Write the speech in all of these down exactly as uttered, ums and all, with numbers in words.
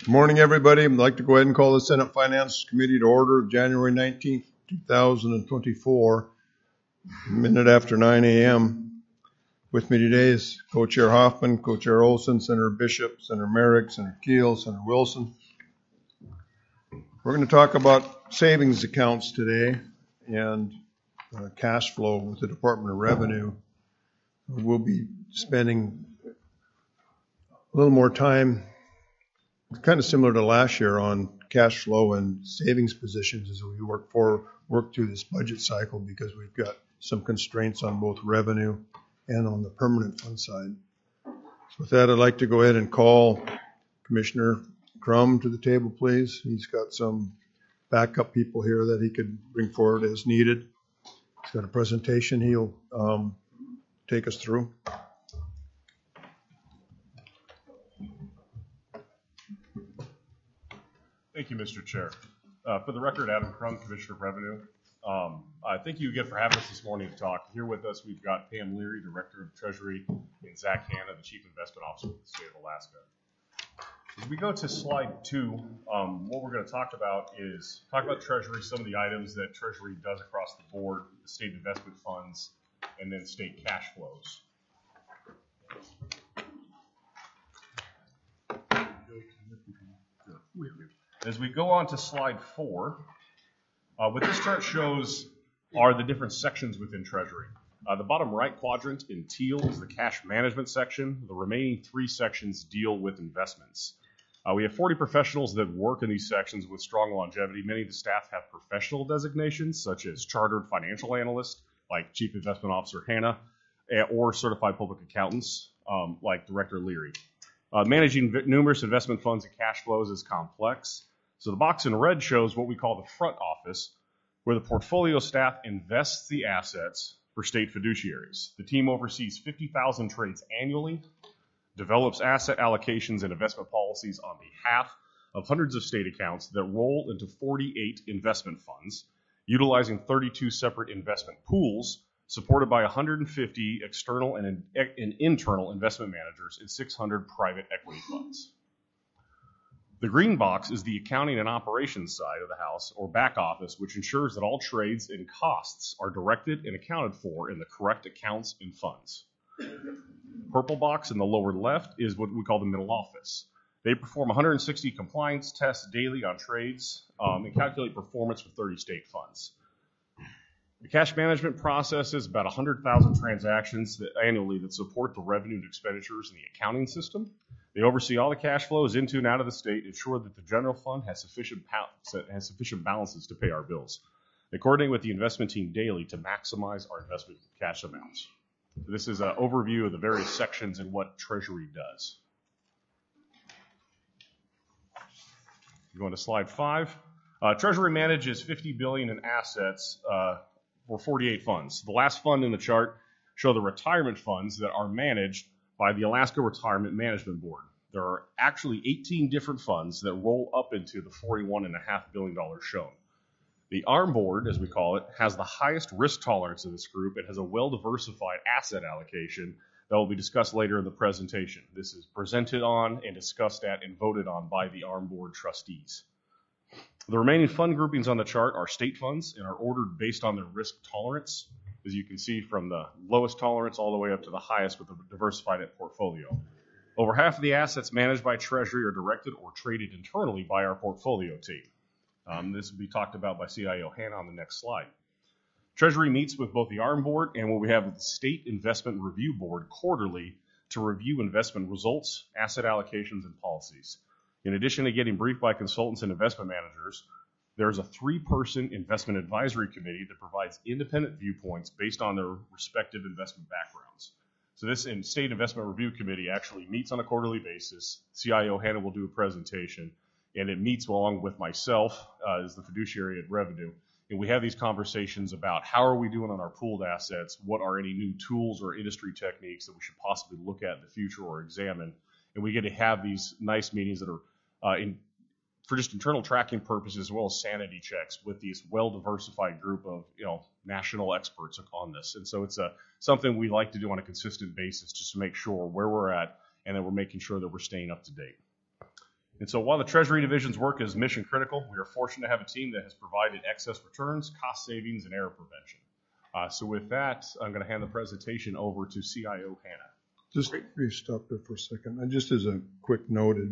Good morning, everybody. I'd like to go ahead and call the Senate Finance Committee to order January nineteenth, two thousand twenty-four, a minute after nine a.m. With me today is Co-Chair Hoffman, Co-Chair Olson, Senator Bishop, Senator Merrick, Senator Keel, Senator Wilson. We're going to talk about savings accounts today and uh, cash flow with the Department of Revenue. We'll be spending a little more time, kind of similar to last year, on cash flow and savings positions as we work for work through this budget cycle, because we've got some constraints on both revenue and on the permanent fund side. So with that, I'd like to go ahead and call Commissioner Crum to the table, please. He's got some backup people here that he could bring forward as needed. He's got a presentation he'll um, take us through. Thank you, Mister Chair. Uh, for the record, Adam Crum, Commissioner of Revenue. Um, uh, thank you again for having us this morning to talk. Here with us, we've got Pam Leary, Director of Treasury, and Zach Hanna, the Chief Investment Officer with the state of Alaska. As we go to slide two, um, what we're going to talk about is talk about Treasury, some of the items that Treasury does across the board, the state investment funds, and then state cash flows. As we go on to slide four, uh, what this chart shows are the different sections within Treasury. Uh, the bottom right quadrant in teal is the cash management section. The remaining three sections deal with investments. Uh, we have forty professionals that work in these sections with strong longevity. Many of the staff have professional designations, such as chartered financial analyst, like Chief Investment Officer Hanna, or certified public accountants, um, like Director Leary. Uh, managing v- numerous investment funds and cash flows is complex. So the box in red shows what we call the front office, where the portfolio staff invests the assets for state fiduciaries. The team oversees fifty thousand trades annually, develops asset allocations and investment policies on behalf of hundreds of state accounts that roll into forty-eight investment funds, utilizing thirty-two separate investment pools, supported by one hundred fifty external and, and internal investment managers and six hundred private equity funds. The green box is the accounting and operations side of the house, or back office, which ensures that all trades and costs are directed and accounted for in the correct accounts and funds. Purple box in the lower left is what we call the middle office. They perform one hundred sixty compliance tests daily on trades um, and calculate performance for thirty state funds. The cash management processes about one hundred thousand transactions that, annually that support the revenue and expenditures in the accounting system. They oversee all the cash flows into and out of the state, ensure that the general fund has sufficient has sufficient balances to pay our bills. They coordinate with the investment team daily to maximize our investment cash amounts. So this is an overview of the various sections and what Treasury does. Going to slide five. Uh, Treasury manages fifty billion dollars in assets uh, for forty-eight funds. The last fund in the chart show the retirement funds that are managed by the Alaska Retirement Management Board. There are actually eighteen different funds that roll up into the forty-one point five billion dollars shown. The A R M Board, as we call it, has the highest risk tolerance in this group. It has a well-diversified asset allocation that will be discussed later in the presentation. This is presented on and discussed at and voted on by the A R M Board trustees. The remaining fund groupings on the chart are state funds and are ordered based on their risk tolerance, as you can see from the lowest tolerance all the way up to the highest with a diversified portfolio. Over half of the assets managed by Treasury are directed or traded internally by our portfolio team. Um, this will be talked about by C I O Hanna on the next slide. Treasury meets with both the A R M Board and what we have the State Investment Review Board quarterly to review investment results, asset allocations, and policies. In addition to getting briefed by consultants and investment managers, there's a three-person investment advisory committee that provides independent viewpoints based on their respective investment backgrounds. So this in State Investment Review Committee actually meets on a quarterly basis. C I O Hanna will do a presentation, and it meets along with myself uh, as the fiduciary at Revenue. And we have these conversations about how are we doing on our pooled assets, what are any new tools or industry techniques that we should possibly look at in the future or examine. And we get to have these nice meetings that are uh, in for just internal tracking purposes as well as sanity checks with these well-diversified group of you know national experts on this. And so it's a something we like to do on a consistent basis just to make sure where we're at and that we're making sure that we're staying up to date. And so while the Treasury Division's work is mission critical, we are fortunate to have a team that has provided excess returns, cost savings, and error prevention. Uh, so with that, I'm going to hand the presentation over to C I O Hannah. Just you stop there for a second. And just as a quick noted,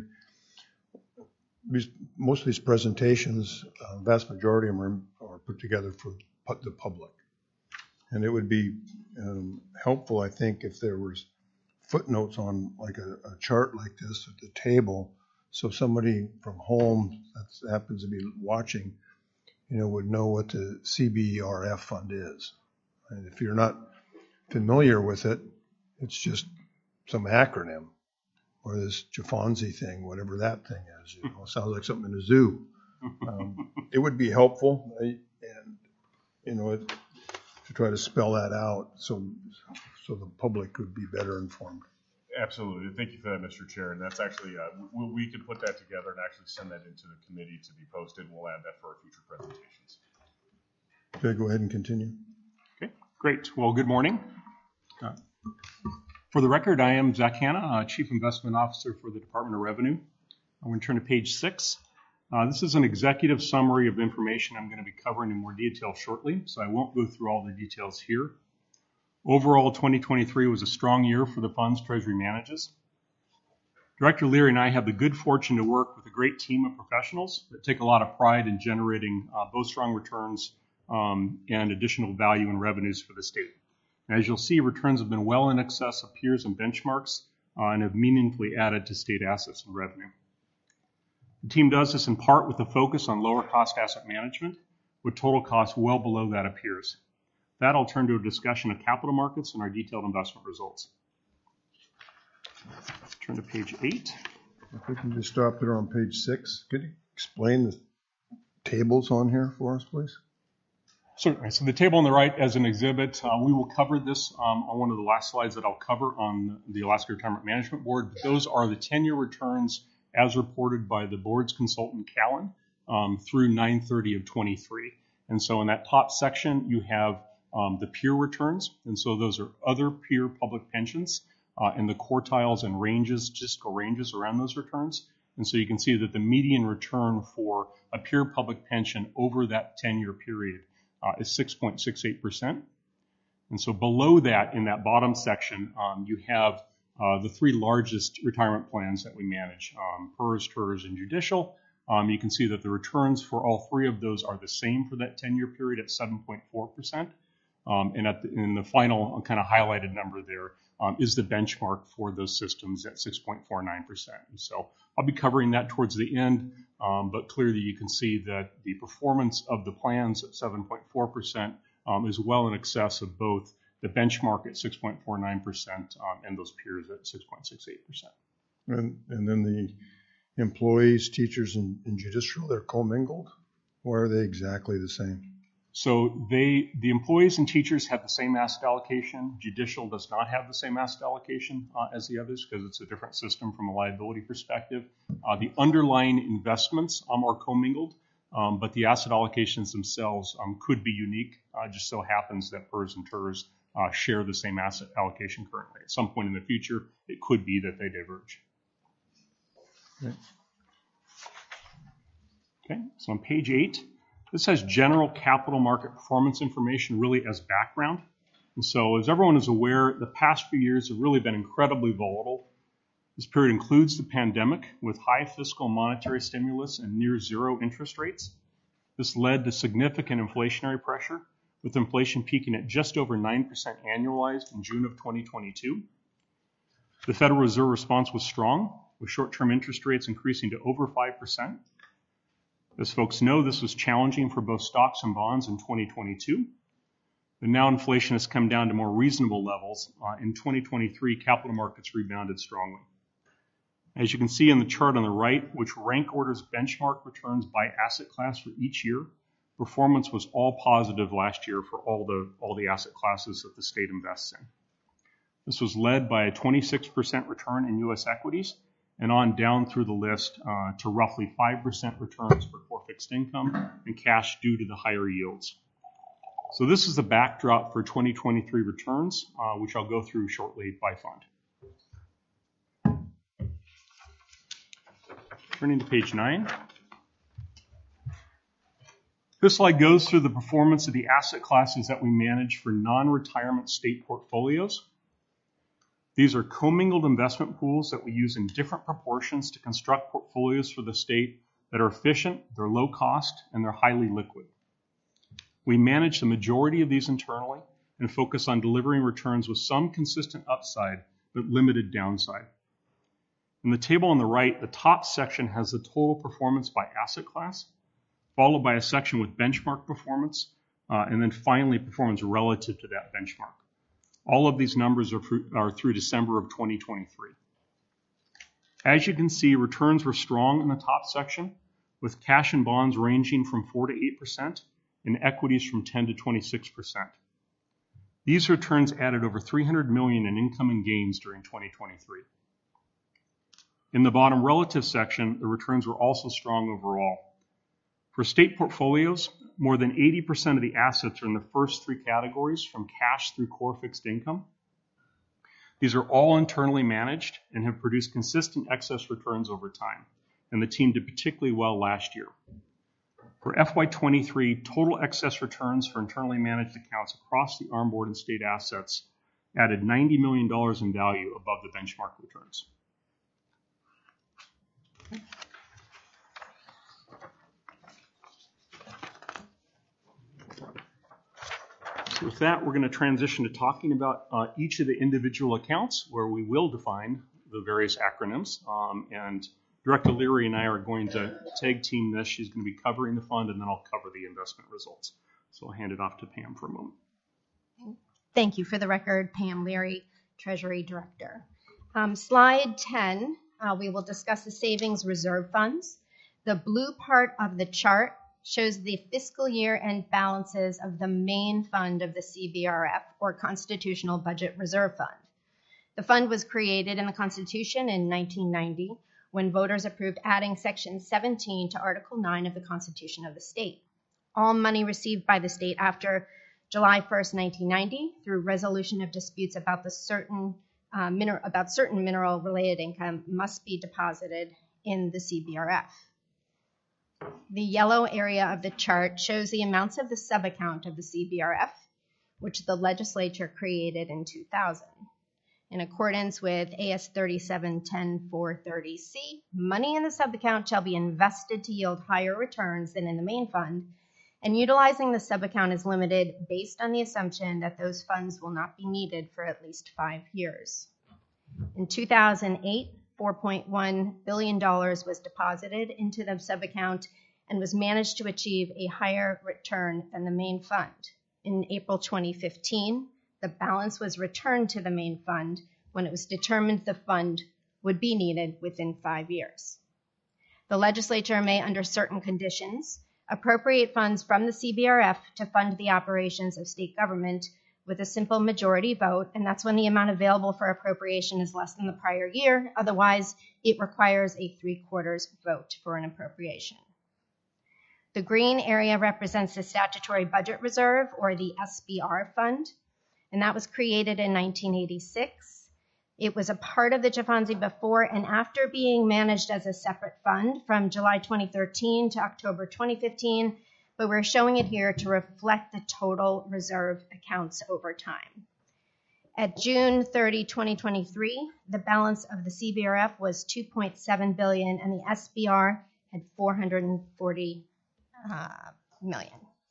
these, most of these presentations, uh, vast majority of them are, are put together for the public. And it would be um, helpful, I think, if there was footnotes on like a, a chart like this at the table, so somebody from home that happens to be watching, you know, would know what the C B E R F fund is. And if you're not familiar with it, it's just some acronym, or this Jafonzi thing, whatever that thing is. You know, it sounds like something in a zoo. Um, it would be helpful, right? And you know, it, to try to spell that out so so the public could be better informed. Absolutely. Thank you for that, Mister Chair. And that's actually, uh, we, we can put that together and actually send that into the committee to be posted. We'll add that for our future presentations. Okay, go ahead and continue. Okay, great. Well, good morning. Uh, for the record, I am Zach Hannah, uh, Chief Investment Officer for the Department of Revenue. I'm going to turn to page six. Uh, this is an executive summary of information I'm going to be covering in more detail shortly, so I won't go through all the details here. Overall, twenty twenty-three was a strong year for the funds Treasury manages. Director Leary and I have the good fortune to work with a great team of professionals that take a lot of pride in generating uh, both strong returns um, and additional value and revenues for the state. And as you'll see, returns have been well in excess of peers and benchmarks uh, and have meaningfully added to state assets and revenue. The team does this in part with a focus on lower cost asset management, with total costs well below that of peers. That I'll turn to a discussion of capital markets and our detailed investment results. Turn to page eight. If we can just stop there on page six. Could you explain the tables on here for us, please? Certainly. So the table on the right as an exhibit, uh, we will cover this um, on one of the last slides that I'll cover on the Alaska Retirement Management Board. But those are the ten-year returns as reported by the board's consultant, Callan, um, through nine thirty of twenty-three. And so in that top section, you have Um, the peer returns, and so those are other peer public pensions uh, and the quartiles and ranges, statistical ranges around those returns. And so you can see that the median return for a peer public pension over that ten-year period uh, is six point six eight percent. And so below that, in that bottom section, um, you have uh, the three largest retirement plans that we manage, um, P E R S, T E R S, and Judicial. Um, you can see that the returns for all three of those are the same for that ten-year period at seven point four percent. Um, and at the, in the final kind of highlighted number there um, is the benchmark for those systems at six point four nine percent. And so I'll be covering that towards the end, um, but clearly you can see that the performance of the plans at seven point four percent um, is well in excess of both the benchmark at six point four nine percent um, and those peers at six point six eight percent. And, and then the employees, teachers, and, and judicial, they're commingled? Or are they exactly the same? So they, the employees and teachers have the same asset allocation. Judicial does not have the same asset allocation uh, as the others because it's a different system from a liability perspective. Uh, the underlying investments um, are commingled, um, but the asset allocations themselves um, could be unique. Uh, just so happens that P E R S and T E R S uh, share the same asset allocation currently. At some point in the future, it could be that they diverge. Okay. Okay, so on page eight, this has general capital market performance information really as background. And so as everyone is aware, the past few years have really been incredibly volatile. This period includes the pandemic with high fiscal monetary stimulus and near zero interest rates. This led to significant inflationary pressure, with inflation peaking at just over nine percent annualized in June of twenty twenty-two. The Federal Reserve response was strong, with short-term interest rates increasing to over five percent. As folks know, this was challenging for both stocks and bonds in twenty twenty-two. But now inflation has come down to more reasonable levels. Uh, in twenty twenty-three, capital markets rebounded strongly. As you can see in the chart on the right, which rank orders benchmark returns by asset class for each year, performance was all positive last year for all the, all the asset classes that the state invests in. This was led by a twenty-six percent return in U S equities, and on down through the list uh, to roughly five percent returns for core fixed income and cash due to the higher yields. So this is the backdrop for twenty twenty-three returns, uh, which I'll go through shortly by fund. Turning to page nine. This slide goes through the performance of the asset classes that we manage for non-retirement state portfolios. These are commingled investment pools that we use in different proportions to construct portfolios for the state that are efficient, they're low cost, and they're highly liquid. We manage the majority of these internally and focus on delivering returns with some consistent upside, but limited downside. In the table on the right, the top section has the total performance by asset class, followed by a section with benchmark performance, uh, and then finally performance relative to that benchmark. All of these numbers are, are through December of twenty twenty-three. As you can see, returns were strong in the top section, with cash and bonds ranging from four to eight percent and equities from ten to twenty-six percent. These returns added over three hundred million dollars in income and gains during twenty twenty-three. In the bottom relative section, the returns were also strong overall. For state portfolios, more than eighty percent of the assets are in the first three categories, from cash through core fixed income. These are all internally managed and have produced consistent excess returns over time, and the team did particularly well last year. For F Y twenty-three, total excess returns for internally managed accounts across the ARM board and state assets added ninety million dollars in value above the benchmark returns. So with that, we're going to transition to talking about uh, each of the individual accounts, where we will define the various acronyms. Um, and Director Leary and I are going to tag team this. She's going to be covering the fund, and then I'll cover the investment results. So I'll hand it off to Pam for a moment. Thank you. For the record, Pam Leary, Treasury Director. Um, slide ten, uh, we will discuss the savings reserve funds. The blue part of the chart shows the fiscal year end balances of the main fund of the C B R F, or Constitutional Budget Reserve Fund. The fund was created in the Constitution in nineteen ninety, when voters approved adding Section seventeen to Article nine of the Constitution of the state. All money received by the state after July first, nineteen ninety, through resolution of disputes about the certain uh, mineral about certain mineral-related income, must be deposited in the C B R F. The yellow area of the chart shows the amounts of the subaccount of the C B R F, which the legislature created in two thousand. In accordance with A S thirty-seven ten four thirty C, money in the subaccount shall be invested to yield higher returns than in the main fund, and utilizing the subaccount is limited based on the assumption that those funds will not be needed for at least five years. In two thousand eight, four point one billion dollars was deposited into the subaccount and was managed to achieve a higher return than the main fund. In April twenty fifteen, the balance was returned to the main fund when it was determined the fund would be needed within five years. The legislature may, under certain conditions, appropriate funds from the C B R F to fund the operations of state government with a simple majority vote, and that's when the amount available for appropriation is less than the prior year. Otherwise, it requires a three-quarters vote for an appropriation. The green area represents the Statutory Budget Reserve, or the S B R fund, and that was created in nineteen eighty-six. It was a part of the Chafonzi before and after being managed as a separate fund from July twenty thirteen to October twenty fifteen, but we're showing it here to reflect the total reserve accounts over time. At June thirtieth, twenty twenty-three, the balance of the C B R F was two point seven billion dollars and the S B R had four hundred forty uh, million.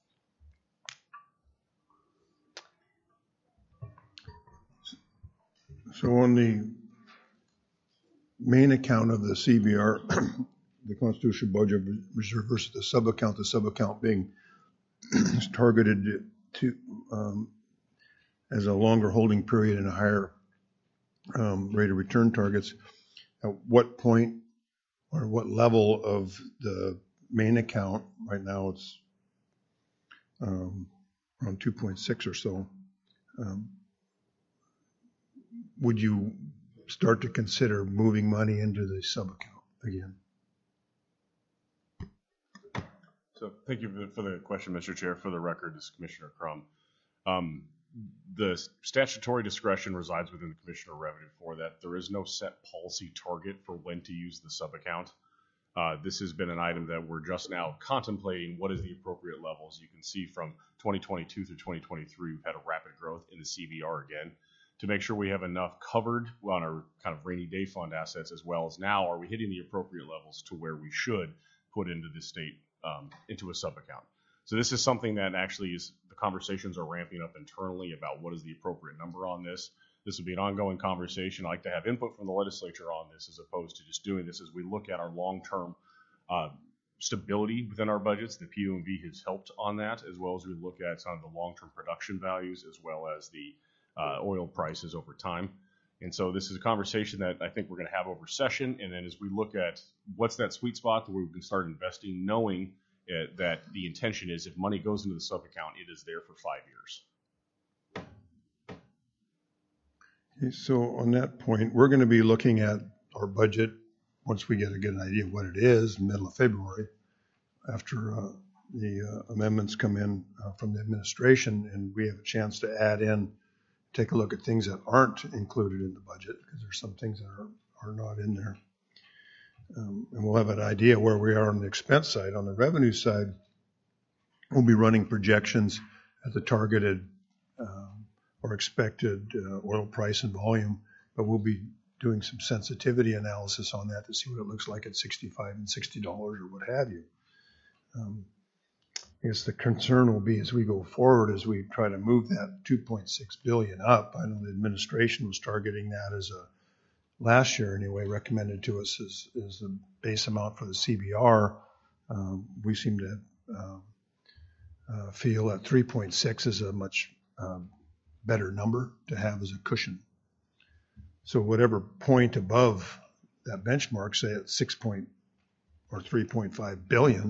So on the main account of the C B R, the Constitutional Budget Reserve versus the sub-account, the sub-account being targeted to um, as a longer holding period and a higher um, rate of return targets, at what point or what level of the main account, right now it's um, around two point six or so, um, would you start to consider moving money into the sub-account again? So thank you for the, for the question, Mister Chair. For the record, this is Commissioner Crum. Um, the statutory discretion resides within the Commissioner of Revenue for that. There is no set policy target for when to use the sub-account. Uh, this has been an item that we're just now contemplating what is the appropriate levels. You can see from twenty twenty-two through twenty twenty-three, we've had a rapid growth in the C B R again to make sure we have enough covered on our kind of rainy day fund assets, as well as now are we hitting the appropriate levels to where we should put into the state, um, into a sub-account. So this is something that actually is, the conversations are ramping up internally about what is the appropriate number on this. This will be an ongoing conversation. I like to have input from the legislature on this as opposed to just doing this as we look at our long-term uh, stability within our budgets. The P O M V has helped on that, as well as we look at some of the long-term production values as well as the uh, oil prices over time. And so this is a conversation that I think we're going to have over session. And then as we look at what's that sweet spot where we can start investing, knowing uh, that the intention is if money goes into the sub-account, it is there for five years. Okay, so on that point, we're going to be looking at our budget once we get a good idea of what it is, in the middle of February, after uh, the uh, amendments come in uh, from the administration, and we have a chance to add in, take a look at things that aren't included in the budget, because there's some things that are, are not in there. Um, and we'll have an idea where we are on the expense side. On the revenue side, we'll be running projections at the targeted um, or expected uh, oil price and volume, but we'll be doing some sensitivity analysis on that to see what it looks like at sixty-five and sixty dollars or what have you. Um, I guess the concern will be as we go forward, as we try to move that two point six billion dollars up. I know the administration was targeting that as a, last year anyway, recommended to us as, as the base amount for the C B R. Um, we seem to uh, uh, feel that three point six is a much um, better number to have as a cushion. So whatever point above that benchmark, say at six point or three point five billion,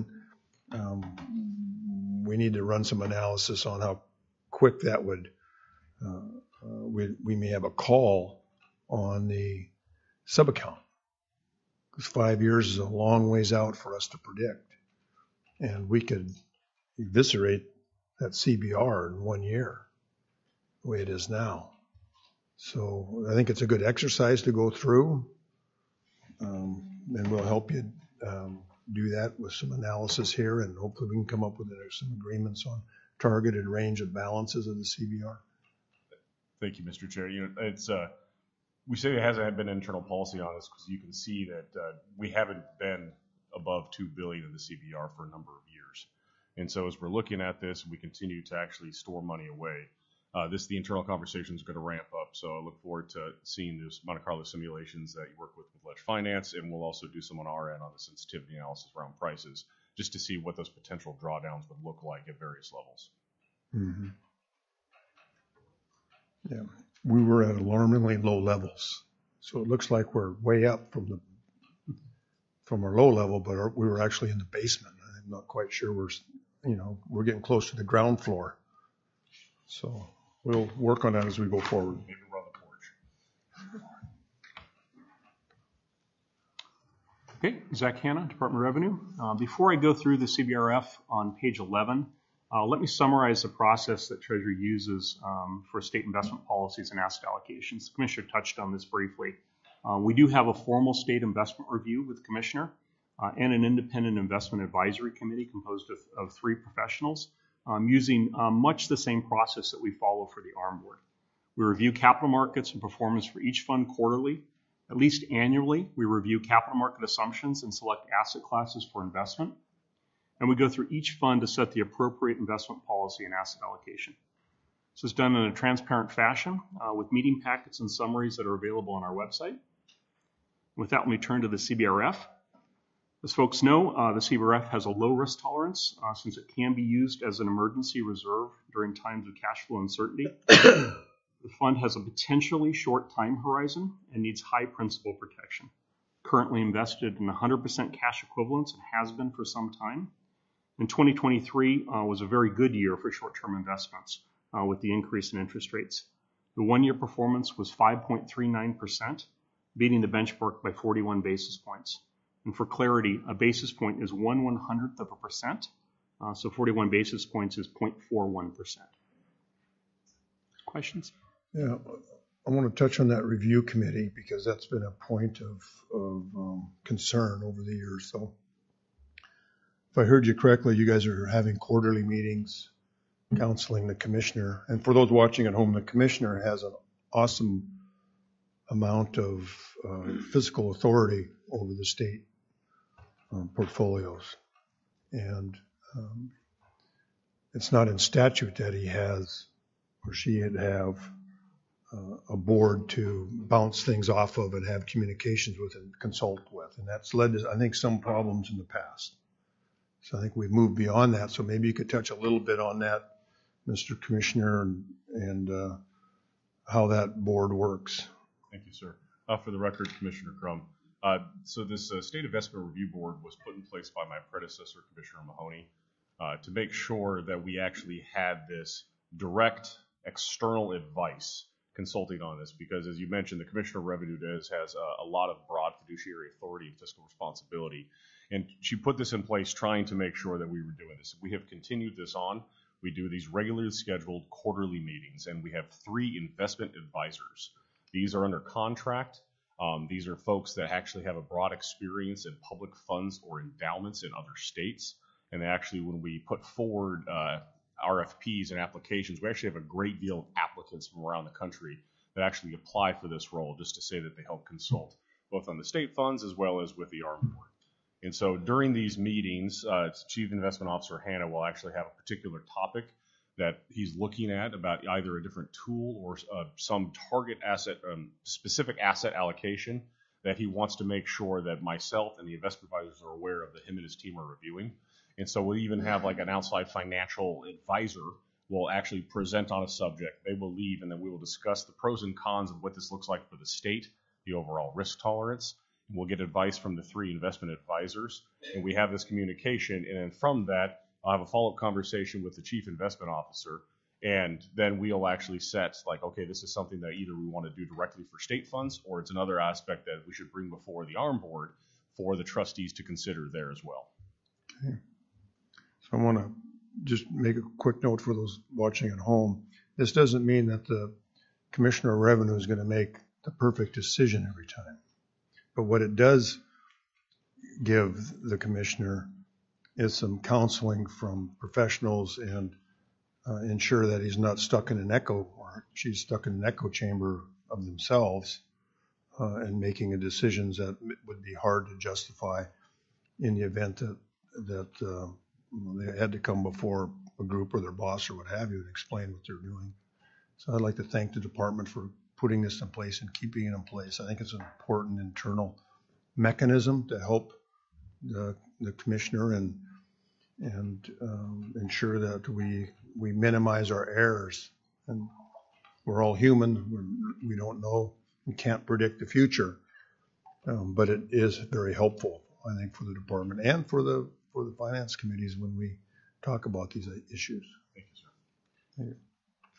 um, we need to run some analysis on how quick that would, uh, uh, we, we may have a call on the sub-account, because five years is a long ways out for us to predict. And we could eviscerate that C B R in one year, the way it is now. So I think it's a good exercise to go through, um, and we'll help you um, do that with some analysis here, and hopefully we can come up with some agreements on targeted range of balances of the C B R. Thank you, Mister Chair. You know, it's uh, we say there hasn't been internal policy on this because you can see that uh, we haven't been above two billion dollars in the C B R for a number of years. And so as we're looking at this, we continue to actually store money away. Uh, this, the internal conversation is going to ramp up. So I look forward to seeing those Monte Carlo simulations that you work with with Ledge Finance, and we'll also do some on our end on the sensitivity analysis around prices, just to see what those potential drawdowns would look like at various levels. Mm-hmm. Yeah, we were at alarmingly low levels. So it looks like we're way up from the from our low level, but our, we were actually in the basement. I'm not quite sure we're, you know, we're getting close to the ground floor. So we'll work on that as we go forward. Maybe run the porch. Okay, Zach Hanna, Department of Revenue. Uh, before I go through the C B R F on page eleven, uh, let me summarize the process that Treasury uses um, for state investment policies and asset allocations. The Commissioner touched on this briefly. Uh, we do have a formal state investment review with the Commissioner uh, and an independent investment advisory committee composed of, of three professionals um, using uh, much the same process that we follow for the A R M Board. We review capital markets and performance for each fund quarterly. At least annually, we review capital market assumptions and select asset classes for investment. And we go through each fund to set the appropriate investment policy and asset allocation. This is done in a transparent fashion uh, with meeting packets and summaries that are available on our website. With that, let me turn to the C B R F. As folks know, uh, the C B R F has a low risk tolerance uh, since it can be used as an emergency reserve during times of cash flow uncertainty. The fund has a potentially short time horizon and needs high principal protection. Currently invested in one hundred percent cash equivalents and has been for some time. And twenty twenty-three uh, was a very good year for short-term investments uh, with the increase in interest rates. The one-year performance was five point three nine percent, beating the benchmark by forty-one basis points. And for clarity, a basis point is one one hundredth of a percent, uh, so forty-one basis points is zero point four one percent. Questions? Yeah, I want to touch on that review committee because that's been a point of, of um, concern over the years. So if I heard you correctly, you guys are having quarterly meetings, counseling the commissioner. And for those watching at home, the commissioner has an awesome amount of uh, physical authority over the state um, portfolios. And um, it's not in statute that he has or she would have uh, a board to bounce things off of and have communications with and consult with. And that's led to, I think, some problems in the past. So I think we've moved beyond that. So maybe you could touch a little bit on that, Mister Commissioner, and, and uh, how that board works. Thank you, sir. Uh, for the record, Commissioner Crum. Uh, so this uh, State Investment Review Board was put in place by my predecessor, Commissioner Mahoney, uh, to make sure that we actually had this direct external advice consulting on this, because as you mentioned, the Commissioner of Revenue does has a, a lot of broad fiduciary authority and fiscal responsibility. And she put this in place trying to make sure that we were doing this. We have continued this on. We do these regularly scheduled quarterly meetings, and we have three investment advisors. These are under contract. Um, these are folks that actually have a broad experience in public funds or endowments in other states. And they actually, when we put forward uh, R F Ps and applications, we actually have a great deal of applicants from around the country that actually apply for this role, just to say that they help consult, both on the state funds as well as with the A R M board. And so during these meetings, uh, Chief Investment Officer Hanna will actually have a particular topic that he's looking at about either a different tool or uh, some target asset, um, specific asset allocation that he wants to make sure that myself and the investment advisors are aware of, that him and his team are reviewing. And so we'll even have like an outside financial advisor will actually present on a subject. They will leave, and then we will discuss the pros and cons of what this looks like for the state, the overall risk tolerance. We'll get advice from the three investment advisors, and we have this communication. And then from that, I'll have a follow-up conversation with the chief investment officer, and then we'll actually set like, okay, this is something that either we want to do directly for state funds, or it's another aspect that we should bring before the A R M board for the trustees to consider there as well. Okay. So I want to just make a quick note for those watching at home. This doesn't mean that the Commissioner of Revenue is going to make the perfect decision every time. But what it does give the commissioner is some counseling from professionals, and uh, ensure that he's not stuck in an echo, or she's stuck in an echo chamber of themselves uh, and making decisions that would be hard to justify in the event that, that uh, they had to come before a group or their boss or what have you and explain what they're doing. So I'd like to thank the department for putting this in place and keeping it in place. I think it's an important internal mechanism to help the, the commissioner and and um, ensure that we we minimize our errors. And we're all human. We're, we don't know and can't predict the future, um, but it is very helpful, I think, for the department and for the for the finance committees when we talk about these issues. Thank you, sir. Thank you.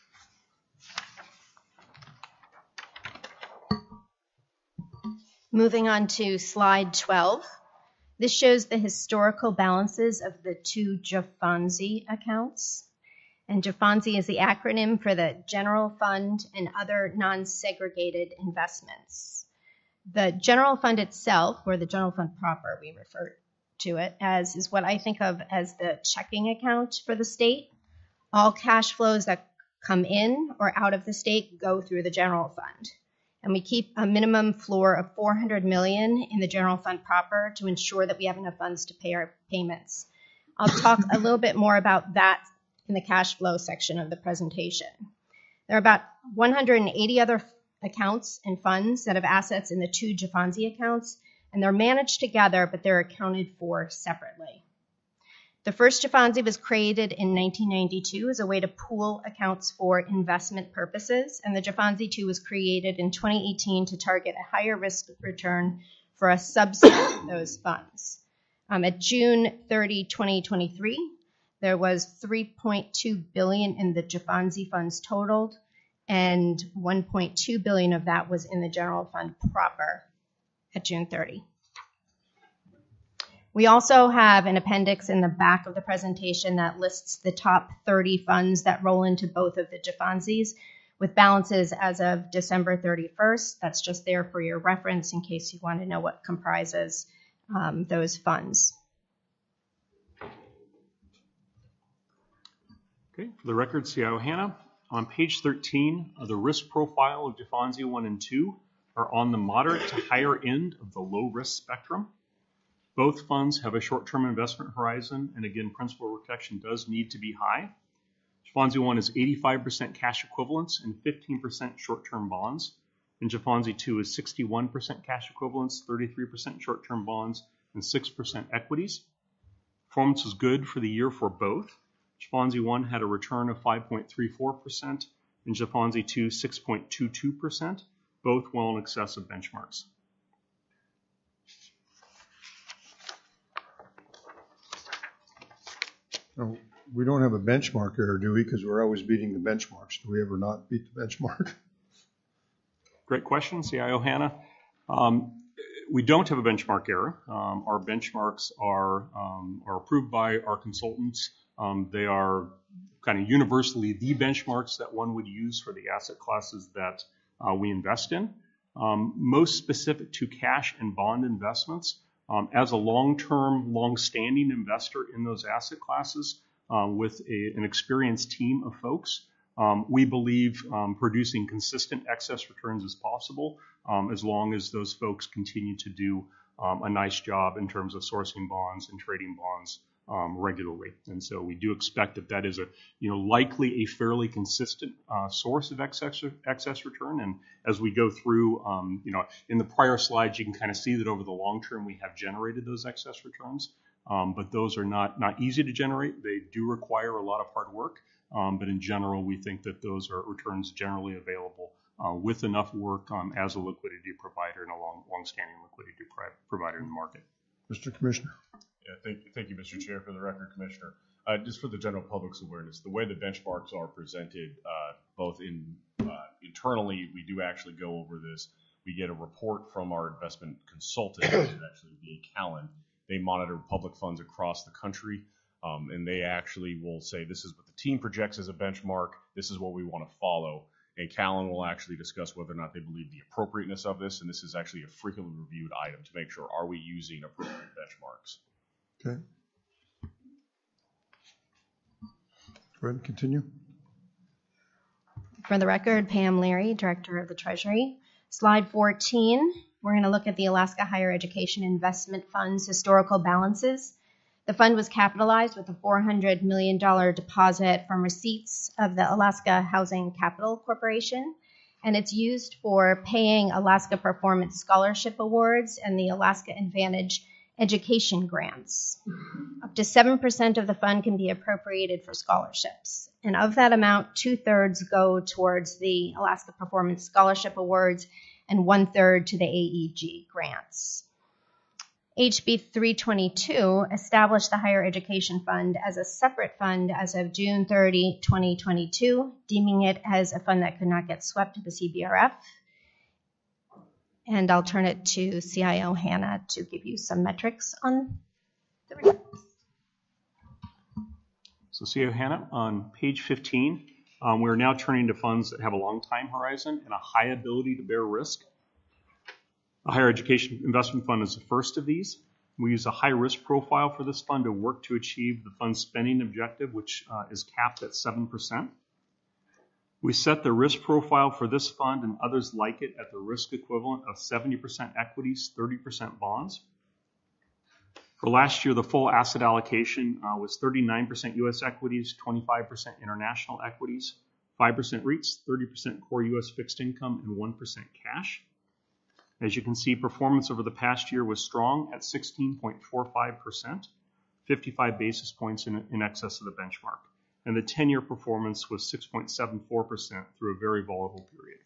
Moving on to slide twelve. This shows the historical balances of the two Jafonzi accounts. And Jafonzi is the acronym for the General Fund and Other Non-Segregated Investments. The General Fund itself, or the General Fund proper, we refer to it as, is what I think of as the checking account for the state. All cash flows that come in or out of the state go through the General Fund. And we keep a minimum floor of four hundred million dollars in the General Fund proper to ensure that we have enough funds to pay our payments. I'll talk a little bit more about that in the cash flow section of the presentation. There are about one hundred eighty other accounts and funds that have assets in the two Jafonzi accounts, and they're managed together, but they're accounted for separately. The first Jafonzi was created in nineteen ninety-two as a way to pool accounts for investment purposes, and the Jafonzi two was created in twenty eighteen to target a higher risk return for a subset of those funds. Um, at June thirtieth, twenty twenty-three, there was three point two billion dollars in the Jafonzi funds totaled, and one point two billion dollars of that was in the General Fund proper at June thirtieth. We also have an appendix in the back of the presentation that lists the top thirty funds that roll into both of the Jafonzis. with balances as of December thirty-first. That's just there for your reference in case you want to know what comprises um, those funds. Okay, for the record, C I O Hannah. On page thirteen, uh, the risk profile of Jafonzi one and two are on the moderate to higher end of the low risk spectrum. Both funds have a short-term investment horizon, and again, principal protection does need to be high. Jafonzi one is eighty-five percent cash equivalents and fifteen percent short-term bonds, and Jafonzi two is sixty-one percent cash equivalents, thirty-three percent short-term bonds, and six percent equities. Performance was good for the year for both. Jafonzi one had a return of five point three four percent, and Jafonzi two six point two two percent, both well in excess of benchmarks. No, we don't have a benchmark here, do we? Because we're always beating the benchmarks. Do we ever not beat the benchmark? Great question, C I O Hannah. Um, we don't have a benchmark error. Um, our benchmarks are, um, are approved by our consultants. Um, they are kind of universally the benchmarks that one would use for the asset classes that uh, we invest in. Um, most specific to cash and bond investments, um, as a long-term, long-standing investor in those asset classes uh, with a, an experienced team of folks, um, we believe um, producing consistent excess returns is possible um, as long as those folks continue to do um, a nice job in terms of sourcing bonds and trading bonds Um, regularly. And so we do expect that that is a, you know, likely a fairly consistent uh, source of excess, excess return. And as we go through, um, you know, in the prior slides, you can kind of see that over the long term, we have generated those excess returns. Um, but those are not, not easy to generate. They do require a lot of hard work. Um, but in general, we think that those are returns generally available uh, with enough work um, as a liquidity provider and a long, long-standing liquidity provider in the market. Mister Commissioner. Yeah, thank you, thank you, Mister Chair. For the record, Commissioner, uh, just for the general public's awareness, the way the benchmarks are presented, uh, both in uh, internally, we do actually go over this. We get a report from our investment consultant, which is actually the Callan. They monitor public funds across the country, um, and they actually will say, this is what the team projects as a benchmark. This is what we want to follow. And Callan will actually discuss whether or not they believe the appropriateness of this. And this is actually a frequently reviewed item to make sure, are we using appropriate benchmarks? Okay. Go ahead and continue. For the record, Pam Leary, Director of the Treasury. Slide fourteen, we're going to look at the Alaska Higher Education Investment Fund's historical balances. The fund was capitalized with a four hundred million dollars deposit from receipts of the Alaska Housing Capital Corporation, and it's used for paying Alaska Performance Scholarship Awards and the Alaska Advantage education grants. Up to seven percent of the fund can be appropriated for scholarships. And of that amount, two-thirds go towards the Alaska Performance Scholarship Awards and one-third to the A E G grants. H B three twenty-two established the Higher Education Fund as a separate fund as of June thirtieth, twenty twenty-two, deeming it as a fund that could not get swept to the C B R F. And I'll turn it to C I O Hannah to give you some metrics on the returns. So C I O Hannah, on page fifteen, um, we're now turning to funds that have a long time horizon and a high ability to bear risk. The Higher Education Investment Fund is the first of these. We use a high risk profile for this fund to work to achieve the fund's spending objective, which uh, is capped at seven percent. We set the risk profile for this fund and others like it at the risk equivalent of seventy percent equities, thirty percent bonds. For last year, the full asset allocation uh, was thirty-nine percent U S equities, twenty-five percent international equities, five percent REITs, thirty percent core U S fixed income, and one percent cash. As you can see, performance over the past year was strong at sixteen point four five percent, fifty-five basis points in, in excess of the benchmark. And the ten-year performance was six point seven four percent through a very volatile period.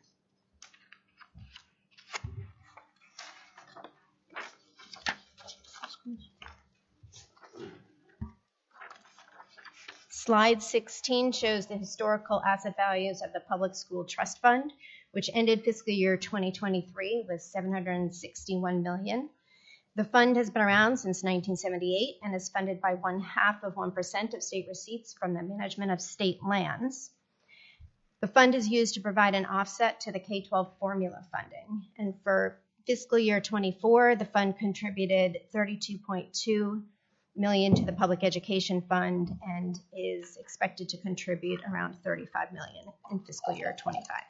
Slide sixteen shows the historical asset values of the Public School Trust Fund, which ended fiscal year twenty twenty-three with seven hundred sixty-one million dollars. The fund has been around since nineteen seventy-eight and is funded by one half of one percent of state receipts from the management of state lands. The fund is used to provide an offset to the K twelve formula funding. And for fiscal year twenty-four, the fund contributed thirty-two point two million dollars to the public education fund and is expected to contribute around thirty-five million dollars in fiscal year twenty-five.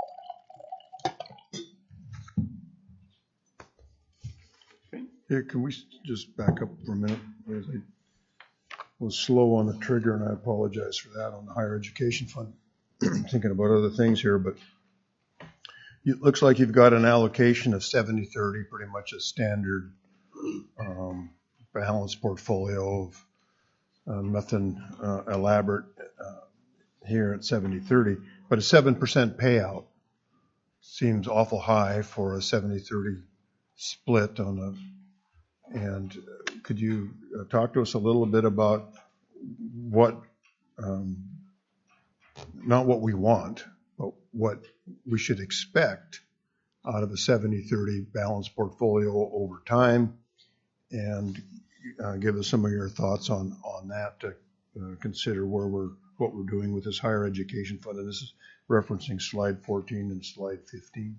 Here, can we s- just back up for a minute? Because I was slow on the trigger, and I apologize for that on the higher education fund. Thinking about other things here, but it looks like you've got an allocation of seventy thirty, pretty much a standard um, balanced portfolio of uh, nothing uh, elaborate uh, here at seventy thirty, but a seven percent payout seems awful high for a seventy thirty split on a, and could you uh, talk to us a little bit about what, um, not what we want, but what we should expect out of a seventy thirty balanced portfolio over time, and uh, give us some of your thoughts on, on that to uh, consider where we're, what we're doing with this higher education fund. And this is referencing slide fourteen and slide fifteen.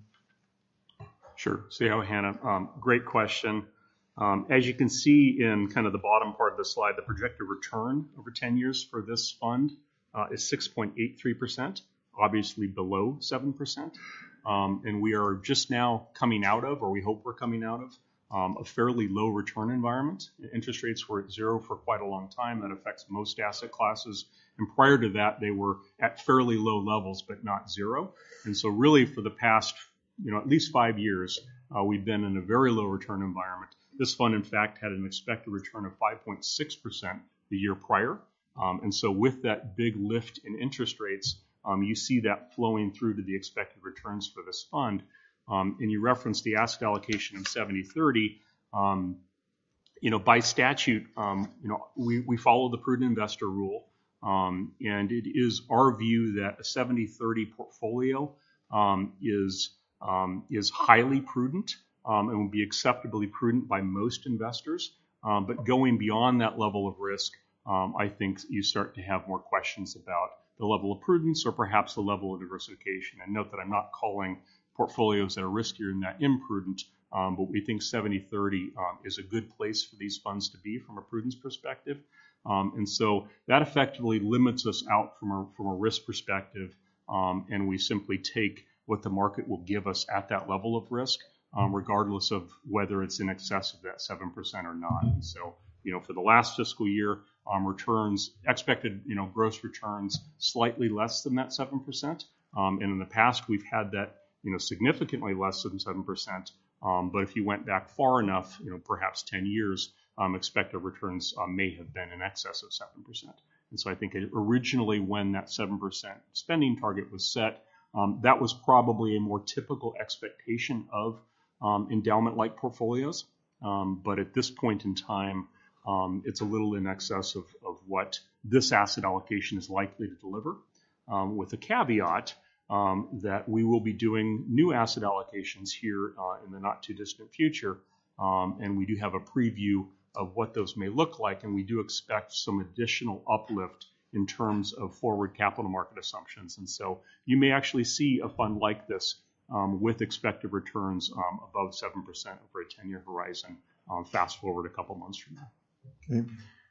Sure. So, yeah, Hannah, um, great question. Um, as you can see in kind of the bottom part of the slide, the projected return over ten years for this fund uh, is six point eight three percent, obviously below seven percent. Um, and we are just now coming out of, or we hope we're coming out of, um, a fairly low return environment. Interest rates were at zero for quite a long time. That affects most asset classes. And prior to that, they were at fairly low levels, but not zero. And so really for the past, you know, at least five years, uh, we've been in a very low return environment. This fund, in fact, had an expected return of five point six percent the year prior. Um, and so with that big lift in interest rates, um, you see that flowing through to the expected returns for this fund. Um, and you referenced the asset allocation of seventy thirty. Um, you know, by statute, um, you know, we, we follow the prudent investor rule. Um, and it is our view that a seventy thirty portfolio um, is, um, is highly prudent. Um, and will be acceptably prudent by most investors. Um, but going beyond that level of risk, um, I think you start to have more questions about the level of prudence or perhaps the level of diversification. And note that I'm not calling portfolios that are riskier than that imprudent, um, but we think seventy thirty um, is a good place for these funds to be from a prudence perspective. Um, and so that effectively limits us out from a, from a risk perspective, um, and we simply take what the market will give us at that level of risk. Um, regardless of whether it's in excess of that seven percent or not. And so, you know, for the last fiscal year, um, returns, expected, you know, gross returns slightly less than that seven percent. Um, and in the past, we've had that, you know, significantly less than seven percent. Um, but if you went back far enough, you know, perhaps ten years, um, expected returns um, may have been in excess of seven percent. And so I think originally when that seven percent spending target was set, um, that was probably a more typical expectation of Um, endowment-like portfolios, um, but at this point in time, um, it's a little in excess of, of what this asset allocation is likely to deliver, um, with a caveat um, that we will be doing new asset allocations here uh, in the not-too-distant future, um, and we do have a preview of what those may look like, and we do expect some additional uplift in terms of forward capital market assumptions. And so you may actually see a fund like this Um, with expected returns um, above seven percent over a ten-year horizon, um, fast forward a couple months from now. Okay.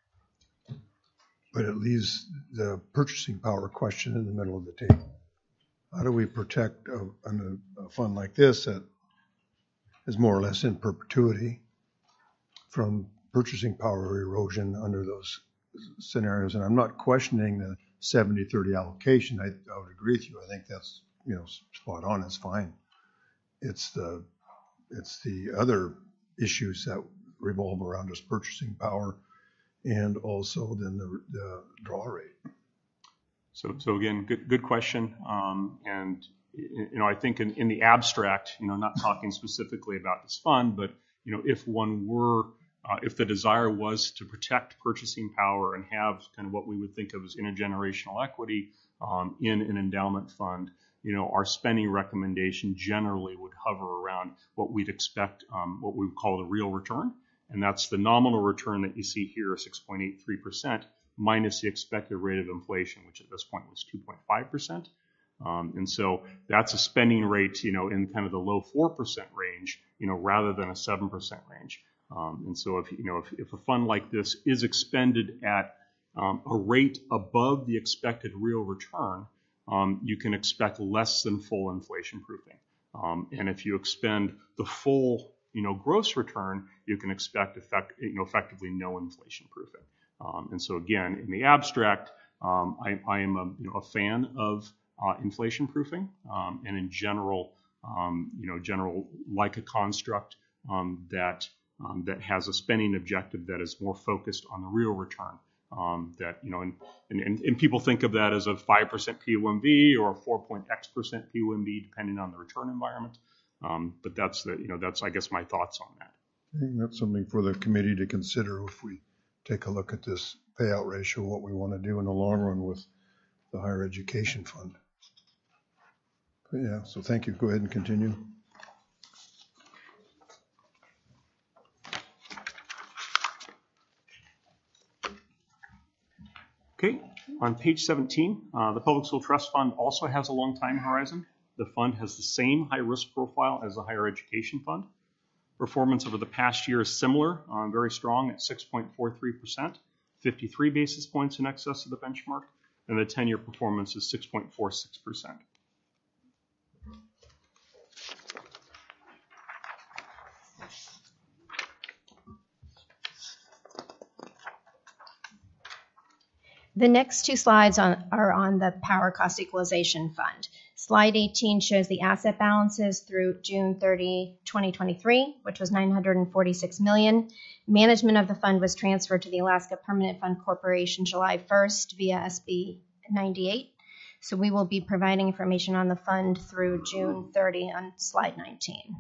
But it leaves the purchasing power question in the middle of the table. How do we protect a, a fund like this that is more or less in perpetuity from purchasing power erosion under those scenarios? And I'm not questioning the seventy thirty allocation. I, I would agree with you. I think that's, you know, spot on. It's fine. It's the it's the other issues that revolve around us, purchasing power, and also then the, the draw rate. So, so again, good good question. Um, and you know, I think in, in the abstract, you know, not talking specifically about this fund, but you know, if one were uh, if the desire was to protect purchasing power and have kind of what we would think of as intergenerational equity um, in an endowment fund, you know, our spending recommendation generally would hover around what we'd expect, um, what we would call the real return. And that's the nominal return that you see here, six point eight three percent, minus the expected rate of inflation, which at this point was two point five percent. Um, and so that's a spending rate, you know, in kind of the low four percent range, you know, rather than a seven percent range. Um, and so if, you know, if, if a fund like this is expended at um, a rate above the expected real return, um, you can expect less than full inflation proofing. Um, and if you expend the full, you know, gross return, you can expect effect, you know, effectively no inflation proofing. Um, and so again, in the abstract, um, I, I am a, you know, a fan of uh, inflation proofing, um, and in general, um, you know, general like a construct um, that um, that has a spending objective that is more focused on the real return. Um, that, you know, and, and, and people think of that as a five percent P O M V or a four point X percent P O M V, depending on the return environment. Um, but that's the, you know, that's, I guess, my thoughts on that. I think that's something for the committee to consider if we take a look at this payout ratio, what we want to do in the long run with the higher education fund. But yeah, so thank you. Go ahead and continue. Okay, on page seventeen, uh, the Public School Trust Fund also has a long time horizon. The fund has the same high risk profile as the Higher Education Fund. Performance over the past year is similar, uh, very strong at six point four three percent, fifty-three basis points in excess of the benchmark, and the ten-year performance is six point four six percent. The next two slides on, are on the Power Cost Equalization Fund. Slide eighteen shows the asset balances through June thirtieth, twenty twenty-three, which was nine hundred forty-six million dollars. Management of the fund was transferred to the Alaska Permanent Fund Corporation July first via S B ninety-eight. So we will be providing information on the fund through June thirtieth on slide nineteen.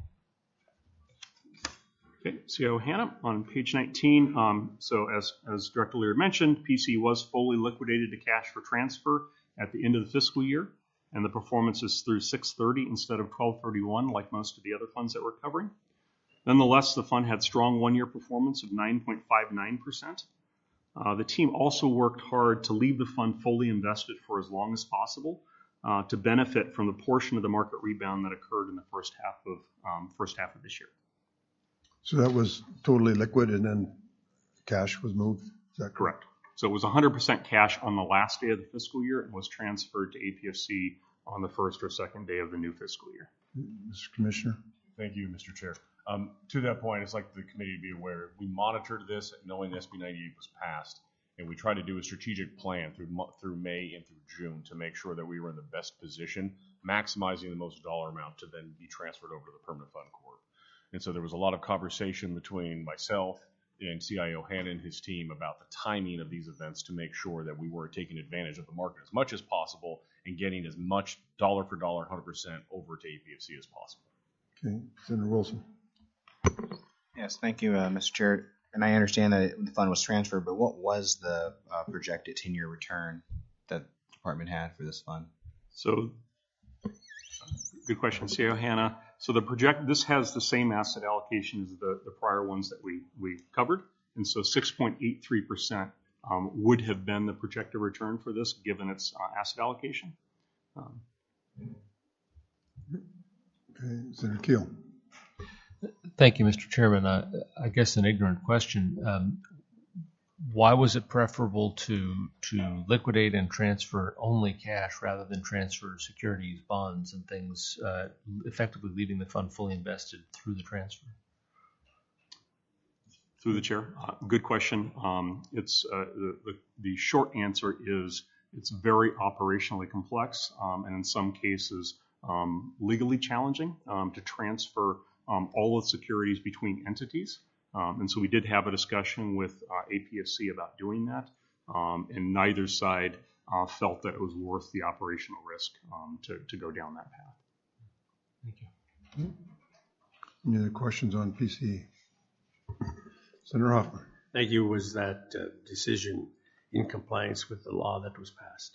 Okay, C I O Hannah on page nineteen. Um, so as, as Director Leary mentioned, P C was fully liquidated to cash for transfer at the end of the fiscal year, and the performance is through six thirty instead of twelve thirty-one like most of the other funds that we're covering. Nonetheless, the fund had strong one-year performance of nine point five nine percent. Uh, the team also worked hard to leave the fund fully invested for as long as possible uh, to benefit from the portion of the market rebound that occurred in the first half of um, first half of this year. So that was totally liquid and then cash was moved? Is that correct? Correct. So it was one hundred percent cash on the last day of the fiscal year and was transferred to A P F C on the first or second day of the new fiscal year. Mister Commissioner? Thank you, Mister Chair. Um, to that point, it's like the committee to be aware, we monitored this knowing S B ninety-eight was passed, and we tried to do a strategic plan through through May and through June to make sure that we were in the best position, maximizing the most dollar amount to then be transferred over to the Permanent Fund Corp. And so there was a lot of conversation between myself and C I O Hannah and his team about the timing of these events to make sure that we were taking advantage of the market as much as possible and getting as much dollar for dollar, one hundred percent over to A P F C as possible. Okay, Senator Wilson. Yes, thank you, uh, Mister Chair. And I understand that the fund was transferred, but what was the uh, projected ten-year return that the department had for this fund? So, good question, C I O Hannah. So the project, this has the same asset allocation as the, the prior ones that we, we covered. And so six point eight three percent um, would have been the projected return for this given its uh, asset allocation. Um, Okay, Senator Keel. Thank you, Mister Chairman. Uh, I guess an ignorant question. Um, why was it preferable to to liquidate and transfer only cash rather than transfer securities, bonds, and things, uh, effectively leaving the fund fully invested through the transfer? Through the chair, uh, good question. Um, it's uh, the, the the short answer is it's very operationally complex, um, and in some cases um, legally challenging um, to transfer um, all of the securities between entities. Um, and so we did have a discussion with uh, A P F C about doing that, um, and neither side uh, felt that it was worth the operational risk um, to, to go down that path. Thank you. Any other questions on P C E? Senator Hoffman. Thank you. Was that uh, decision in compliance with the law that was passed?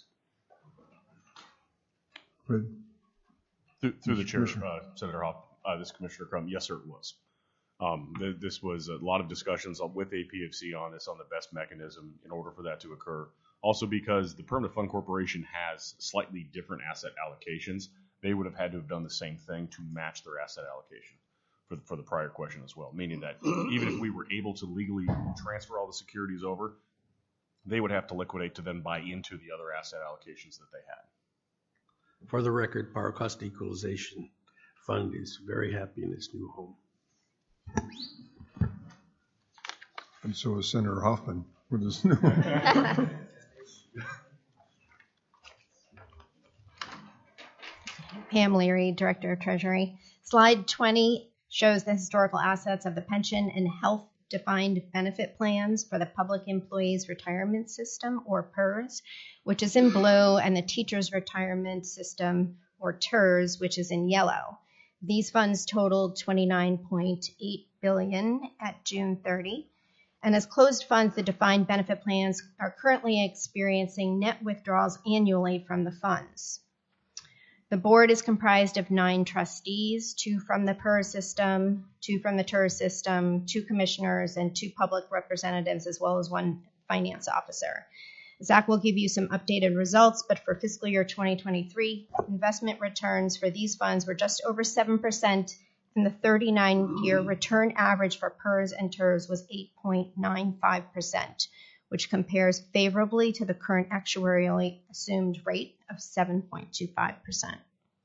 Good. Through, through the chair, Commissioner. uh, Senator Hoff, uh, this Commissioner Crum, yes, sir, it was. Um, th- this was a lot of discussions with A P F C on this, on the best mechanism in order for that to occur. Also because the Permanent Fund Corporation has slightly different asset allocations, they would have had to have done the same thing to match their asset allocation for the, for the prior question as well, meaning that even if we were able to legally transfer all the securities over, they would have to liquidate to then buy into the other asset allocations that they had. For the record, Power Cost Equalization Fund is very happy in its new home. And so is Senator Hoffman with his new. Pam Leary, Director of Treasury. Slide twenty shows the historical assets of the pension and health defined benefit plans for the Public Employees Retirement System, or PERS, which is in blue, and the Teachers Retirement System, or TERS, which is in yellow. These funds totaled twenty-nine point eight billion dollars at June thirtieth. And as closed funds, the defined benefit plans are currently experiencing net withdrawals annually from the funds. The board is comprised of nine trustees, two from the PERS system, two from the TERS system, two commissioners, and two public representatives, as well as one finance officer. Zach will give you some updated results, but for fiscal year twenty twenty-three, investment returns for these funds were just over seven percent, and the thirty-nine year return average for PERS and TERS was eight point nine five percent, which compares favorably to the current actuarially assumed rate of seven point two five percent.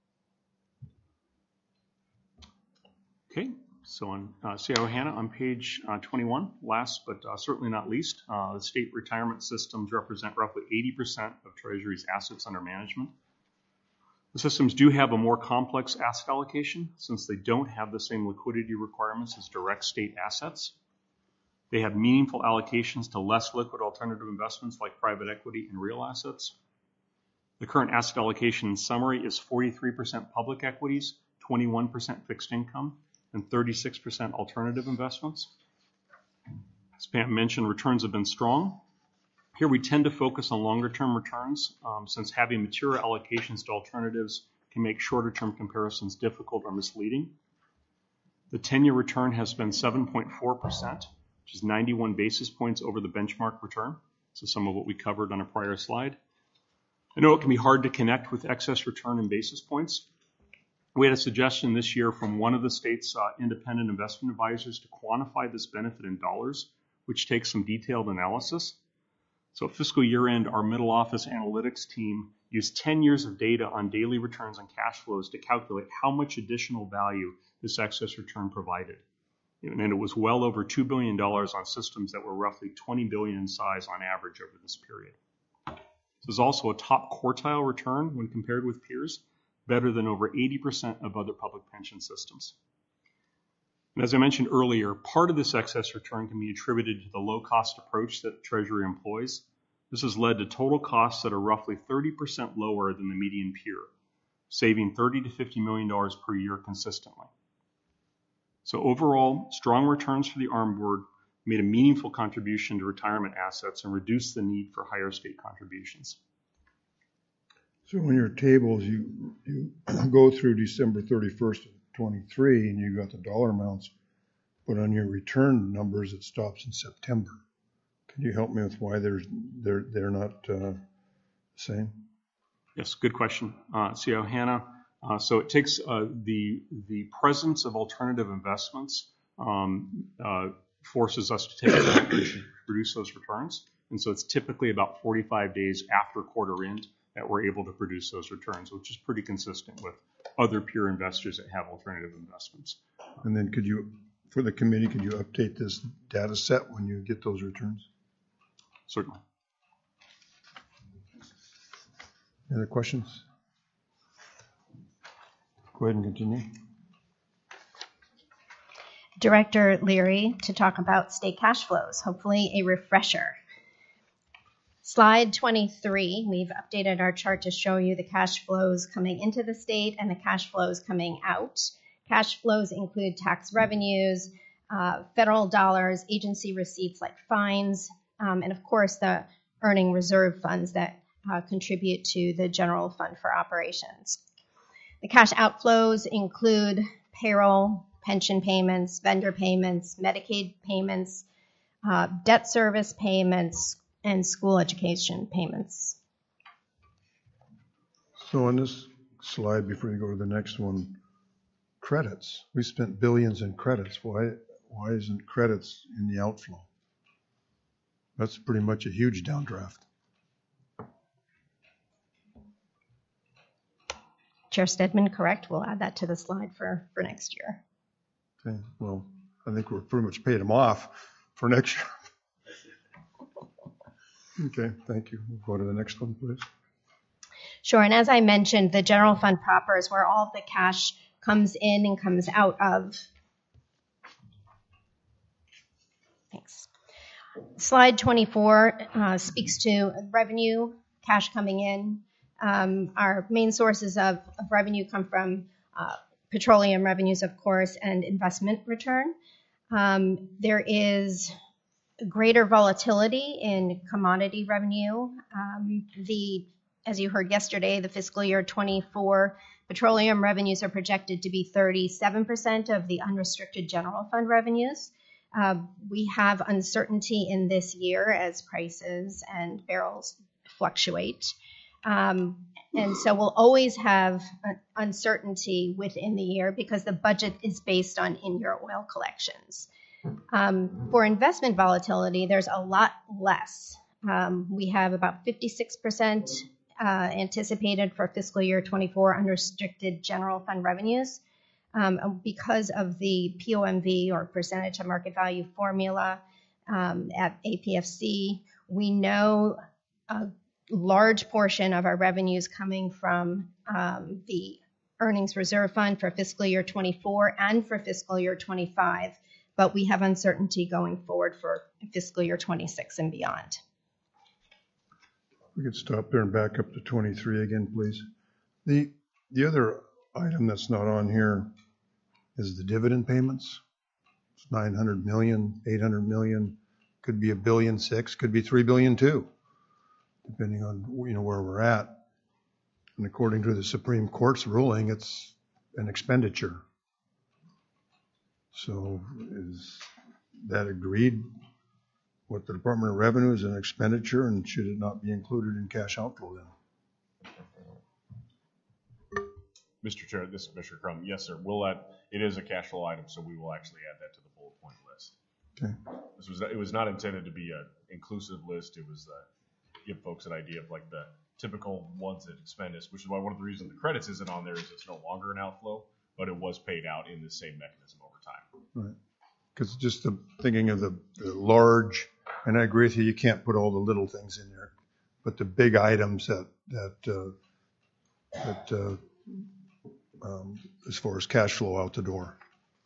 Okay, so on uh, Susquehanna on page uh, twenty-one, last but uh, certainly not least, uh, the state retirement systems represent roughly eighty percent of Treasury's assets under management. The systems do have a more complex asset allocation since they don't have the same liquidity requirements as direct state assets. They have meaningful allocations to less liquid alternative investments like private equity and real assets. The current asset allocation in summary is forty-three percent public equities, twenty-one percent fixed income, and thirty-six percent alternative investments. As Pam mentioned, returns have been strong. Here we tend to focus on longer-term returns um, since having material allocations to alternatives can make shorter-term comparisons difficult or misleading. The ten-year return has been seven point four percent, which is ninety-one basis points over the benchmark return. So some of what we covered on a prior slide. I know it can be hard to connect with excess return in basis points. We had a suggestion this year from one of the state's uh, independent investment advisors to quantify this benefit in dollars, which takes some detailed analysis. So at fiscal year end, our middle office analytics team used ten years of data on daily returns and cash flows to calculate how much additional value this excess return provided. And it was well over two billion dollars on systems that were roughly twenty billion dollars in size on average over this period. This is also a top quartile return when compared with peers, better than over eighty percent of other public pension systems. And as I mentioned earlier, part of this excess return can be attributed to the low-cost approach that Treasury employs. This has led to total costs that are roughly thirty percent lower than the median peer, saving thirty to fifty million dollars per year consistently. So overall, strong returns for the ARM board made a meaningful contribution to retirement assets and reduced the need for higher state contributions. So in your tables, you, you go through December thirty-first of twenty-three and you got the dollar amounts, but on your return numbers, it stops in September. Can you help me with why there's, they're, they're not uh, the same? Yes, good question. Uh, see how Hannah, uh, so it takes uh, the, the presence of alternative investments um, uh, forces us to take advantage and produce those returns. And so it's typically about forty-five days after quarter end that we're able to produce those returns, which is pretty consistent with other peer investors that have alternative investments. And then could you, for the committee, could you update this data set when you get those returns? Certainly. Any other questions? Go ahead and continue. Director Leary to talk about state cash flows, hopefully a refresher. Slide twenty-three, we've updated our chart to show you the cash flows coming into the state and the cash flows coming out. Cash flows include tax revenues, uh, federal dollars, agency receipts like fines, um, and of course the earning reserve funds that uh, contribute to the general fund for operations. The cash outflows include payroll, pension payments, vendor payments, Medicaid payments, uh, debt service payments, and school education payments. So on this slide, before you go to the next one, credits. We spent billions in credits. Why, why isn't credits in the outflow? That's pretty much a huge downdraft. Chair Stedman, correct. We'll add that to the slide for, for next year. Okay, well, I think we're pretty much paid them off for next year. Okay, thank you. We'll go to the next one, please. Sure, and as I mentioned, the general fund proper is where all of the cash comes in and comes out of. Thanks. Slide twenty-four uh, speaks to revenue, cash coming in. Um, our main sources of, of revenue come from uh, petroleum revenues, of course, and investment return. Um, there is greater volatility in commodity revenue. Um, the, as you heard yesterday, the fiscal year twenty-four petroleum revenues are projected to be thirty-seven percent of the unrestricted general fund revenues. Uh, we have uncertainty in this year as prices and barrels fluctuate. Um, and so we'll always have uncertainty within the year because the budget is based on in-year oil collections. Um, for investment volatility, there's a lot less. Um, we have about fifty-six percent uh, anticipated for fiscal year twenty-four unrestricted general fund revenues. Um, because of the P O M V, or percentage of market value formula um, at A P F C, we know a large portion of our revenues coming from um, the earnings reserve fund for fiscal year twenty-four and for fiscal year twenty-five, but we have uncertainty going forward for fiscal year twenty-six and beyond. We could stop there and back up to twenty-three again, please. The, the other item that's not on here is the dividend payments. It's nine hundred million, eight hundred million, could be a billion six, could be three billion two, depending on, you know, where we're at. And according to the Supreme Court's ruling, it's an expenditure. So is that agreed with the Department of Revenue as an expenditure, and should it not be included in cash outflow then? Mister Chair, this is Commissioner Crum. Yes, sir. We'll add, it is a cash flow item, so we will actually add that to the bullet point list. Okay. This was, it was not intended to be an inclusive list. It was uh, give folks an idea of like the typical ones that expend us, which is why one of the reasons the credits isn't on there is it's no longer an outflow, but it was paid out in the same mechanism over time. Right. Because just the, thinking of the, the large, and I agree with you, you can't put all the little things in there, but the big items that, that, uh, that, uh, um, as far as cash flow out the door.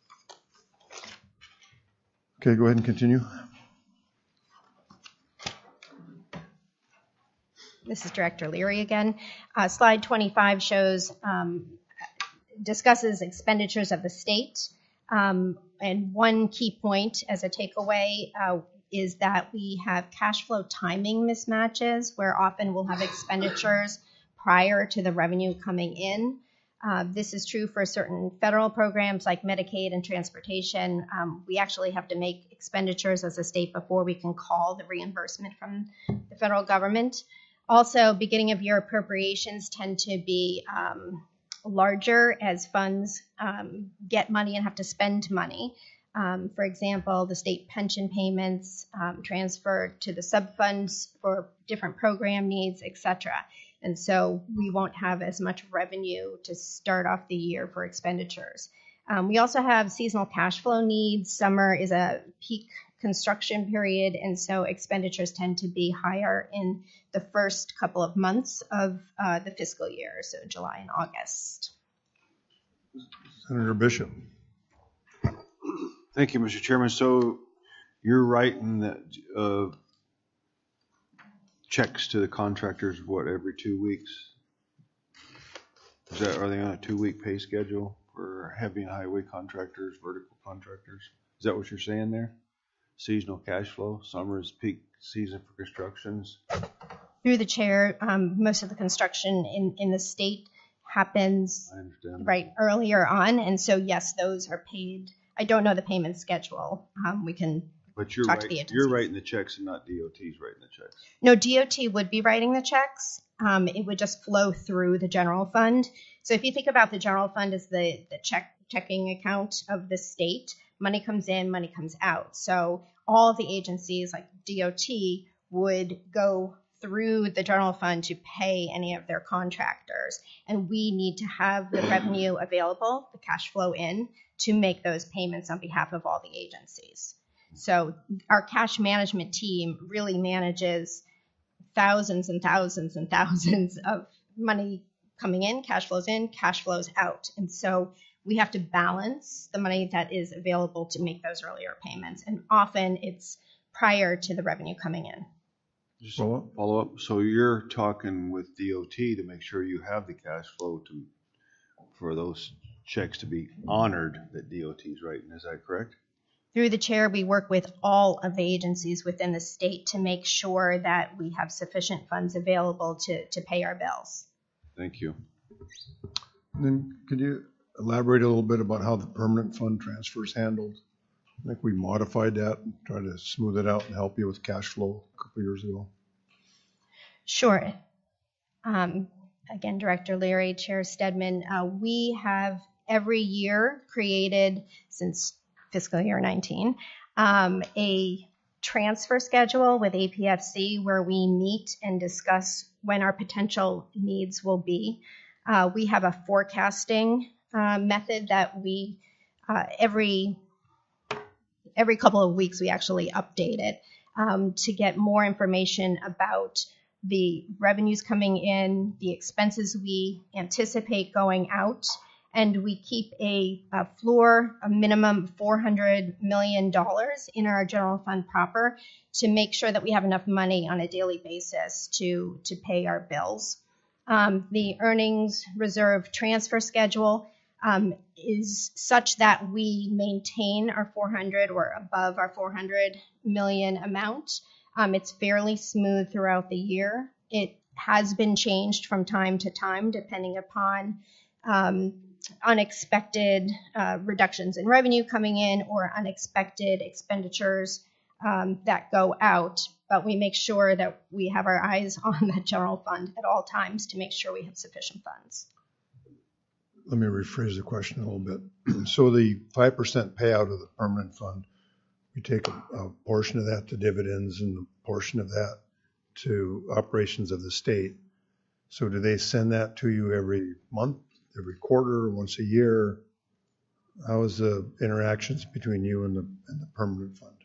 Okay, go ahead and continue. This is Director Leary again. Uh, slide twenty-five shows, um, discusses expenditures of the state. Um, and one key point as a takeaway uh, is that we have cash flow timing mismatches where often we'll have expenditures prior to the revenue coming in. Uh, this is true for certain federal programs like Medicaid and transportation. Um, we actually have to make expenditures as a state before we can call the reimbursement from the federal government. Also, beginning of year appropriations tend to be um, larger as funds um, get money and have to spend money. Um, for example, the state pension payments um, transfer to the subfunds for different program needs, et cetera. And so we won't have as much revenue to start off the year for expenditures. Um, we also have seasonal cash flow needs. Summer is a peak construction period, and so expenditures tend to be higher in the first couple of months of uh, the fiscal year, so July and August. Senator Bishop. Thank you, Mister Chairman. So you're writing that uh, checks to the contractors, what, every two weeks? Is that, are they on a two-week pay schedule for heavy and highway contractors, vertical contractors? Is that what you're saying there? Seasonal cash flow, summer is peak season for constructions. Through the chair, um, most of the construction in, in the state happens right earlier on, and so yes, those are paid. I don't know the payment schedule. Um, we can But you're talk to the right, agencies. you're writing the checks and not D O T's writing the checks. No, D O T would be writing the checks. Um, it would just flow through the general fund. So if you think about the general fund as the, the check checking account of the state, money comes in, money comes out. So all of the agencies like D O T would go through the general fund to pay any of their contractors. And we need to have the revenue available, the cash flow in, to make those payments on behalf of all the agencies. So our cash management team really manages thousands and thousands and thousands of money coming in, cash flows in, cash flows out. And so we have to balance the money that is available to make those earlier payments. And often it's prior to the revenue coming in. Just follow up. So you're talking with D O T to make sure you have the cash flow to, for those checks to be honored that D O T's writing. Is that correct? Through the chair, we work with all of the agencies within the state to make sure that we have sufficient funds available to, to pay our bills. Thank you. And then could you elaborate a little bit about how the permanent fund transfer is handled? I think we modified that and tried to smooth it out and help you with cash flow a couple years ago. Sure. Um, again, Director Leary, Chair Stedman, uh, we have every year created, since fiscal year nineteen, um, a transfer schedule with A P F C where we meet and discuss when our potential needs will be. Uh, we have a forecasting uh, method that we, uh, every every couple of weeks, we actually update it um, to get more information about the revenues coming in, the expenses we anticipate going out, and we keep a, a floor, a minimum of four hundred million dollars in our general fund proper to make sure that we have enough money on a daily basis to, to pay our bills. Um, the earnings reserve transfer schedule um, is such that we maintain our four hundred or above our four hundred million amount. Um, it's fairly smooth throughout the year. It has been changed from time to time depending upon um, unexpected uh, reductions in revenue coming in or unexpected expenditures um, that go out. But we make sure that we have our eyes on the general fund at all times to make sure we have sufficient funds. Let me rephrase the question a little bit. So the five percent payout of the permanent fund, we take a, a portion of that to dividends and a portion of that to operations of the state. So do they send that to you every month, every quarter, once a year? How is the interactions between you and the, and the permanent fund?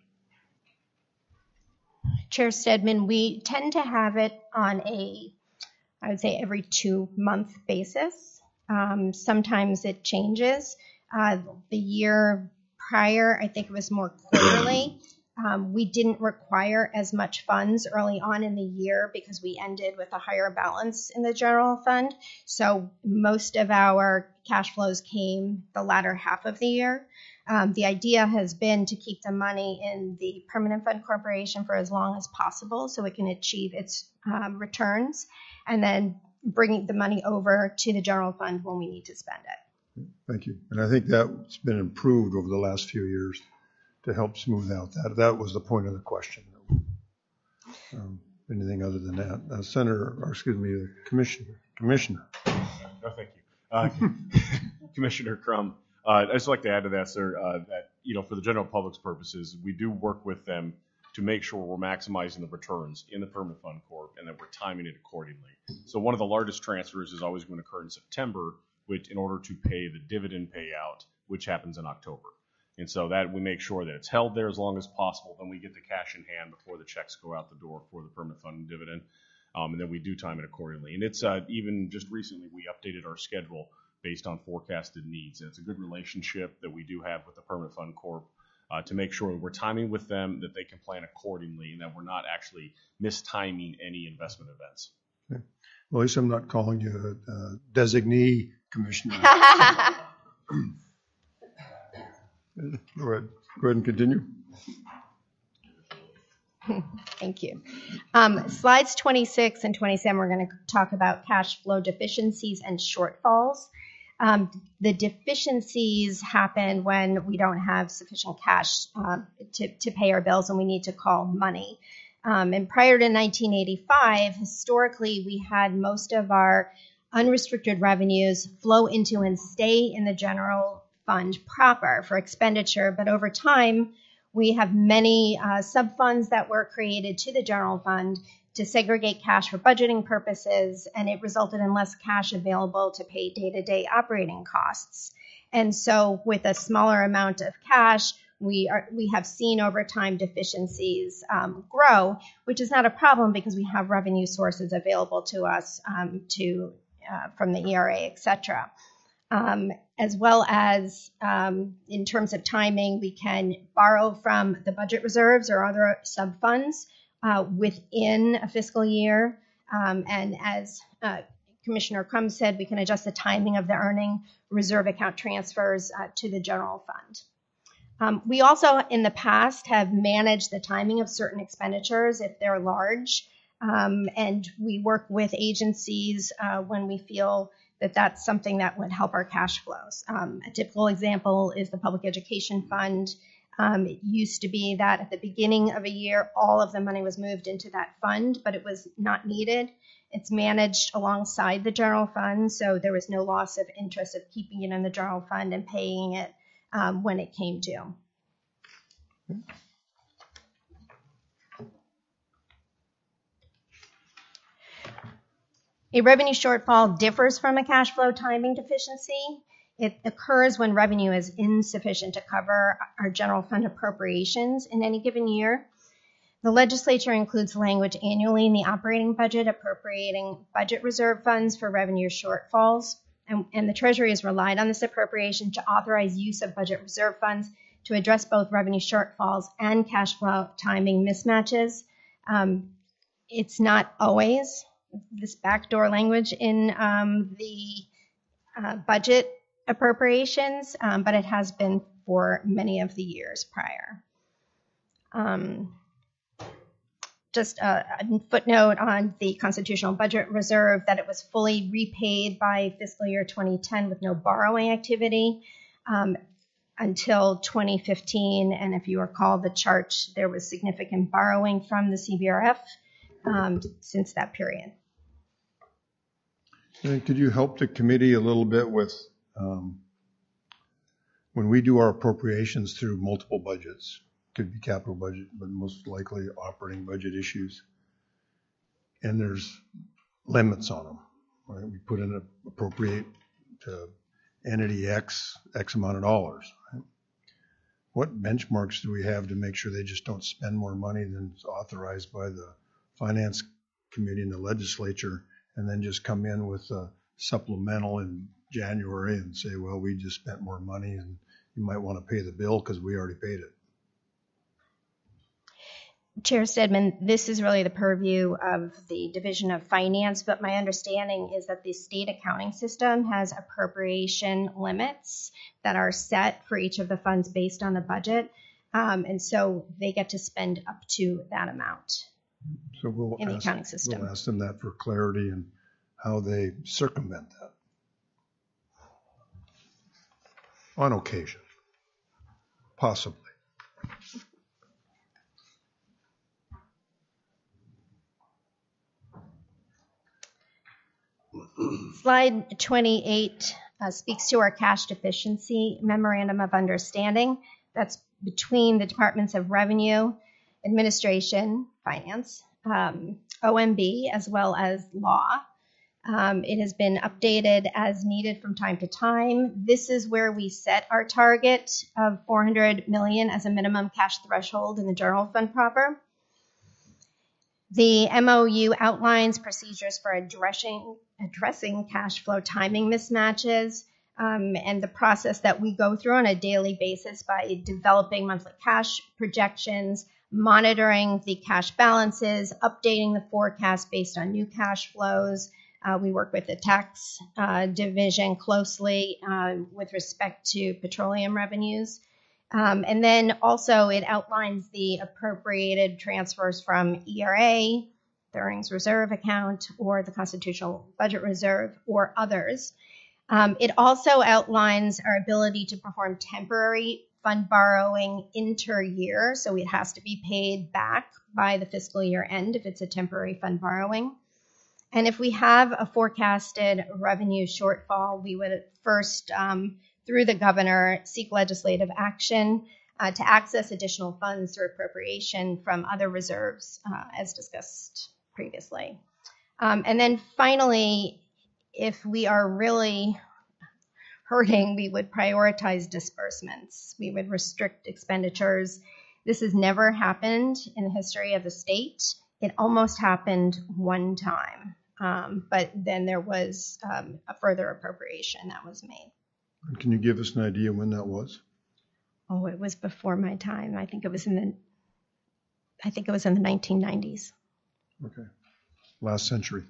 Chair Stedman, we tend to have it on a, I would say, every two month basis. Um, sometimes it changes. Uh, the year prior, I think it was more quarterly. Um, we didn't require as much funds early on in the year because we ended with a higher balance in the general fund. So most of our cash flows came the latter half of the year. Um, the idea has been to keep the money in the Permanent Fund Corporation for as long as possible so it can achieve its um, returns, and then bringing the money over to the general fund when we need to spend it. Thank you. And I think that's been improved over the last few years to help smooth out that. That was the point of the question. Um, anything other than that? Uh, Senator, or excuse me, the Commissioner. Commissioner. No, thank you. Uh, Commissioner Crum, uh, I'd just like to add to that, sir, uh, that, you know, for the general public's purposes, we do work with them to make sure we're maximizing the returns in the Permanent Fund Corp and that we're timing it accordingly. So one of the largest transfers is always going to occur in September, which in order to pay the dividend payout, which happens in October. And so that we make sure that it's held there as long as possible. Then we get the cash in hand before the checks go out the door for the permanent fund dividend. Um, and then we do time it accordingly. And it's uh, even just recently we updated our schedule based on forecasted needs. And it's a good relationship that we do have with the Permanent Fund Corp uh, to make sure we're timing with them, that they can plan accordingly, and that we're not actually mistiming any investment events. Okay. Well, at least I'm not calling you a, a designee commissioner. Go ahead. Go ahead and continue. Thank you. Um, slides twenty-six and twenty-seven, we're going to talk about cash flow deficiencies and shortfalls. Um, the deficiencies happen when we don't have sufficient cash uh, to, to pay our bills and we need to call money. Um, and prior to nineteen eighty-five, historically, we had most of our unrestricted revenues flow into and stay in the general fund proper for expenditure. But over time, we have many uh, sub-funds that were created to the general fund to segregate cash for budgeting purposes, and it resulted in less cash available to pay day-to-day operating costs. And so with a smaller amount of cash, we are we have seen over time deficiencies um, grow, which is not a problem because we have revenue sources available to us um, to uh, from the E R A, et cetera. Um, as well as um, in terms of timing, we can borrow from the budget reserves or other sub-funds Uh, within a fiscal year. Um, and as uh, Commissioner Crum said, we can adjust the timing of the earning reserve account transfers uh, to the general fund. Um, we also, in the past, have managed the timing of certain expenditures if they're large. Um, and we work with agencies uh, when we feel that that's something that would help our cash flows. Um, a typical example is the Public Education Fund. Um, it used to be that at the beginning of a year, all of the money was moved into that fund, but it was not needed. It's managed alongside the general fund, so there was no loss of interest of keeping it in the general fund and paying it um, when it came due. A revenue shortfall differs from a cash flow timing deficiency. It occurs when revenue is insufficient to cover our general fund appropriations in any given year. The legislature includes language annually in the operating budget appropriating budget reserve funds for revenue shortfalls, and, and the Treasury has relied on this appropriation to authorize use of budget reserve funds to address both revenue shortfalls and cash flow timing mismatches. Um, it's not always this backdoor language in um, the uh, budget appropriations, um, but it has been for many of the years prior. Um, just a, a footnote on the Constitutional Budget Reserve that it was fully repaid by fiscal year twenty ten with no borrowing activity um, until twenty fifteen. And if you recall the chart, there was significant borrowing from the C B R F um, since that period. And could you help the committee a little bit with Um, when we do our appropriations through multiple budgets, could be capital budget, but most likely operating budget issues, and there's limits on them, right? We put in a appropriate to entity X, X amount of dollars, right? What benchmarks do we have to make sure they just don't spend more money than is authorized by the finance committee and the legislature, and then just come in with a supplemental in January and say, well, we just spent more money and you might want to pay the bill because we already paid it? Chair Stedman, this is really the purview of the Division of Finance, but my understanding is that the state accounting system has appropriation limits that are set for each of the funds based on the budget, um, and so they get to spend up to that amount So we'll in the ask, accounting system. We'll ask them that for clarity and how they circumvent that. On occasion, possibly. Slide twenty-eight uh, speaks to our cash deficiency memorandum of understanding. That's between the Departments of Revenue, Administration, Finance, um, O M B, as well as Law. Um, it has been updated as needed from time to time. This is where we set our target of four hundred million dollars as a minimum cash threshold in the general fund proper. The M O U outlines procedures for addressing, addressing cash flow timing mismatches um, and the process that we go through on a daily basis by developing monthly cash projections, monitoring the cash balances, updating the forecast based on new cash flows. Uh, we work with the tax uh, division closely uh, with respect to petroleum revenues. Um, and then also it outlines the appropriated transfers from E R A, the earnings reserve account, or the constitutional budget reserve, or others. Um, it also outlines our ability to perform temporary fund borrowing inter-year, so it has to be paid back by the fiscal year end if it's a temporary fund borrowing. And if we have a forecasted revenue shortfall, we would first, um, through the governor, seek legislative action uh, to access additional funds through appropriation from other reserves, uh, as discussed previously. Um, and then finally, if we are really hurting, we would prioritize disbursements. We would restrict expenditures. This has never happened in the history of the state. It almost happened one time, um, but then there was um, a further appropriation that was made. Can you give us an idea when that was? Oh, it was before my time. I think it was in the, I think it was in the nineteen nineties. Okay. Last century.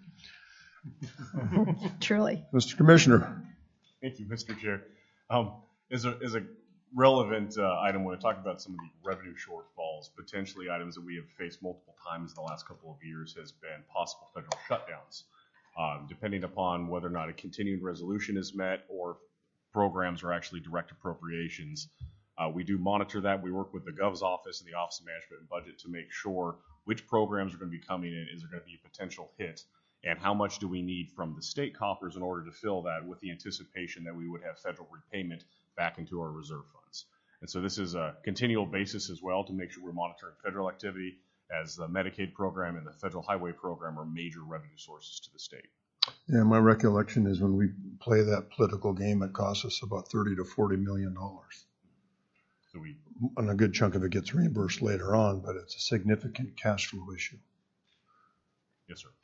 Truly. Mister Commissioner. Thank you, Mister Chair. Um, as a, as a relevant uh, item, when I talk about some of the revenue shortfalls, potentially items that we have faced multiple times in the last couple of years has been possible federal shutdowns, um, depending upon whether or not a continuing resolution is met or programs are actually direct appropriations. Uh, we do monitor that. We work with the Gov's office and the Office of Management and Budget to make sure which programs are going to be coming in. Is there going to be a potential hit? And how much do we need from the state coffers in order to fill that, with the anticipation that we would have federal repayment back into our reserve funds. And so this is a continual basis as well to make sure we're monitoring federal activity, as the Medicaid program and the federal highway program are major revenue sources to the state. Yeah, my recollection is when we play that political game, it costs us about thirty to forty million dollars. So we, and a good chunk of it gets reimbursed later on, but it's a significant cash flow issue. yes, sir.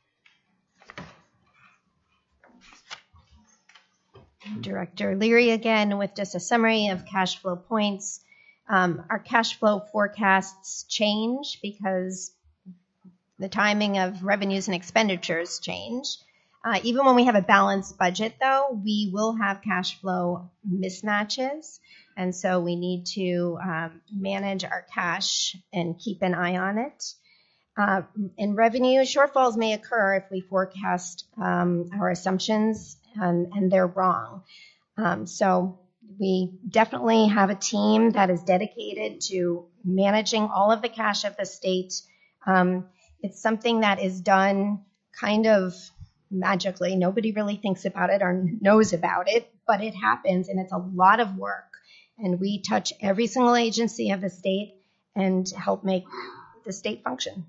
Director Leary again with just a summary of cash flow points. Um, our cash flow forecasts change because the timing of revenues and expenditures change. Uh, even when we have a balanced budget, though, we will have cash flow mismatches. And so we need to um, manage our cash and keep an eye on it. Uh, in revenue, shortfalls may occur if we forecast um, our assumptions and, and they're wrong. Um, so we definitely have a team that is dedicated to managing all of the cash of the state. Um, it's something that is done kind of magically. Nobody really thinks about it or knows about it, but it happens, and it's a lot of work. And we touch every single agency of the state and help make the state function.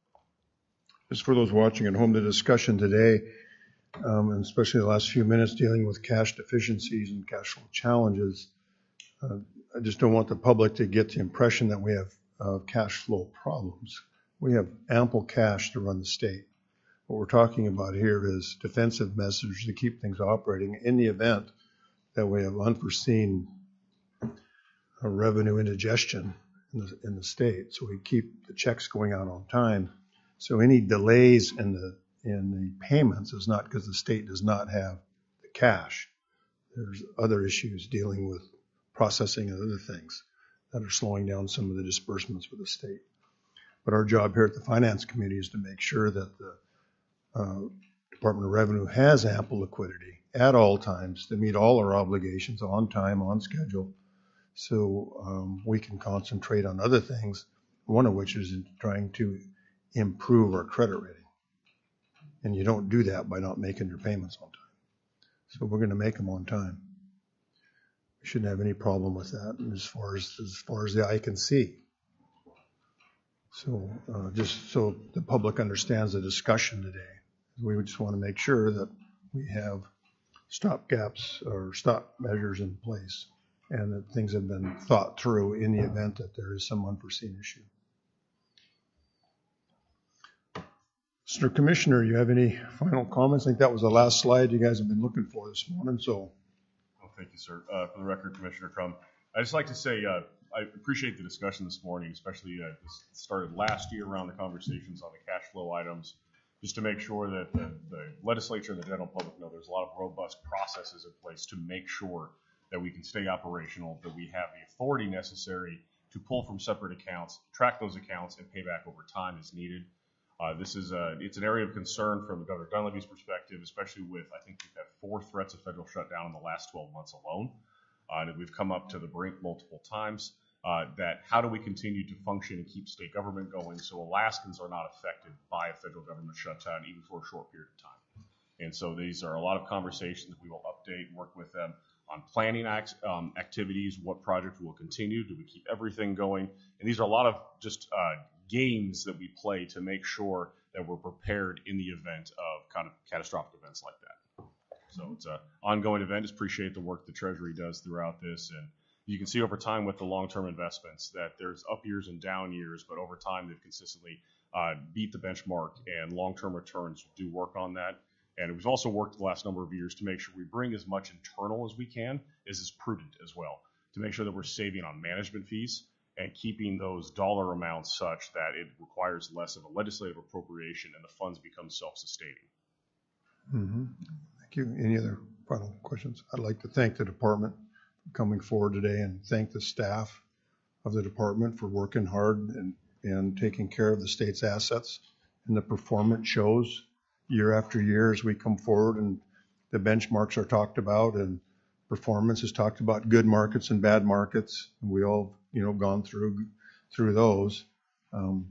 Just for those watching at home, the discussion today, um, and especially the last few minutes dealing with cash deficiencies and cash flow challenges, uh, I just don't want the public to get the impression that we have uh, cash flow problems. We have ample cash to run the state. What we're talking about here is defensive measures to keep things operating in the event that we have unforeseen uh, revenue indigestion in the, in the state. So we keep the checks going out on time. So any delays in the in the payments is not because the state does not have the cash. There's other issues dealing with processing and other things that are slowing down some of the disbursements for the state. But our job here at the Finance Committee is to make sure that the uh, Department of Revenue has ample liquidity at all times to meet all our obligations on time, on schedule, so um, we can concentrate on other things, one of which is in trying to improve our credit rating. And you don't do that by not making your payments on time. So we're going to make them on time. We shouldn't have any problem with that as far as as far as the eye can see. So uh, just so the public understands the discussion today, we just want to make sure that we have stop gaps or stop measures in place and that things have been thought through in the event that there is some unforeseen issue. Mister Commissioner, you have any final comments? I think that was the last slide you guys have been looking for this morning. So, well, thank you, sir. Uh, for the record, Commissioner Crum, I'd just like to say uh, I appreciate the discussion this morning, especially uh, this started last year around the conversations on the cash flow items, just to make sure that the, the legislature and the general public know there's a lot of robust processes in place to make sure that we can stay operational, that we have the authority necessary to pull from separate accounts, track those accounts, and pay back over time as needed. Uh, this is a, it's an area of concern from Governor Dunleavy's perspective, especially with, I think we've had four threats of federal shutdown in the last twelve months alone. Uh, and we've come up to the brink multiple times. Uh, that how do we continue to function and keep state government going so Alaskans are not affected by a federal government shutdown even for a short period of time. And so these are a lot of conversations. We will update and work with them on planning act, um, activities, what project will continue, do we keep everything going? And these are a lot of just uh, games that we play to make sure that we're prepared in the event of kind of catastrophic events like that. So it's an ongoing event. Just appreciate the work the Treasury does throughout this. And you can see over time with the long-term investments that there's up years and down years, but over time they've consistently uh, beat the benchmark, and long-term returns do work on that. And we've also worked the last number of years to make sure we bring as much internal as we can, as is prudent as well, to make sure that we're saving on management fees and keeping those dollar amounts such that it requires less of a legislative appropriation and the funds become self-sustaining. Mm-hmm. Thank you. Any other final questions? I'd like to thank the department coming forward today and thank the staff of the department for working hard and, and taking care of the state's assets. And the performance shows year after year as we come forward and the benchmarks are talked about and performance is talked about, good markets and bad markets. We all, you know, gone through through those. Um,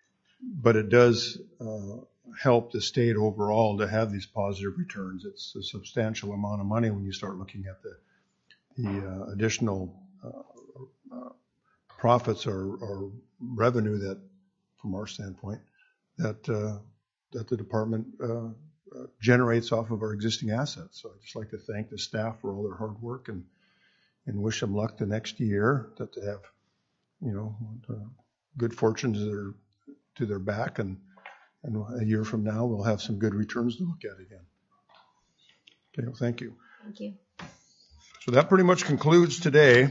but it does uh, help the state overall to have these positive returns. It's a substantial amount of money when you start looking at the the uh, additional uh, uh, profits or, or revenue that, from our standpoint, that uh, that the department uh, uh, generates off of our existing assets. So I'd just like to thank the staff for all their hard work and and wish them luck the next year, that they have, you know, uh, good fortune to their to their back, and and a year from now we'll have some good returns to look at again. Okay, well, thank you. Thank you. So that pretty much concludes today.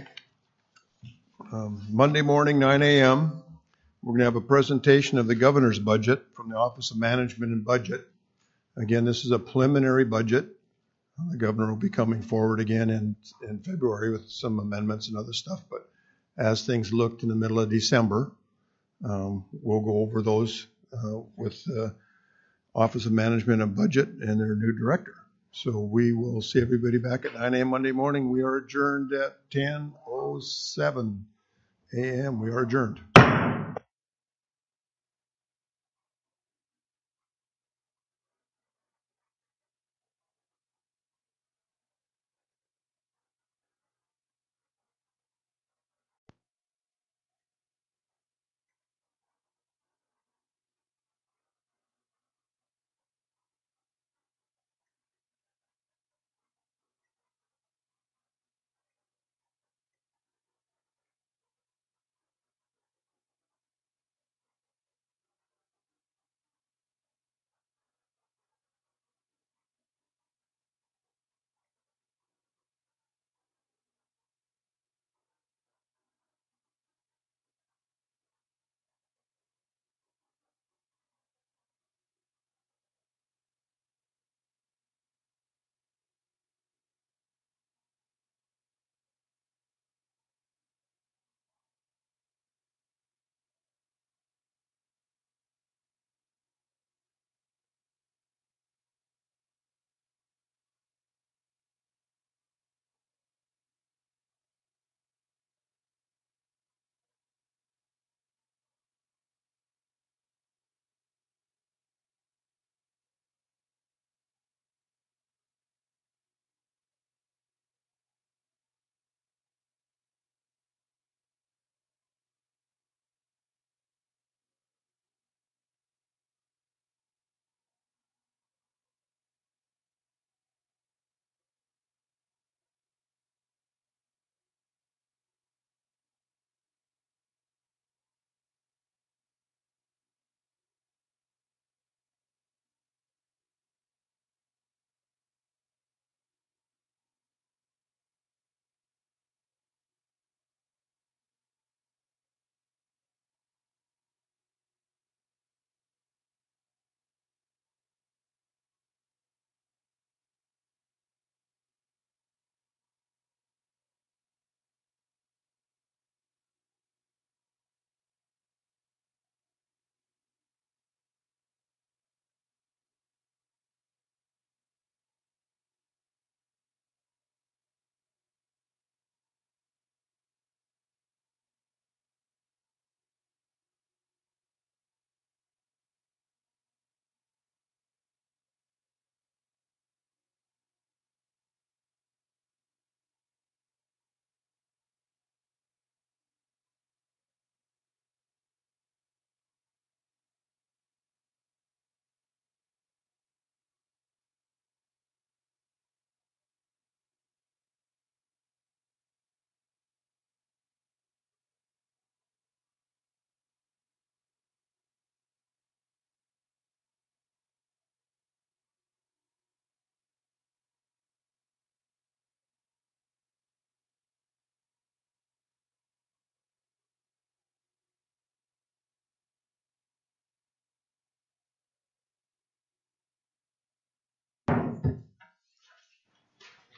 Um, Monday morning, nine a.m., we're going to have a presentation of the governor's budget from the Office of Management and Budget. Again, this is a preliminary budget. The governor will be coming forward again in, in February with some amendments and other stuff. But as things looked in the middle of December, um, we'll go over those uh, with the Office of Management and Budget and their new director. So we will see everybody back at nine a.m. Monday morning. We are adjourned at ten oh seven a.m. We are adjourned.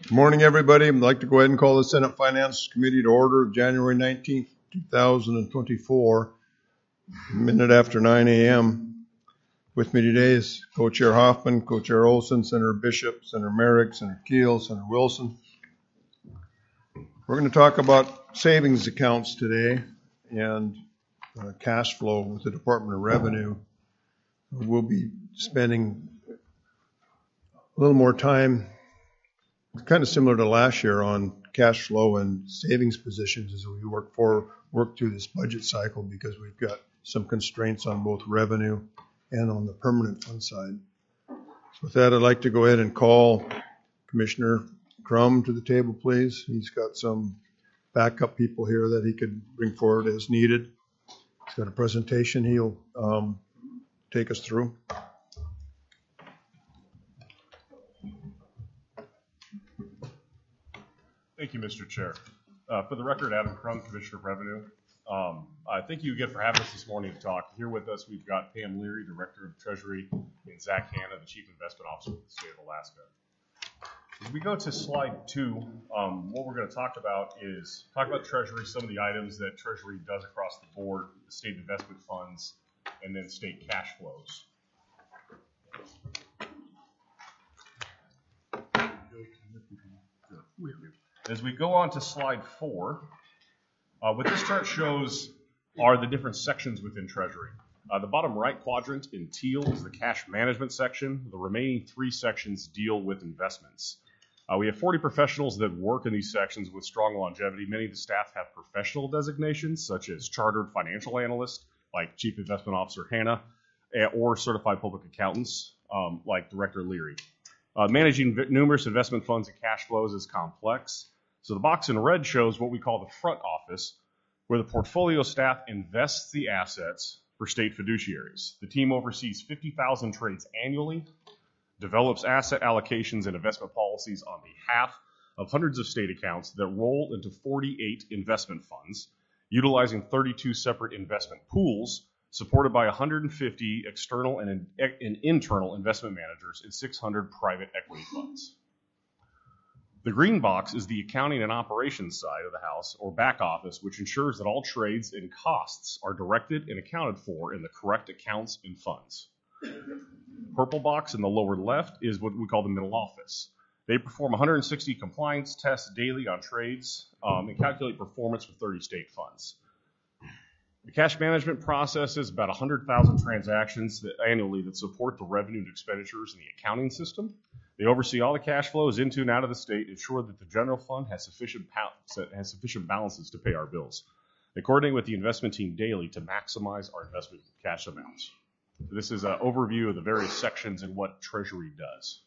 Good morning, everybody. I'd like to go ahead and call the Senate Finance Committee to order January nineteenth, two thousand twenty-four, minute after nine a.m. With me today is Co-Chair Hoffman, Co-Chair Olson, Senator Bishop, Senator Merrick, Senator Keel, Senator Wilson. We're going to talk about savings accounts today and uh, cash flow with the Department of Revenue. We'll be spending a little more time, kind of similar to last year, on cash flow and savings positions as we work for work through this budget cycle, because we've got some constraints on both revenue and on the permanent fund side. So with that, I'd like to go ahead and call Commissioner Crum to the table, please. He's got some backup people here that he could bring forward as needed. He's got a presentation he'll um, take us through. Thank you, Mister Chair. Uh, for the record, Adam Crum, Commissioner of Revenue. Um, I thank you again for having us this morning to talk. Here with us, we've got Pam Leary, Director of Treasury, and Zach Hanna, the Chief Investment Officer with the state of Alaska. As we go to slide two, um, what we're going to talk about is talk about Treasury, some of the items that Treasury does across the board, the state investment funds, and then state cash flows. As we go on to slide four, uh, what this chart shows are the different sections within Treasury. Uh, the bottom right quadrant in teal is the cash management section. The remaining three sections deal with investments. Uh, we have forty professionals that work in these sections with strong longevity. Many of the staff have professional designations, such as chartered financial analyst, like Chief Investment Officer Hanna, or certified public accountants, um, like Director Leary. Uh, managing numerous investment funds and cash flows is complex. So the box in red shows what we call the front office, where the portfolio staff invests the assets for state fiduciaries. The team oversees fifty thousand trades annually, develops asset allocations and investment policies on behalf of hundreds of state accounts that roll into forty-eight investment funds, utilizing thirty-two separate investment pools, supported by one hundred fifty external and, and internal investment managers and six hundred private equity funds. The green box is the accounting and operations side of the house, or back office, which ensures that all trades and costs are directed and accounted for in the correct accounts and funds. The purple box in the lower left is what we call the middle office. They perform one hundred sixty compliance tests daily on trades um, and calculate performance for thirty state funds. The cash management processes about one hundred thousand transactions that, annually that support the revenue and expenditures in the accounting system. They oversee all the cash flows into and out of the state, ensure that the general fund has sufficient, has sufficient balances to pay our bills. They coordinate with the investment team daily to maximize our investment cash amounts. This is an overview of the various sections and what Treasury does.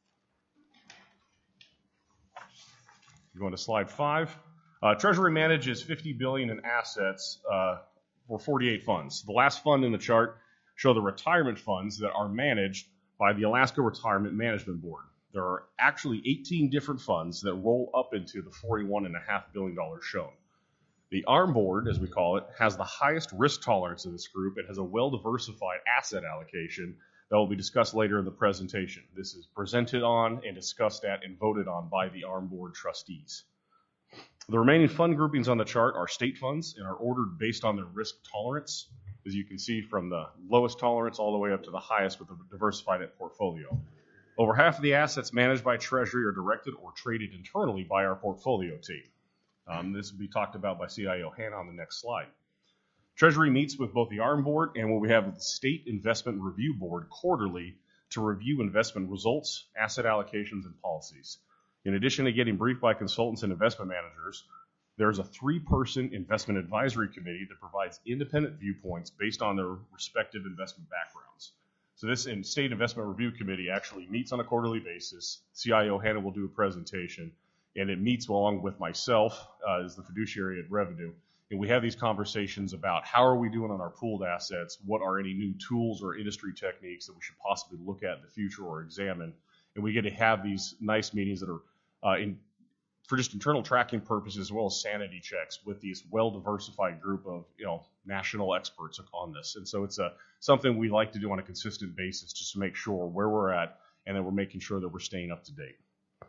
Going to slide five. Uh, Treasury manages fifty billion dollars in assets uh, for forty-eight funds. The last fund in the chart show the retirement funds that are managed by the Alaska Retirement Management Board. There are actually eighteen different funds that roll up into the forty-one point five billion dollars shown. The A R M board, as we call it, has the highest risk tolerance in this group. It has a well-diversified asset allocation that will be discussed later in the presentation. This is presented on and discussed at and voted on by the A R M board trustees. The remaining fund groupings on the chart are state funds and are ordered based on their risk tolerance, as you can see from the lowest tolerance all the way up to the highest with a diversified portfolio. Over half of the assets managed by Treasury are directed or traded internally by our portfolio team. Um, this will be talked about by C I O Hanna on the next slide. Treasury meets with both the A R M board and what we have with the State Investment Review Board quarterly to review investment results, asset allocations, and policies. In addition to getting briefed by consultants and investment managers, there's a three-person investment advisory committee that provides independent viewpoints based on their respective investment backgrounds. So this in State Investment Review Committee actually meets on a quarterly basis. C I O Hanna will do a presentation, and it meets along with myself uh, as the fiduciary at Revenue. And we have these conversations about how are we doing on our pooled assets, what are any new tools or industry techniques that we should possibly look at in the future or examine. And we get to have these nice meetings that are uh, in for just internal tracking purposes as well as sanity checks with these well-diversified group of you know national experts on this. And so it's a, something we like to do on a consistent basis just to make sure where we're at and that we're making sure that we're staying up to date.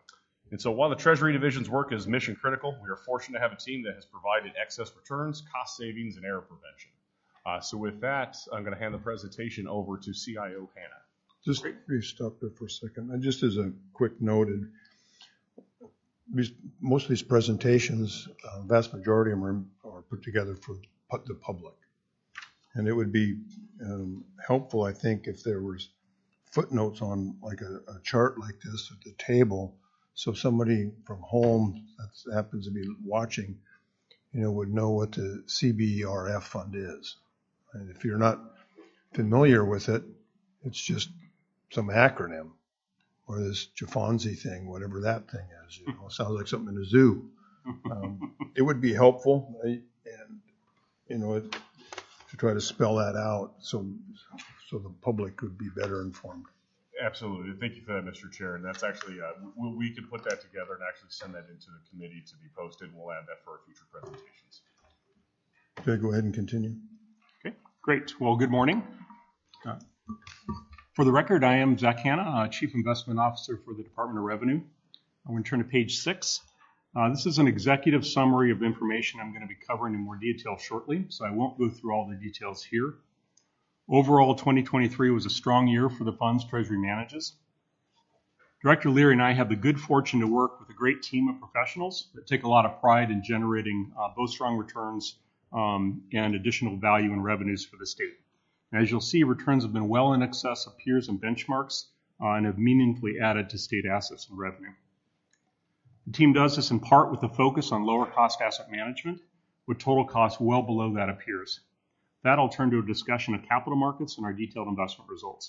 And so while the Treasury Division's work is mission critical, we are fortunate to have a team that has provided excess returns, cost savings, and error prevention. Uh, so with that, I'm going to hand the presentation over to C I O Hannah. Just we stop there for a second. And just as a quick note, these, most of these presentations, uh, vast majority of them are, are put together for the public. And it would be um, helpful, I think, if there was footnotes on like a, a chart like this at the table, so somebody from home that happens to be watching, you know, would know what the C B E R F fund is. And if you're not familiar with it, it's just some acronym, or this Jafonzi thing, whatever that thing is. You know, it sounds like something in a zoo. Um, it would be helpful, and you know, it, to try to spell that out so so the public could be better informed. Absolutely. Thank you for that, Mister Chair. And that's actually, uh, we, we could put that together and actually send that into the committee to be posted. We'll add that for our future presentations. Okay, go ahead and continue. Okay, great. Well, good morning. Uh, for the record, I am Zach Hannah, uh, Chief Investment Officer for the Department of Revenue. I'm going to turn to page six. Uh, this is an executive summary of information I'm going to be covering in more detail shortly, so I won't go through all the details here. Overall, twenty twenty-three was a strong year for the funds Treasury manages. Director Leary and I have the good fortune to work with a great team of professionals that take a lot of pride in generating uh, both strong returns um, and additional value and revenues for the state. And as you'll see, returns have been well in excess of peers and benchmarks uh, and have meaningfully added to state assets and revenue. The team does this in part with a focus on lower cost asset management, with total costs well below that of peers. That I'll turn to a discussion of capital markets and our detailed investment results.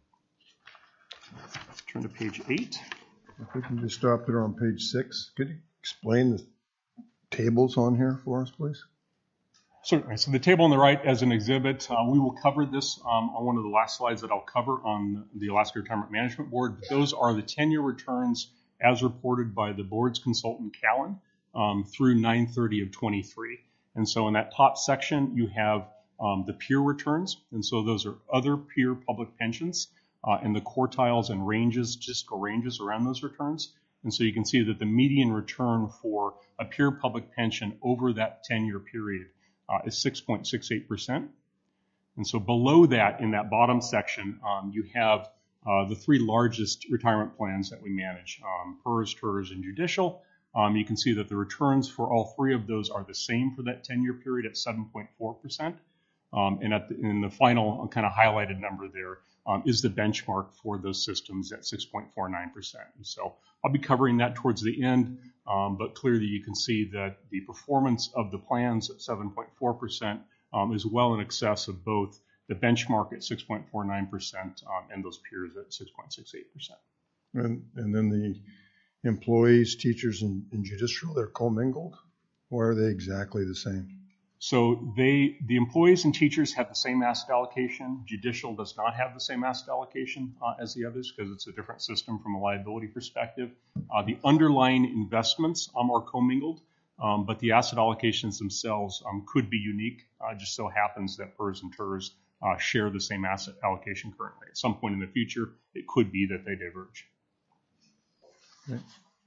Turn to page eight. If we can just stop there on page six. Could you explain the tables on here for us, please? Certainly. So the table on the right as an exhibit, uh, we will cover this um, on one of the last slides that I'll cover on the Alaska Retirement Management Board. But those are the ten-year returns as reported by the board's consultant, Callan, um, through nine thirty of twenty-three. And so in that top section, you have Um, the peer returns, and so those are other peer public pensions uh, and the quartiles and ranges, statistical ranges around those returns. And so you can see that the median return for a peer public pension over that ten-year period uh, is six point six eight percent. And so below that, in that bottom section, um, you have uh, the three largest retirement plans that we manage, um, P E R S, T E R S, and Judicial. Um, you can see that the returns for all three of those are the same for that ten-year period at seven point four percent. Um, and at the, in the final kind of highlighted number there um, is the benchmark for those systems at six point four nine percent. And so I'll be covering that towards the end, um, but clearly you can see that the performance of the plans at seven point four percent um, is well in excess of both the benchmark at six point four nine percent um, and those peers at six point six eight percent. And, and then the employees, teachers, and, and judicial, they're commingled? Or are they exactly the same? So they, the employees and teachers have the same asset allocation. Judicial does not have the same asset allocation uh, as the others because it's a different system from a liability perspective. Uh, the underlying investments um, are commingled, um, but the asset allocations themselves um, could be unique. Uh, just so happens that P E R S and T E R S uh, share the same asset allocation currently. At some point in the future, it could be that they diverge. Okay,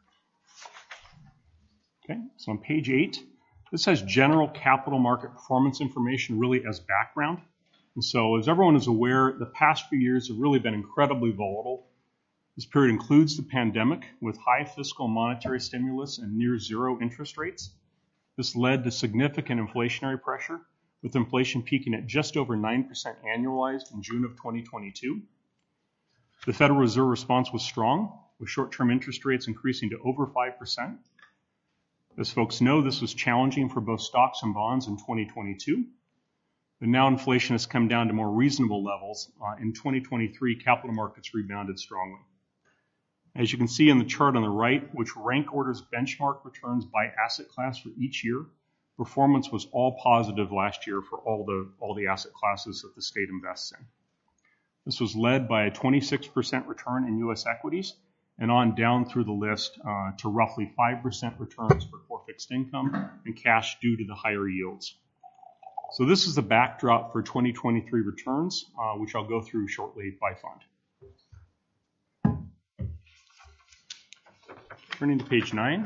okay so on page eight, this has general capital market performance information really as background. And so as everyone is aware, the past few years have really been incredibly volatile. This period includes the pandemic with high fiscal monetary stimulus and near zero interest rates. This led to significant inflationary pressure, with inflation peaking at just over nine percent annualized in June of twenty twenty-two. The Federal Reserve response was strong, with short-term interest rates increasing to over five percent. As folks know, this was challenging for both stocks and bonds in twenty twenty-two. But now inflation has come down to more reasonable levels. Uh, in twenty twenty-three, capital markets rebounded strongly. As you can see in the chart on the right, which rank orders benchmark returns by asset class for each year, performance was all positive last year for all the, all the asset classes that the state invests in. This was led by a twenty-six percent return in U S equities, and on down through the list uh, to roughly five percent returns for core fixed income and cash due to the higher yields. So this is the backdrop for twenty twenty-three returns, uh, which I'll go through shortly by fund. Turning to page nine.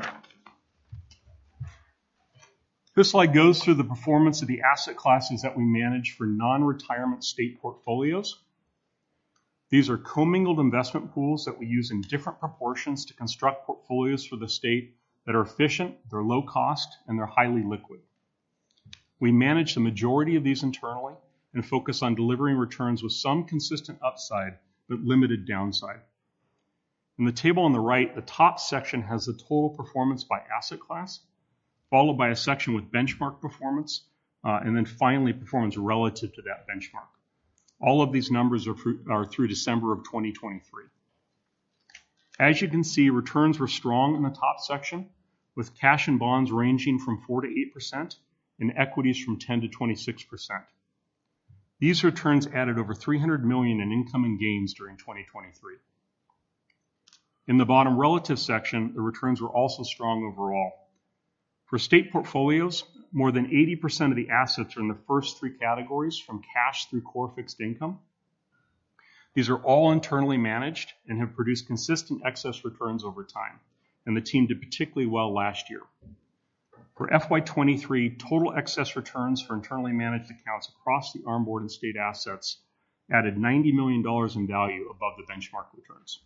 This slide goes through the performance of the asset classes that we manage for non-retirement state portfolios. These are commingled investment pools that we use in different proportions to construct portfolios for the state that are efficient, they're low cost, and they're highly liquid. We manage the majority of these internally and focus on delivering returns with some consistent upside, but limited downside. In the table on the right, the top section has the total performance by asset class, followed by a section with benchmark performance, uh, and then finally performance relative to that benchmark. All of these numbers are, are through December of twenty twenty-three. As you can see, returns were strong in the top section, with cash and bonds ranging from four to eight percent and equities from ten to twenty-six percent. These returns added over three hundred million dollars in incoming gains during twenty twenty-three. In the bottom relative section, the returns were also strong overall. For state portfolios, more than eighty percent of the assets are in the first three categories, from cash through core fixed income. These are all internally managed and have produced consistent excess returns over time, and the team did particularly well last year. For F Y twenty-three, total excess returns for internally managed accounts across the ARM board and state assets added ninety million dollars in value above the benchmark returns.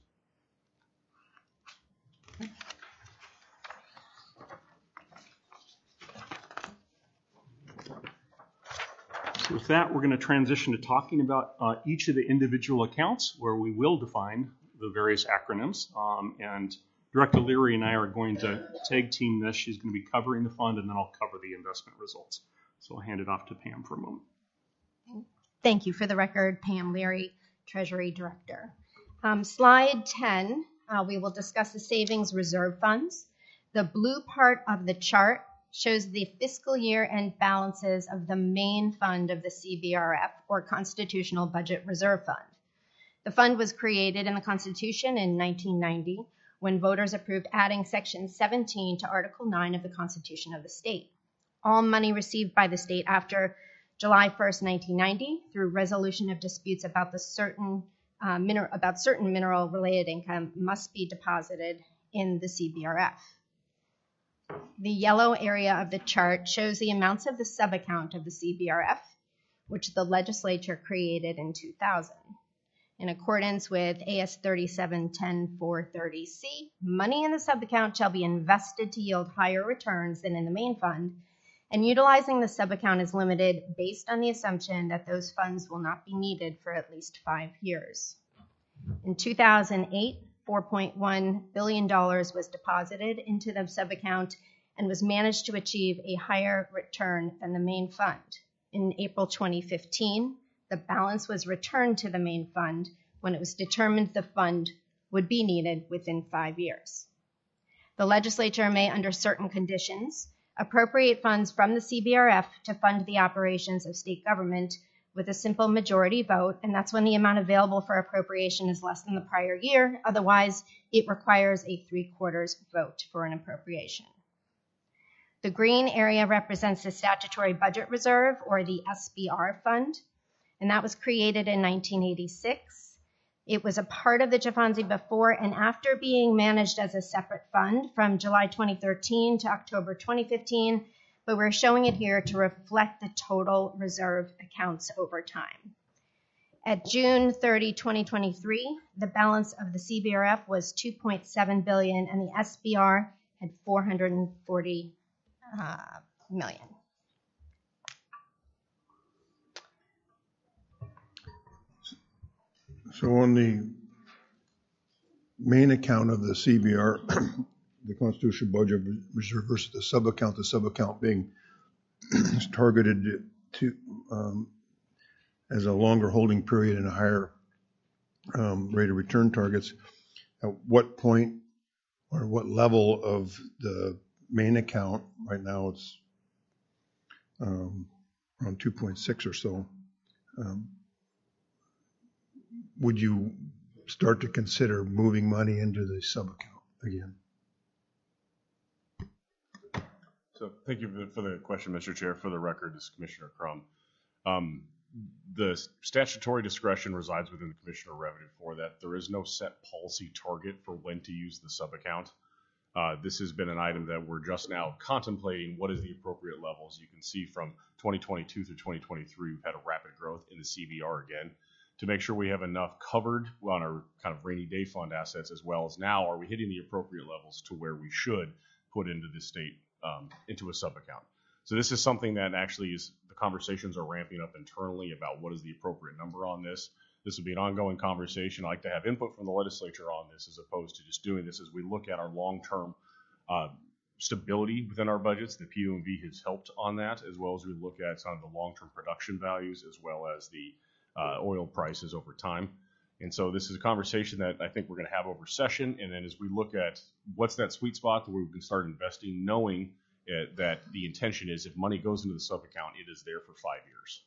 So with that, we're going to transition to talking about uh, each of the individual accounts, where we will define the various acronyms. Um, and Director Leary and I are going to tag team this. She's going to be covering the fund, and then I'll cover the investment results. So I'll hand it off to Pam for a moment. Thank you. For the record, Pam Leary, Treasury Director. Um, slide ten, uh, we will discuss the savings reserve funds. The blue part of the chart shows the fiscal year end balances of the main fund of the C B R F, or Constitutional Budget Reserve Fund. The fund was created in the Constitution in nineteen ninety, when voters approved adding Section seventeen to Article nine of the Constitution of the state. All money received by the state after July first, nineteen ninety, through resolution of disputes about the certain uh, mineral about certain mineral-related income, must be deposited in the C B R F. The yellow area of the chart shows the amounts of the subaccount of the C B R F, which the legislature created in two thousand. In accordance with A S thirty-seven ten four thirty C, money in the subaccount shall be invested to yield higher returns than in the main fund, and utilizing the subaccount is limited based on the assumption that those funds will not be needed for at least five years. In two thousand eight, four point one billion dollars was deposited into the subaccount and was managed to achieve a higher return than the main fund. In April twenty fifteen, the balance was returned to the main fund when it was determined the fund would be needed within five years. The legislature may, under certain conditions, appropriate funds from the C B R F to fund the operations of state government with a simple majority vote, and that's when the amount available for appropriation is less than the prior year. Otherwise, it requires a three-quarters vote for an appropriation. The green area represents the statutory budget reserve, or the S B R fund, and that was created in nineteen eighty-six. It was a part of the Jafonsi before and after being managed as a separate fund from July twenty thirteen to October twenty fifteen, but we're showing it here to reflect the total reserve accounts over time. At June thirtieth, twenty twenty-three, the balance of the C B R F was two point seven billion dollars and the S B R had four hundred forty uh, million. So on the main account of the C B R, the Constitutional Budget Reserve versus the sub-account, the sub-account being targeted to um, as a longer holding period and a higher um, rate of return targets. At what point or what level of the main account, right now it's um, around two point six or so, um, would you start to consider moving money into the sub-account again? So thank you for the question, Mister Chair. For the record, this is Commissioner Crum. Um, the statutory discretion resides within the Commissioner of Revenue for that. There is no set policy target for when to use the sub-account. Uh, this has been an item that we're just now contemplating what is the appropriate levels. You can see from twenty twenty-two through twenty twenty-three, we've had a rapid growth in the C B R again to make sure we have enough covered on our kind of rainy day fund assets, as well as now are we hitting the appropriate levels to where we should put into the state, um, into a sub account. So this is something that actually is, the conversations are ramping up internally about what is the appropriate number on this. This will be an ongoing conversation. I like to have input from the legislature on this as opposed to just doing this as we look at our long-term uh, stability within our budgets. The P U M V has helped on that, as well as we look at some of the long-term production values as well as the uh, oil prices over time. And so this is a conversation that I think we're going to have over session. And then as we look at what's that sweet spot where we can start investing, knowing uh, that the intention is if money goes into the sub account, it is there for five years.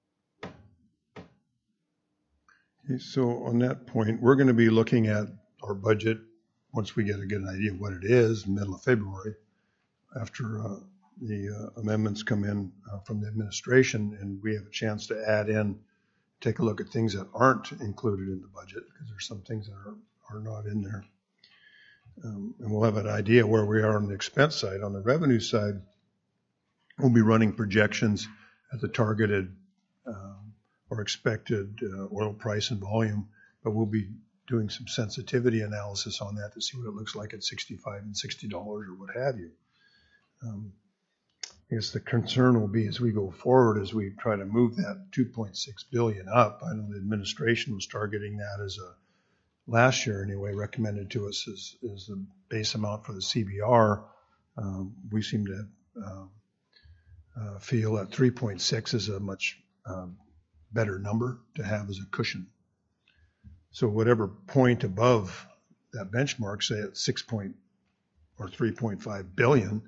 Okay, so on that point, we're going to be looking at our budget once we get a good idea of what it is, middle of February, after uh, the uh, amendments come in uh, from the administration, and we have a chance to add in, take a look at things that aren't included in the budget, because there's some things that are, are not in there. Um, and we'll have an idea where we are on the expense side. On the revenue side, we'll be running projections at the targeted um, or expected uh, oil price and volume, but we'll be doing some sensitivity analysis on that to see what it looks like at sixty-five and sixty dollars or what have you. Um, I guess the concern will be as we go forward, as we try to move that two point six billion dollars up. I know the administration was targeting that as a, last year anyway, recommended to us as, as the base amount for the C B R. Um, we seem to um, uh, feel that three point six is a much um, better number to have as a cushion. So whatever point above that benchmark, say at six point or three point five billion,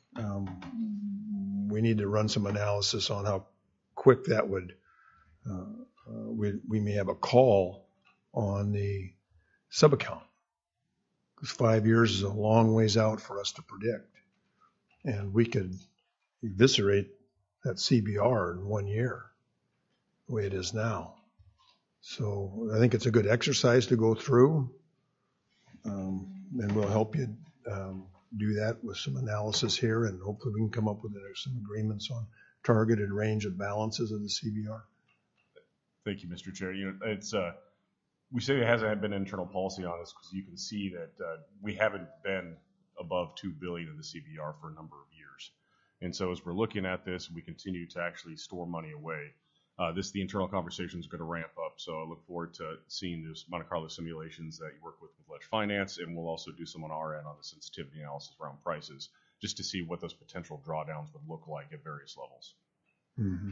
um, we need to run some analysis on how quick that would, uh, uh, we, we may have a call on the sub-account. Because five years is a long ways out for us to predict. And we could eviscerate that C B R in one year, the way it is now. So I think it's a good exercise to go through. Um, and we'll help you um, do that with some analysis here, and hopefully we can come up with some agreements on targeted range of balances of the C B R. Thank you, Mister Chair. You know, it's uh, we say there hasn't been internal policy on this because you can see that uh, we haven't been above two billion dollars in the C B R for a number of years. And so as we're looking at this, we continue to actually store money away. Uh, this, the internal conversation is going to ramp up. So I look forward to seeing those Monte Carlo simulations that you work with with Ledge Finance, and we'll also do some on our end on the sensitivity analysis around prices, just to see what those potential drawdowns would look like at various levels. Mm-hmm.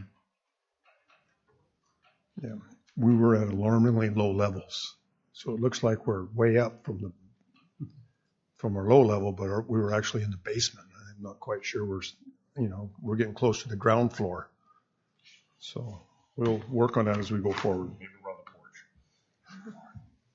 Yeah, we were at alarmingly low levels. So it looks like we're way up from the from our low level, but our, we were actually in the basement. I'm not quite sure we're, you know, we're getting close to the ground floor. So we'll work on that as we go forward. Maybe we're on the porch.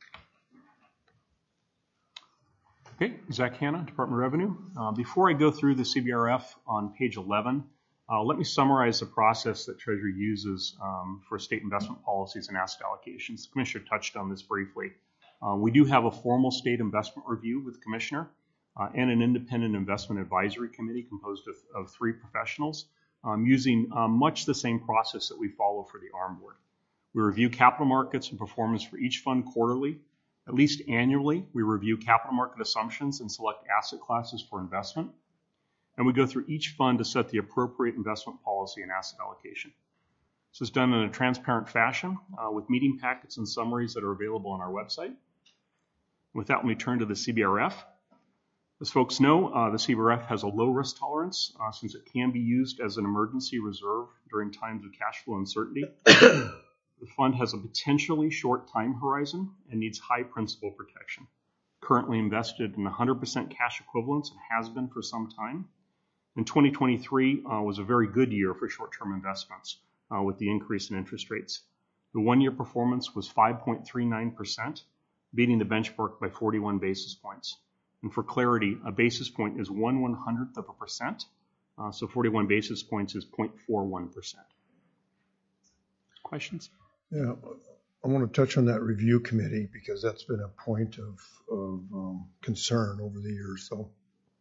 Okay, Zach Hanna, Department of Revenue. Uh, before I go through the C B R F on page eleven, uh, let me summarize the process that Treasury uses um, for state investment policies and asset allocations. The Commissioner touched on this briefly. Uh, we do have a formal state investment review with the Commissioner uh, and an independent investment advisory committee composed of, of three professionals um, using um, much the same process that we follow for the A R M Board. We review capital markets and performance for each fund quarterly. At least annually, we review capital market assumptions and select asset classes for investment. And we go through each fund to set the appropriate investment policy and asset allocation. This is done in a transparent fashion uh, with meeting packets and summaries that are available on our website. With that, let me turn to the C B R F. As folks know, uh, the C B R F has a low risk tolerance uh, since it can be used as an emergency reserve during times of cash flow uncertainty. The fund has a potentially short time horizon and needs high principal protection. Currently invested in one hundred percent cash equivalents and has been for some time. And twenty twenty-three uh, was a very good year for short-term investments uh, with the increase in interest rates. The one-year performance was five point three nine percent, beating the benchmark by forty-one basis points. And for clarity, a basis point is one one hundredth of a percent, uh, so forty-one basis points is zero point four one percent. Questions? Yeah, I want to touch on that review committee because that's been a point of, of um, concern over the years. So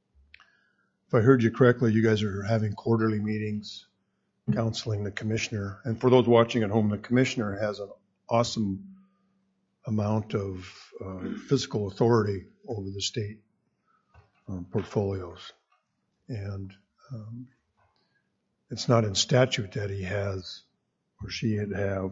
if I heard you correctly, you guys are having quarterly meetings counseling the commissioner. And for those watching at home, the commissioner has an awesome amount of uh, physical authority over the state um, portfolios. And um, it's not in statute that he has or she would have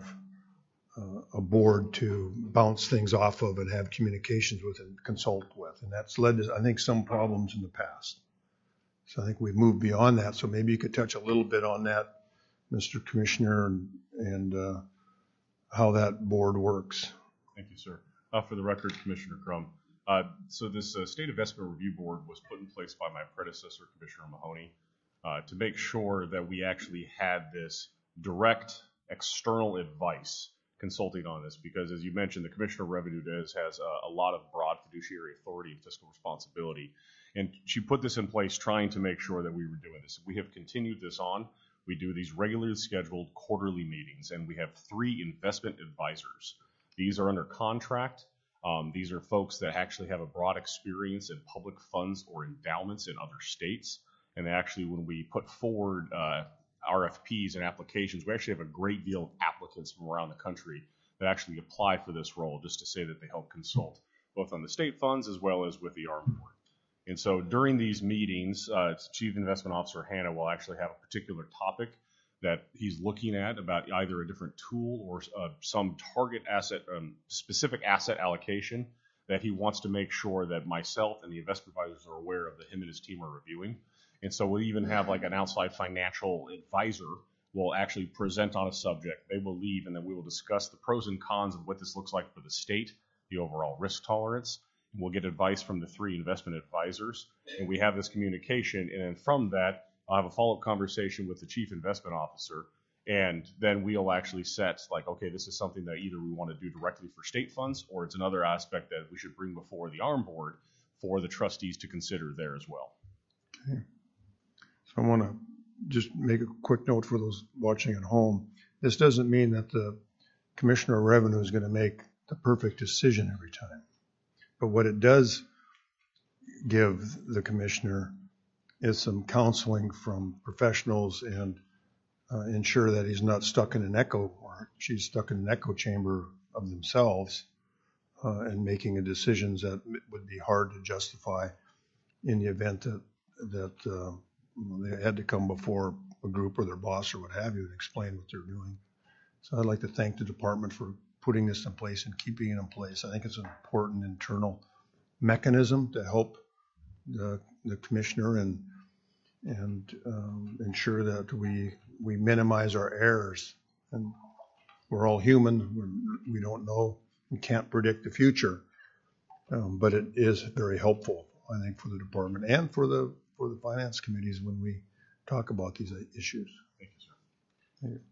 uh, a board to bounce things off of and have communications with and consult with. And that's led to, I think, some problems in the past. So I think we've moved beyond that. So maybe you could touch a little bit on that, Mister Commissioner, and, and uh, how that board works. Thank you, sir. Uh, for the record, Commissioner Crum. Uh, so this uh, State Investment Review Board was put in place by my predecessor, Commissioner Mahoney, uh, to make sure that we actually had this direct external advice consulting on this, because as you mentioned, the Commissioner of Revenue does has a, a lot of broad fiduciary authority and fiscal responsibility. And she put this in place trying to make sure that we were doing this. We have continued this on. We do these regularly scheduled quarterly meetings, and we have three investment advisors. These are under contract. Um, these are folks that actually have a broad experience in public funds or endowments in other states. And they actually, when we put forward uh, R F Ps and applications, we actually have a great deal of applicants from around the country that actually apply for this role, just to say that they help consult, both on the state funds as well as with the A R M board. And so during these meetings, uh, Chief Investment Officer Hanna will actually have a particular topic that he's looking at about either a different tool or uh, some target asset, um, specific asset allocation that he wants to make sure that myself and the investment advisors are aware of, that him and his team are reviewing. And so we'll even have like an outside financial advisor will actually present on a subject. They will leave, and then we will discuss the pros and cons of what this looks like for the state, the overall risk tolerance. We'll get advice from the three investment advisors, and we have this communication. And then from that, I'll have a follow-up conversation with the chief investment officer, and then we'll actually set like, okay, this is something that either we want to do directly for state funds, or it's another aspect that we should bring before the A R M board for the trustees to consider there as well. Okay. So I want to just make a quick note for those watching at home. This doesn't mean that the Commissioner of Revenue is going to make the perfect decision every time. But what it does give the commissioner is some counseling from professionals, and uh, ensure that he's not stuck in an echo, or she's stuck in an echo chamber of themselves uh, and making decisions that would be hard to justify in the event that, that uh, they had to come before a group or their boss or what have you and explain what they're doing. So I'd like to thank the department for putting this in place and keeping it in place. I think it's an important internal mechanism to help the, the commissioner and and um, ensure that we we minimize our errors. And we're all human. We're, we don't know, we can't predict the future, um, but it is very helpful, I think, for the department and for the for the finance committees when we talk about these issues. Thank you, sir. Thank you.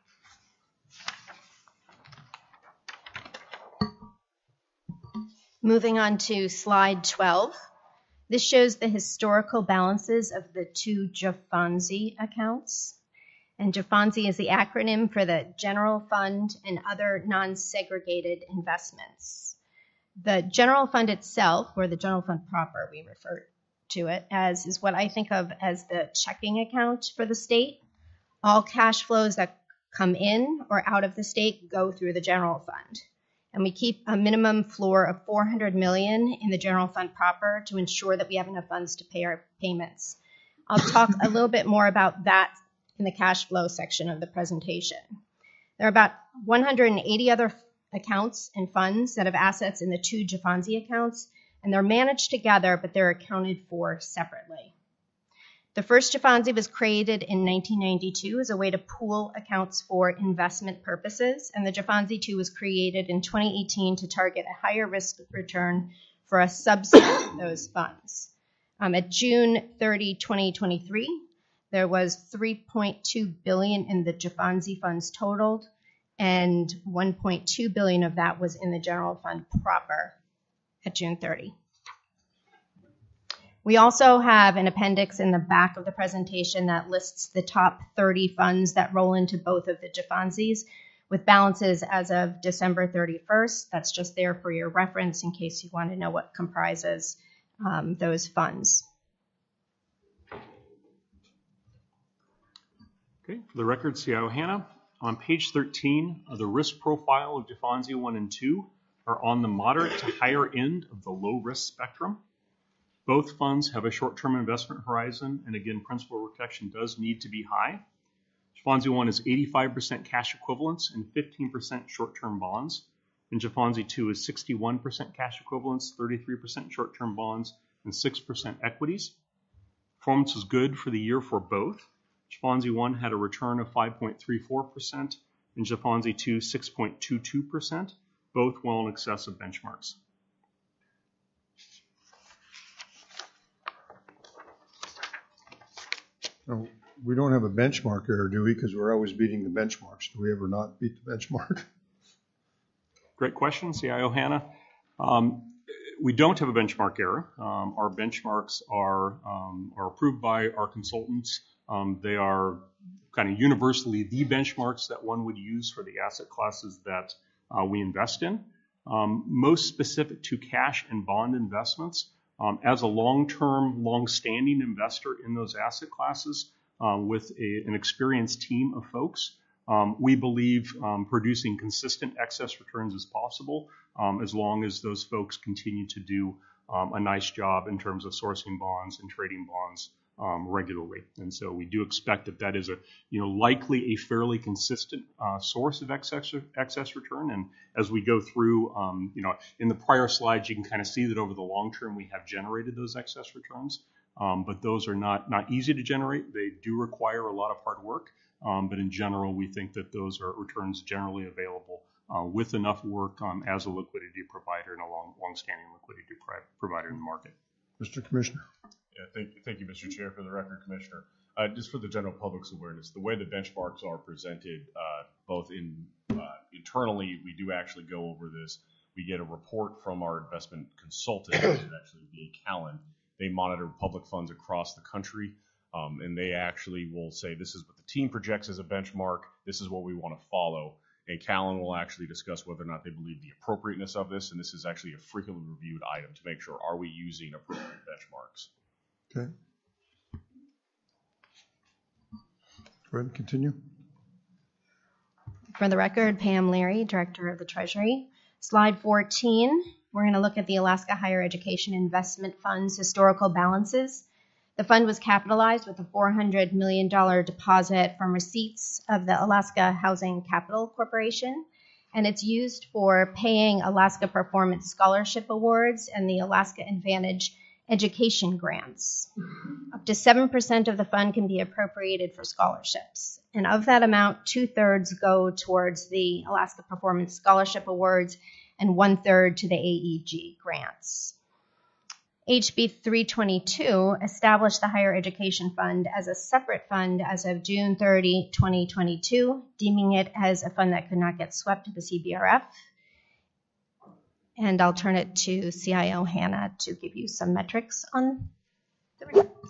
Moving on to slide twelve. This shows the historical balances of the two Jafonzi accounts. And Jafonzi is the acronym for the General Fund and Other Non-Segregated Investments. The General Fund itself, or the General Fund proper, we refer to it as, is what I think of as the checking account for the state. All cash flows that come in or out of the state go through the General Fund. And we keep a minimum floor of four hundred million dollars in the General Fund proper to ensure that we have enough funds to pay our payments. I'll talk a little bit more about that in the cash flow section of the presentation. There are about one hundred eighty other accounts and funds that have assets in the two Jafonzi accounts, and they're managed together, but they're accounted for separately. The first Jafonzi was created in nineteen ninety-two as a way to pool accounts for investment purposes, and the Jafonzi two was created in twenty eighteen to target a higher risk return for a subset of those funds. Um, at June thirtieth, twenty twenty-three, there was three point two billion dollars in the Jafonzi funds totaled, and one point two billion dollars of that was in the General Fund proper at June thirtieth. We also have an appendix in the back of the presentation that lists the top thirty funds that roll into both of the Jafonzis. with balances as of December thirty-first. That's just there for your reference in case you want to know what comprises um, those funds. Okay, for the record, C I O Hannah, on page thirteen, uh, the risk profile of Jafonzi one and two are on the moderate to higher end of the low risk spectrum. Both funds have a short-term investment horizon, and again, principal protection does need to be high. Jafonzi one is eighty-five percent cash equivalents and fifteen percent short-term bonds, and Jafonzi two is sixty-one percent cash equivalents, thirty-three percent short-term bonds, and six percent equities. Performance was good for the year for both. Jafonzi one had a return of five point three four percent, and Jafonzi two, six point two two percent, both well in excess of benchmarks. No, we don't have a benchmark error, do we? Because we're always beating the benchmarks. Do we ever not beat the benchmark? Great question, C I O Hannah. Um, we don't have a benchmark error. Um, our benchmarks are, um, are approved by our consultants. Um, they are kind of universally the benchmarks that one would use for the asset classes that uh, we invest in. Um, most specific to cash and bond investments, um, as a long-term, long-standing investor in those asset classes uh, with a, an experienced team of folks, um, we believe um, producing consistent excess returns is possible um, as long as those folks continue to do um, a nice job in terms of sourcing bonds and trading bonds Um, regularly. And so we do expect that that is a, you know, likely a fairly consistent uh, source of excess, excess return. And as we go through, um, you know, in the prior slides, you can kind of see that over the long term, we have generated those excess returns. Um, but those are not, not easy to generate. They do require a lot of hard work. Um, but in general, we think that those are returns generally available uh, with enough work um, as a liquidity provider and a long, long-standing liquidity pro- provider in the market. Mister Commissioner. Yeah, thank you, thank you, Mister Chair. For the record, Commissioner, uh, just for the general public's awareness, the way the benchmarks are presented, uh, both in uh, internally, we do actually go over this. We get a report from our investment consultant, which is actually the Callan. They monitor public funds across the country, um, and they actually will say, this is what the team projects as a benchmark. This is what we want to follow. And Callan will actually discuss whether or not they believe the appropriateness of this. And this is actually a frequently reviewed item to make sure, are we using appropriate benchmarks? Okay. Go ahead and continue. For the record, Pam Leary, Director of the Treasury. Slide fourteen, we're going to look at the Alaska Higher Education Investment Fund's historical balances. The fund was capitalized with a four hundred million dollars deposit from receipts of the Alaska Housing Capital Corporation, and it's used for paying Alaska Performance Scholarship Awards and the Alaska Advantage education grants. Up to seven percent of the fund can be appropriated for scholarships. And of that amount, two-thirds go towards the Alaska Performance Scholarship Awards and one-third to the A E G grants. H B three twenty-two established the Higher Education Fund as a separate fund as of June thirtieth, twenty twenty-two, deeming it as a fund that could not get swept to the C B R F. And I'll turn it to C I O Hannah to give you some metrics on the returns.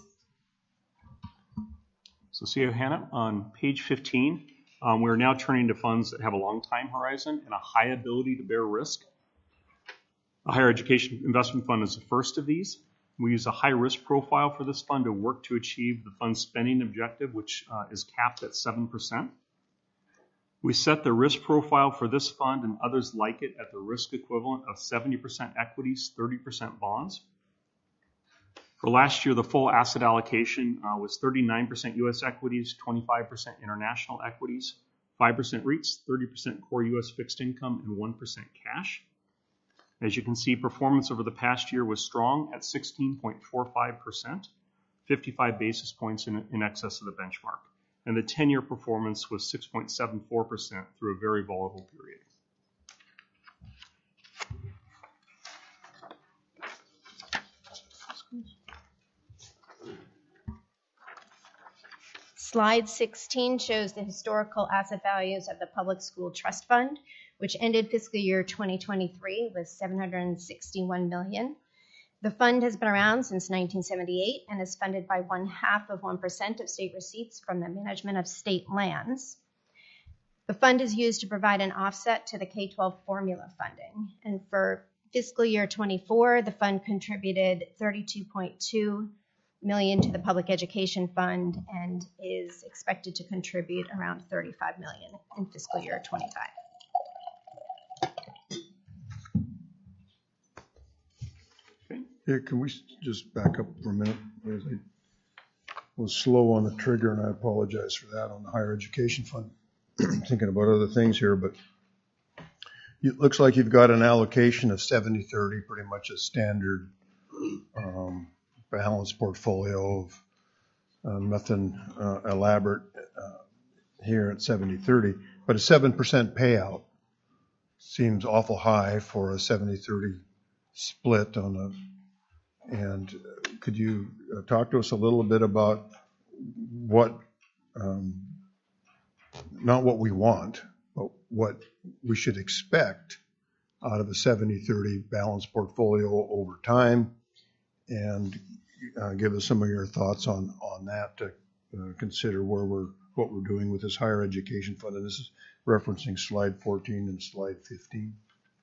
So C I O Hannah, on page fifteen, um, we're now turning to funds that have a long time horizon and a high ability to bear risk. A Higher Education Investment Fund is the first of these. We use a high risk profile for this fund to work to achieve the fund's spending objective, which uh, is capped at seven percent. We set the risk profile for this fund and others like it at the risk equivalent of seventy percent equities, thirty percent bonds. For last year, the full asset allocation uh, was thirty-nine percent U S equities, twenty-five percent international equities, five percent REITs, thirty percent core U S fixed income, and one percent cash. As you can see, performance over the past year was strong at sixteen point four five percent, fifty-five basis points in, in excess of the benchmark. And the ten-year performance was six point seven four percent through a very volatile period. Slide sixteen shows the historical asset values of the Public School Trust Fund, which ended fiscal year twenty twenty-three with seven hundred sixty-one million dollars. The fund has been around since nineteen seventy-eight and is funded by one half of one percent of state receipts from the management of state lands. The fund is used to provide an offset to the K twelve formula funding. And for fiscal year twenty-four, the fund contributed thirty-two point two million dollars to the public education fund and is expected to contribute around thirty-five million dollars in fiscal year twenty-five. Yeah, can we s- just back up for a minute? As I was slow on the trigger, and I apologize for that on the higher education fund. Thinking about other things here, but it looks like you've got an allocation of seventy thirty, pretty much a standard um, balanced portfolio of uh, nothing uh, elaborate uh, here at seventy thirty, but a seven percent payout seems awful high for a seventy thirty split on a. And could you uh, talk to us a little bit about what, um, not what we want, but what we should expect out of a seventy thirty balanced portfolio over time, and uh, give us some of your thoughts on, on that to uh, consider where we're, what we're doing with this higher education fund. And this is referencing slide fourteen and slide fifteen.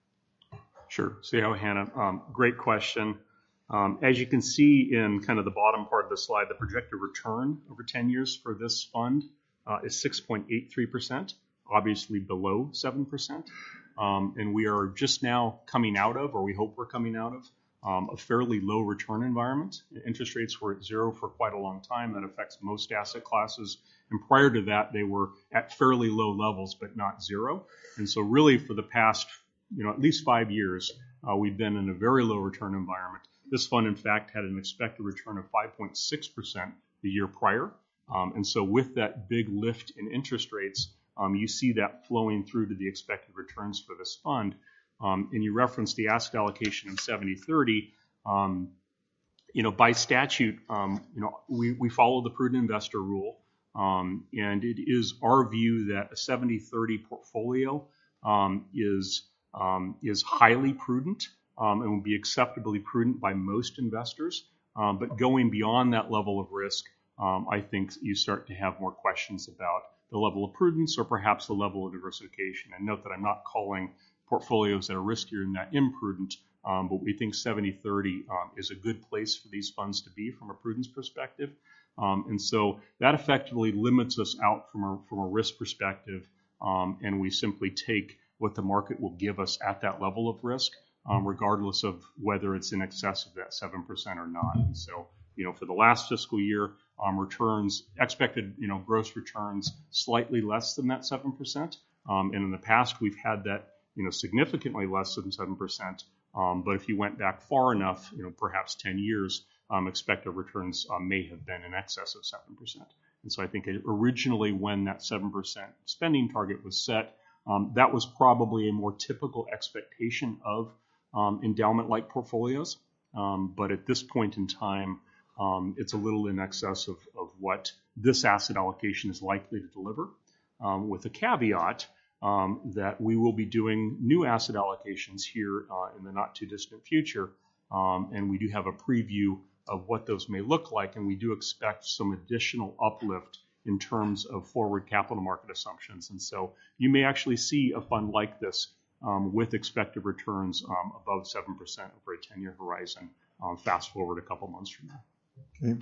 Sure. So yeah, Hannah, um, great question. Um, as you can see in kind of the bottom part of the slide, the projected return over ten years for this fund uh, is six point eight three percent, obviously below seven percent. Um, and we are just now coming out of, or we hope we're coming out of, um, a fairly low return environment. Interest rates were at zero for quite a long time. That affects most asset classes. And prior to that, they were at fairly low levels, but not zero. And so really for the past, you know, at least five years, uh, we've been in a very low return environment. This fund, in fact, had an expected return of five point six percent the year prior. Um, and so with that big lift in interest rates, um, you see that flowing through to the expected returns for this fund. Um, and you referenced the asset allocation in seventy thirty. Um, you know, by statute, um, you know, we, we follow the prudent investor rule. Um, and it is our view that a seventy thirty portfolio um, is, um, is highly prudent. Um, and will be acceptably prudent by most investors. Um, but going beyond that level of risk, um, I think you start to have more questions about the level of prudence or perhaps the level of diversification. And note that I'm not calling portfolios that are riskier than that imprudent, um, but we think seventy thirty um, is a good place for these funds to be from a prudence perspective. Um, and so that effectively limits us out from a, from a risk perspective, um, and we simply take what the market will give us at that level of risk. Um, regardless of whether it's in excess of that seven percent or not. And so, you know, for the last fiscal year, um, returns, expected, you know, gross returns slightly less than that seven percent. Um, and in the past, we've had that, you know, significantly less than seven percent. Um, but if you went back far enough, you know, perhaps ten years, um, expected returns uh, may have been in excess of seven percent. And so I think it, originally when that seven percent spending target was set, um, that was probably a more typical expectation of Um, endowment-like portfolios, um, but at this point in time, um, it's a little in excess of, of what this asset allocation is likely to deliver, um, with a caveat um, that we will be doing new asset allocations here uh, in the not-too-distant future, um, and we do have a preview of what those may look like, and we do expect some additional uplift in terms of forward capital market assumptions. And so you may actually see a fund like this Um, with expected returns um, above seven percent over a ten-year horizon, um, fast forward a couple months from now. Okay.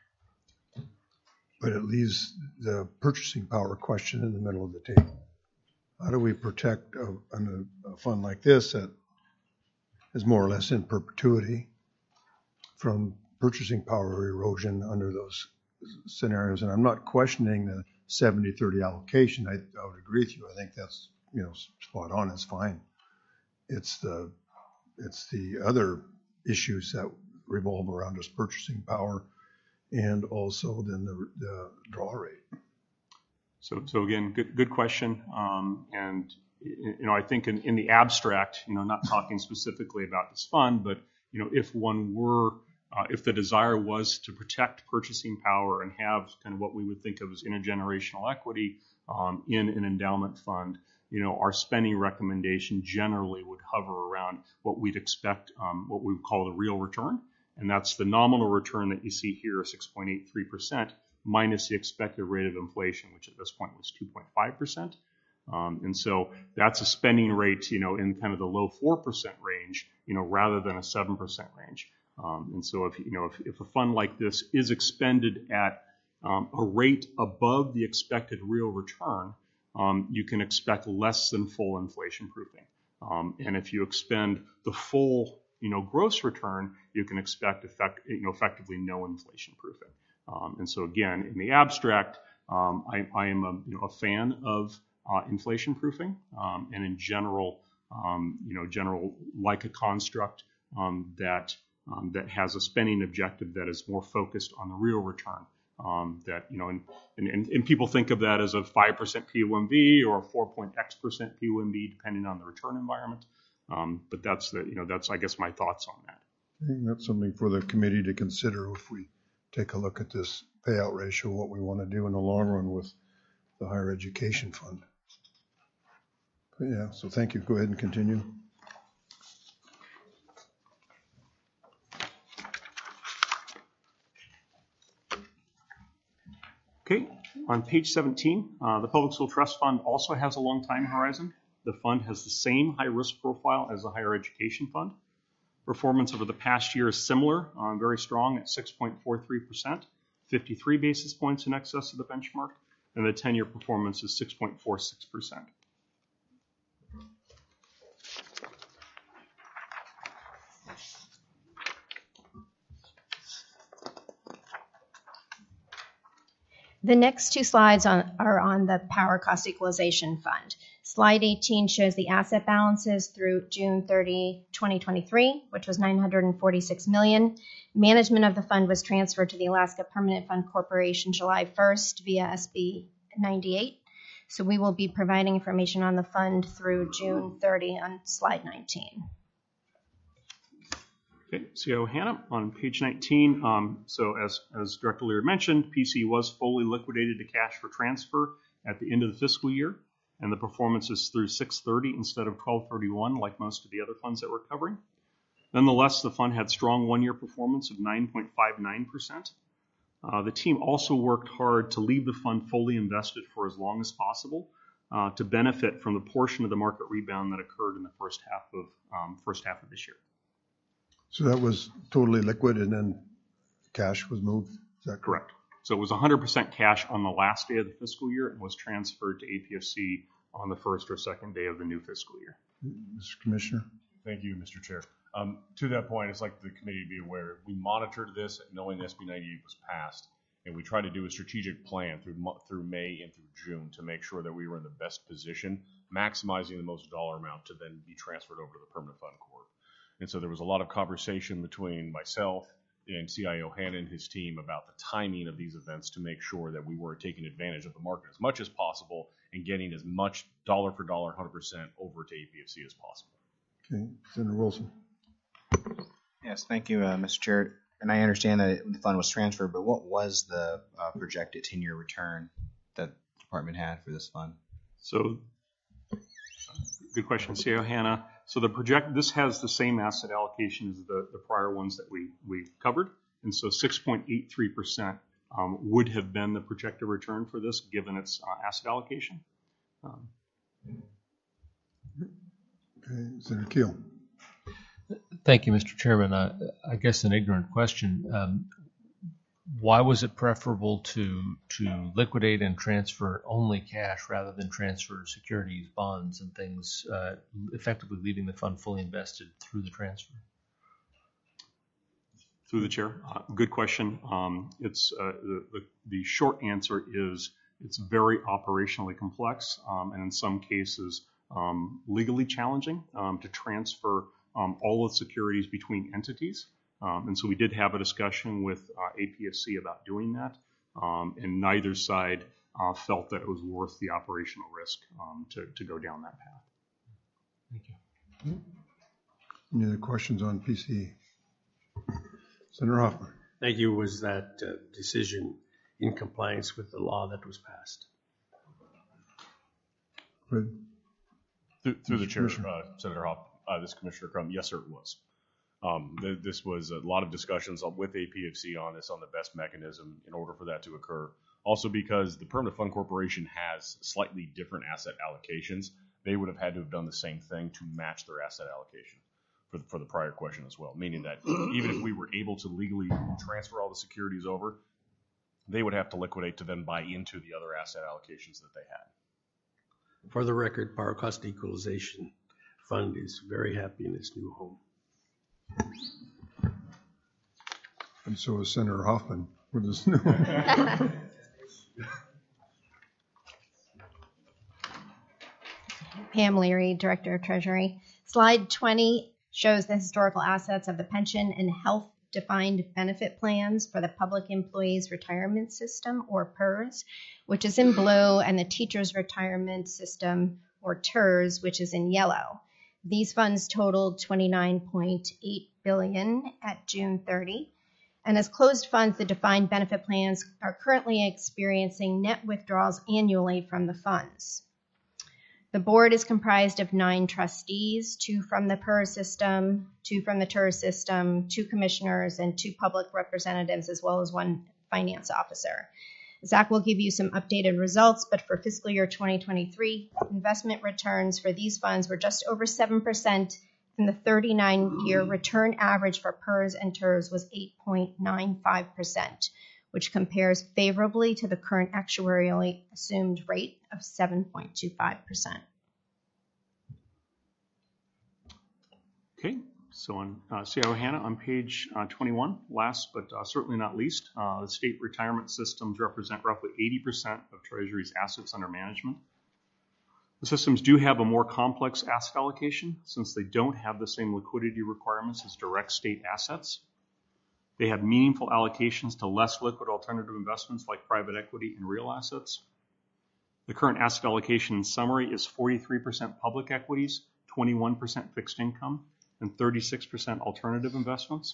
But it leaves the purchasing power question in the middle of the table. How do we protect a, a fund like this that is more or less in perpetuity from purchasing power erosion under those scenarios? And I'm not questioning the seventy thirty allocation. I, I would agree with you. I think that's, you know, spot on, is fine. It's the it's the other issues that revolve around us, purchasing power, and also then the, the draw rate. So, so again, good good question. Um, and you know, I think in, in the abstract, you know, not talking specifically about this fund, but you know, if one were uh, if the desire was to protect purchasing power and have kind of what we would think of as intergenerational equity um, in an endowment fund, you know, our spending recommendation generally would hover around what we'd expect, um, what we would call the real return. And that's the nominal return that you see here, six point eight three percent, minus the expected rate of inflation, which at this point was two point five percent. Um, and so that's a spending rate, you know, in kind of the low four percent range, you know, rather than a seven percent range. Um, and so if, you know, if, if a fund like this is expended at um, a rate above the expected real return, um, you can expect less than full inflation proofing. Um, and if you expend the full, you know, gross return, you can expect effect, you know, effectively no inflation proofing. Um, and so again, in the abstract, um, I, I am a, you know, a fan of uh, inflation proofing, um, and in general, um, you know, general like a construct um, that um, that has a spending objective that is more focused on the real return. Um, that, you know, and, and, and people think of that as a five percent P O M V or a four point X percent P O M V, depending on the return environment. Um, but that's the, you know, that's, I guess, my thoughts on that. I think that's something for the committee to consider if we take a look at this payout ratio, what we want to do in the long run with the higher education fund. But yeah, so thank you. Go ahead and continue. Okay, on page seventeen, uh, the Public School Trust Fund also has a long time horizon. The fund has the same high risk profile as the Higher Education Fund. Performance over the past year is similar, um, very strong at six point four three percent, fifty-three basis points in excess of the benchmark, and the ten-year performance is six point four six percent. The next two slides on, are on the Power Cost Equalization Fund. Slide eighteen shows the asset balances through June thirtieth, twenty twenty-three, which was nine hundred forty-six million dollars. Management of the fund was transferred to the Alaska Permanent Fund Corporation July first via S B ninety-eight. So we will be providing information on the fund through June thirtieth on slide nineteen. Okay, C I O Hannah on page nineteen. Um, so as, as Director Lear mentioned, P C was fully liquidated to cash for transfer at the end of the fiscal year, and the performance is through six thirty instead of twelve thirty-one like most of the other funds that we're covering. Nonetheless, the fund had strong one-year performance of nine point five nine percent. Uh, the team also worked hard to leave the fund fully invested for as long as possible uh, to benefit from the portion of the market rebound that occurred in the first half of um, first half of this year. So that was totally liquid and then cash was moved? Is that correct? Correct. So it was one hundred percent cash on the last day of the fiscal year and was transferred to A P F C on the first or second day of the new fiscal year. Mister Commissioner? Thank you, Mister Chair. Um, to that point, it's like the committee to be aware, we monitored this knowing S B ninety-eight was passed, and we tried to do a strategic plan through through May and through June to make sure that we were in the best position, maximizing the most dollar amount to then be transferred over to the Permanent Fund Corp. And so there was a lot of conversation between myself and C I O Hannah and his team about the timing of these events to make sure that we were taking advantage of the market as much as possible and getting as much dollar for dollar, one hundred percent over to A P F C as possible. Okay, Senator Wilson. Yes, thank you, uh, Mister Chair. And I understand that the fund was transferred, but what was the uh, projected ten-year return that the department had for this fund? So, good question, C I O Hannah. So the project, this has the same asset allocation as the, the prior ones that we, we covered. And so six point eight three percent um, would have been the projected return for this given its uh, asset allocation. Um, Okay, Senator Keel. Thank you, Mister Chairman. I, I guess an ignorant question. Um, why was it preferable to to liquidate and transfer only cash rather than transfer securities, bonds, and things, uh, effectively leaving the fund fully invested through the transfer? Through the chair, uh, good question. Um, it's uh, the, the the short answer is it's very operationally complex, um, and in some cases um, legally challenging um, to transfer um, all of the securities between entities. Um, and so we did have a discussion with uh, A P F C about doing that, um, and neither side uh, felt that it was worth the operational risk um, to, to go down that path. Thank you. Any other questions on P C E? Senator Hoffman. Thank you. Was that uh, decision in compliance with the law that was passed? Good. Through, through the chair, Commissioner. uh, Senator Hopp, uh, this Commissioner Crum, yes, sir, it was. Um, th- this was a lot of discussions with A P F C on this, on the best mechanism in order for that to occur. Also because the Permanent Fund Corporation has slightly different asset allocations, they would have had to have done the same thing to match their asset allocation for the, for the prior question as well. Meaning that even if we were able to legally transfer all the securities over, they would have to liquidate to then buy into the other asset allocations that they had. For the record, Power Cost Equalization Fund is very happy in its new home. And so is Senator Hoffman with his new. Pam Leary, Director of Treasury. Slide twenty shows the historical assets of the pension and health defined benefit plans for the Public Employees Retirement System, or PERS, which is in blue, and the Teachers Retirement System, or TERS, which is in yellow. These funds totaled twenty-nine point eight billion dollars at June thirtieth. And as closed funds, the defined benefit plans are currently experiencing net withdrawals annually from the funds. The board is comprised of nine trustees, two from the PERS system, two from the TERS system, two commissioners, and two public representatives, as well as one finance officer. Zach will give you some updated results, but for fiscal year twenty twenty-three, investment returns for these funds were just over seven percent, and the thirty-nine year return average for PERS and TERS was eight point nine five percent, which compares favorably to the current actuarially assumed rate of seven point two five percent. Okay, so on uh, Susquehanna on page uh, twenty-one, last but uh, certainly not least, uh, the state retirement systems represent roughly eighty percent of Treasury's assets under management. The systems do have a more complex asset allocation since they don't have the same liquidity requirements as direct state assets. They have meaningful allocations to less liquid alternative investments like private equity and real assets. The current asset allocation in summary is forty-three percent public equities, twenty-one percent fixed income, and thirty-six percent alternative investments.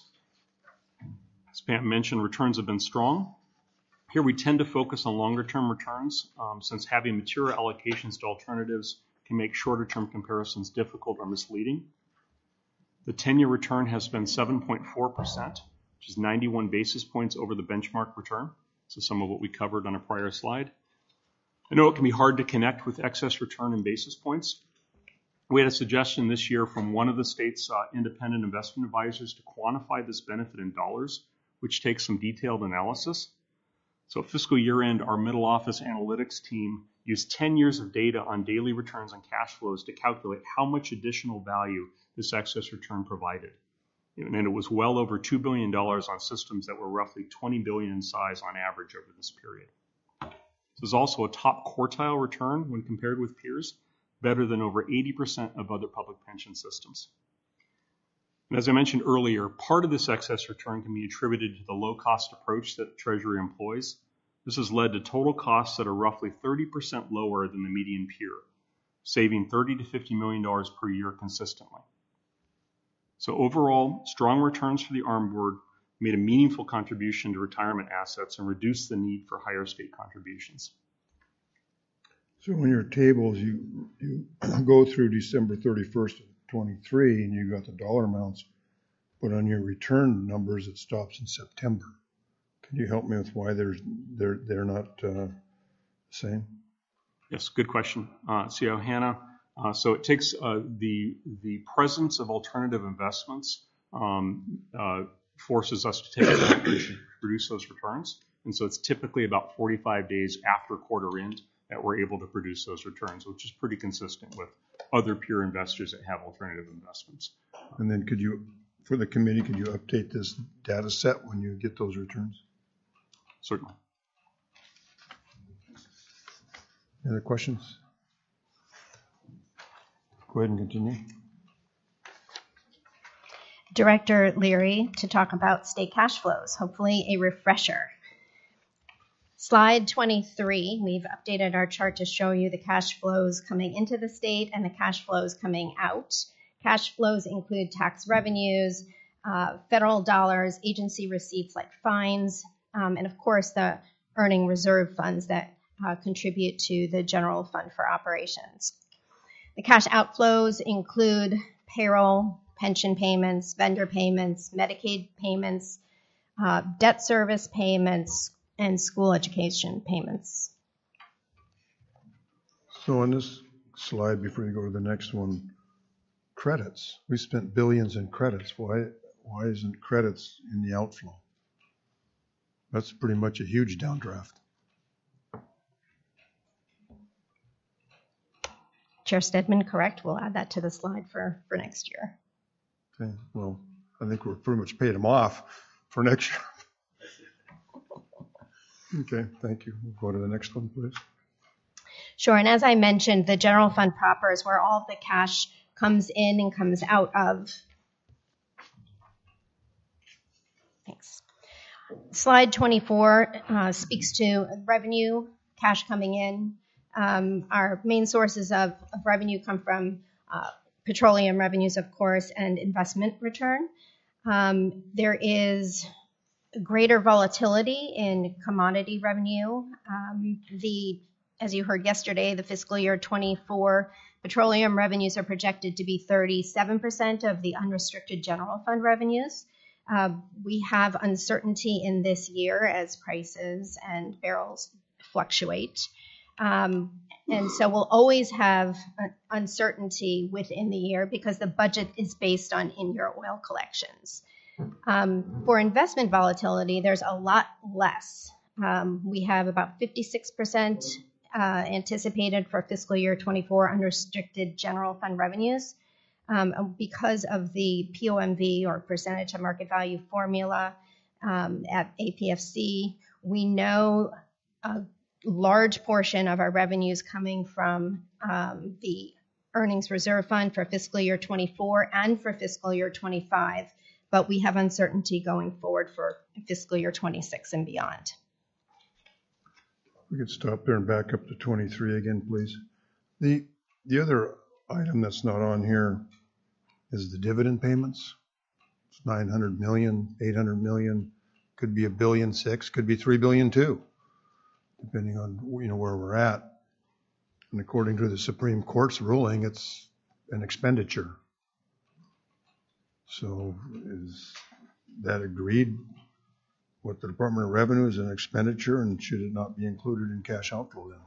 As Pam mentioned, returns have been strong. Here we tend to focus on longer-term returns um, since having material allocations to alternatives can make shorter-term comparisons difficult or misleading. The ten-year return has been seven point four percent, which is ninety-one basis points over the benchmark return. So some of what we covered on a prior slide. I know it can be hard to connect with excess return and basis points. We had a suggestion this year from one of the state's uh, independent investment advisors to quantify this benefit in dollars, which takes some detailed analysis. So at fiscal year end, our middle office analytics team used ten years of data on daily returns and cash flows to calculate how much additional value this excess return provided. And it was well over two billion dollars on systems that were roughly twenty billion dollars in size on average over this period. This is also a top quartile return when compared with peers, better than over eighty percent of other public pension systems. And as I mentioned earlier, part of this excess return can be attributed to the low-cost approach that the Treasury employs. This has led to total costs that are roughly thirty percent lower than the median peer, saving thirty to fifty million dollars per year consistently. So overall, strong returns for the ARM board made a meaningful contribution to retirement assets and reduced the need for higher state contributions. So in your tables, you, you go through December thirty-first of twenty-three and you got the dollar amounts, but on your return numbers, it stops in September. Can you help me with why there's, they're, they're not uh, the same? Yes, good question. Uh, Susquehanna. Uh, so it takes uh, the the presence of alternative investments um, uh, forces us to take advantage to produce those returns. And so it's typically about forty-five days after quarter end that we're able to produce those returns, which is pretty consistent with other peer investors that have alternative investments. And then could you, for the committee, could you update this data set when you get those returns? Certainly. Any other questions? Go ahead and continue. Director Leary to talk about state cash flows, hopefully a refresher. Slide twenty-three, we've updated our chart to show you the cash flows coming into the state and the cash flows coming out. Cash flows include tax revenues, uh, federal dollars, agency receipts like fines, um, and of course the earning reserve funds that uh, contribute to the general fund for operations. The cash outflows include payroll, pension payments, vendor payments, Medicaid payments, uh, debt service payments, and school education payments. So on this slide, before you go to the next one, credits. We spent billions in credits. Why, why isn't credits in the outflow? That's pretty much a huge downdraft. Chair Stedman, correct. We'll add that to the slide for, for next year. Okay, well, I think we're pretty much paid them off for next year. Okay, thank you. We'll go to the next one, please. Sure, and as I mentioned, the general fund proper is where all of the cash comes in and comes out of. Thanks. Slide twenty-four uh, speaks to revenue, cash coming in. Um, our main sources of, of revenue come from uh, petroleum revenues, of course, and investment return. Um, there is greater volatility in commodity revenue. Um, the, as you heard yesterday, the fiscal year twenty-four petroleum revenues are projected to be thirty-seven percent of the unrestricted general fund revenues. Uh, we have uncertainty in this year as prices and barrels fluctuate. Um, and so we'll always have uncertainty within the year because the budget is based on in-year oil collections. Um, for investment volatility, there's a lot less. Um, we have about fifty-six percent uh, anticipated for fiscal year twenty-four unrestricted general fund revenues. Um, because of the P O M V, or percentage of market value formula um, at A P F C, we know a large portion of our revenues coming from um, the earnings reserve fund for fiscal year twenty-four and for fiscal year twenty-five, but we have uncertainty going forward for fiscal year twenty-six and beyond. We could stop there and back up to twenty-three again, please. The the other item that's not on here is the dividend payments. It's nine hundred million, eight hundred million, could be a billion six, could be three billion two, depending on, you know, where we're at. And according to the Supreme Court's ruling, it's an expenditure. So is that agreed? What the Department of Revenue is an expenditure, and should it not be included in cash outflow then?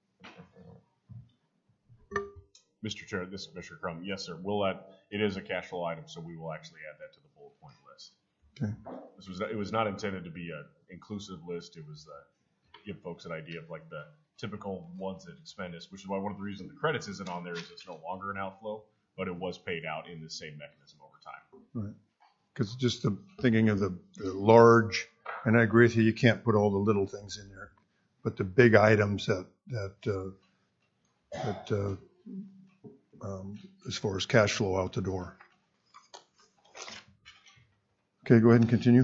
Mister Chair, this is Commissioner Crum. Yes, sir. We'll add, it is a cash flow item, so we will actually add that to the bullet point list. Okay. This was, it was not intended to be an inclusive list. It was uh, give folks an idea of like the typical ones that expend us, which is why one of the reasons the credits isn't on there is it's no longer an outflow, but it was paid out in the same mechanism over time. Right. Because just the, thinking of the, the large, and I agree with you, you can't put all the little things in there, but the big items that, that, uh, that uh, um, as far as cash flow out the door. Okay, go ahead and continue.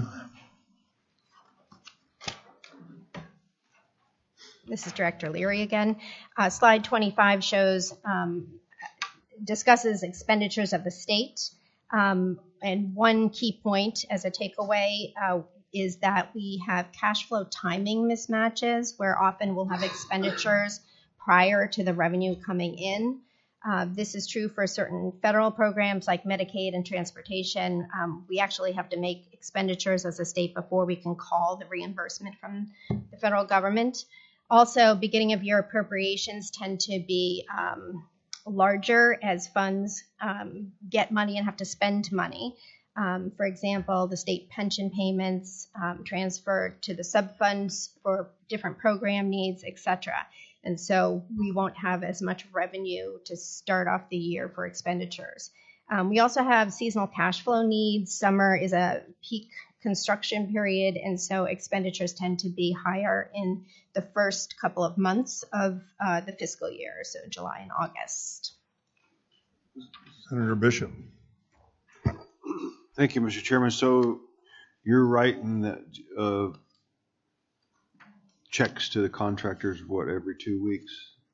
This is Director Leary again. Uh, slide twenty-five shows, um, discusses expenditures of the state. Um, and one key point as a takeaway uh, is that we have cash flow timing mismatches where often we'll have expenditures prior to the revenue coming in. Uh, this is true for certain federal programs like Medicaid and transportation. Um, we actually have to make expenditures as a state before we can call the reimbursement from the federal government. Also, beginning of year appropriations tend to be um, larger as funds um, get money and have to spend money. Um, for example, the state pension payments um, transferred to the subfunds for different program needs, et cetera. And so we won't have as much revenue to start off the year for expenditures. Um, we also have seasonal cash flow needs. Summer is a peak construction period, and so expenditures tend to be higher in the first couple of months of uh, the fiscal year, so July and August. Senator Bishop. Thank you, Mister Chairman. So you're writing that uh, checks to the contractors, what, every two weeks?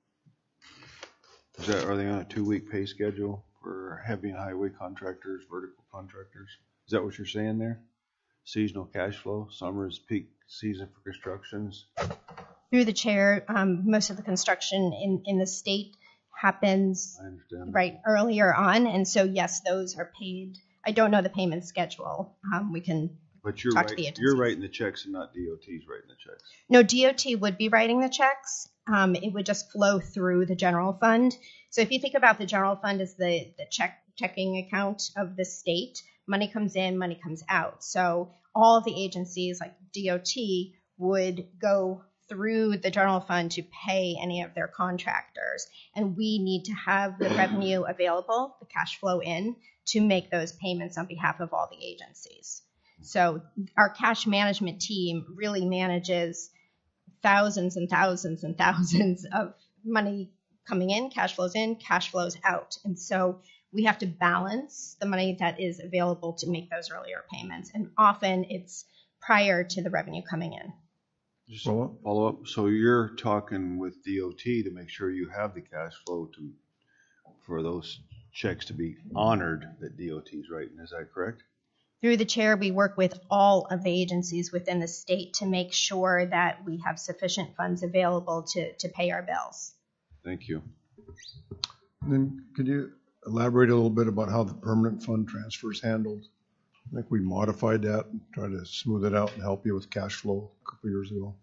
Is that, are they on a two-week pay schedule for heavy and highway contractors, vertical contractors? Is that what you're saying there? Seasonal cash flow, summer is peak season for constructions. Through the chair, um, most of the construction in, in the state happens right earlier on, and so yes, those are paid. I don't know the payment schedule. Um, we can But you're talk to the right, agencies. you're writing the checks and not D O T's writing the checks. No, D O T would be writing the checks. Um, it would just flow through the general fund. So if you think about the general fund as the, the check checking account of the state, money comes in, money comes out. So all of the agencies like D O T would go through the general fund to pay any of their contractors. And we need to have the revenue available, the cash flow in, to make those payments on behalf of all the agencies. So our cash management team really manages thousands and thousands and thousands of money coming in, cash flows in, cash flows out. And so we have to balance the money that is available to make those earlier payments. And often it's prior to the revenue coming in. Just Follow up? follow up. So you're talking with D O T to make sure you have the cash flow to, for those checks to be honored that D O T's writing. Is that correct? Through the chair, we work with all of the agencies within the state to make sure that we have sufficient funds available to, to pay our bills. Thank you. And then could you elaborate a little bit about how the permanent fund transfer is handled? I think we modified that and tried to smooth it out and help you with cash flow a couple years ago.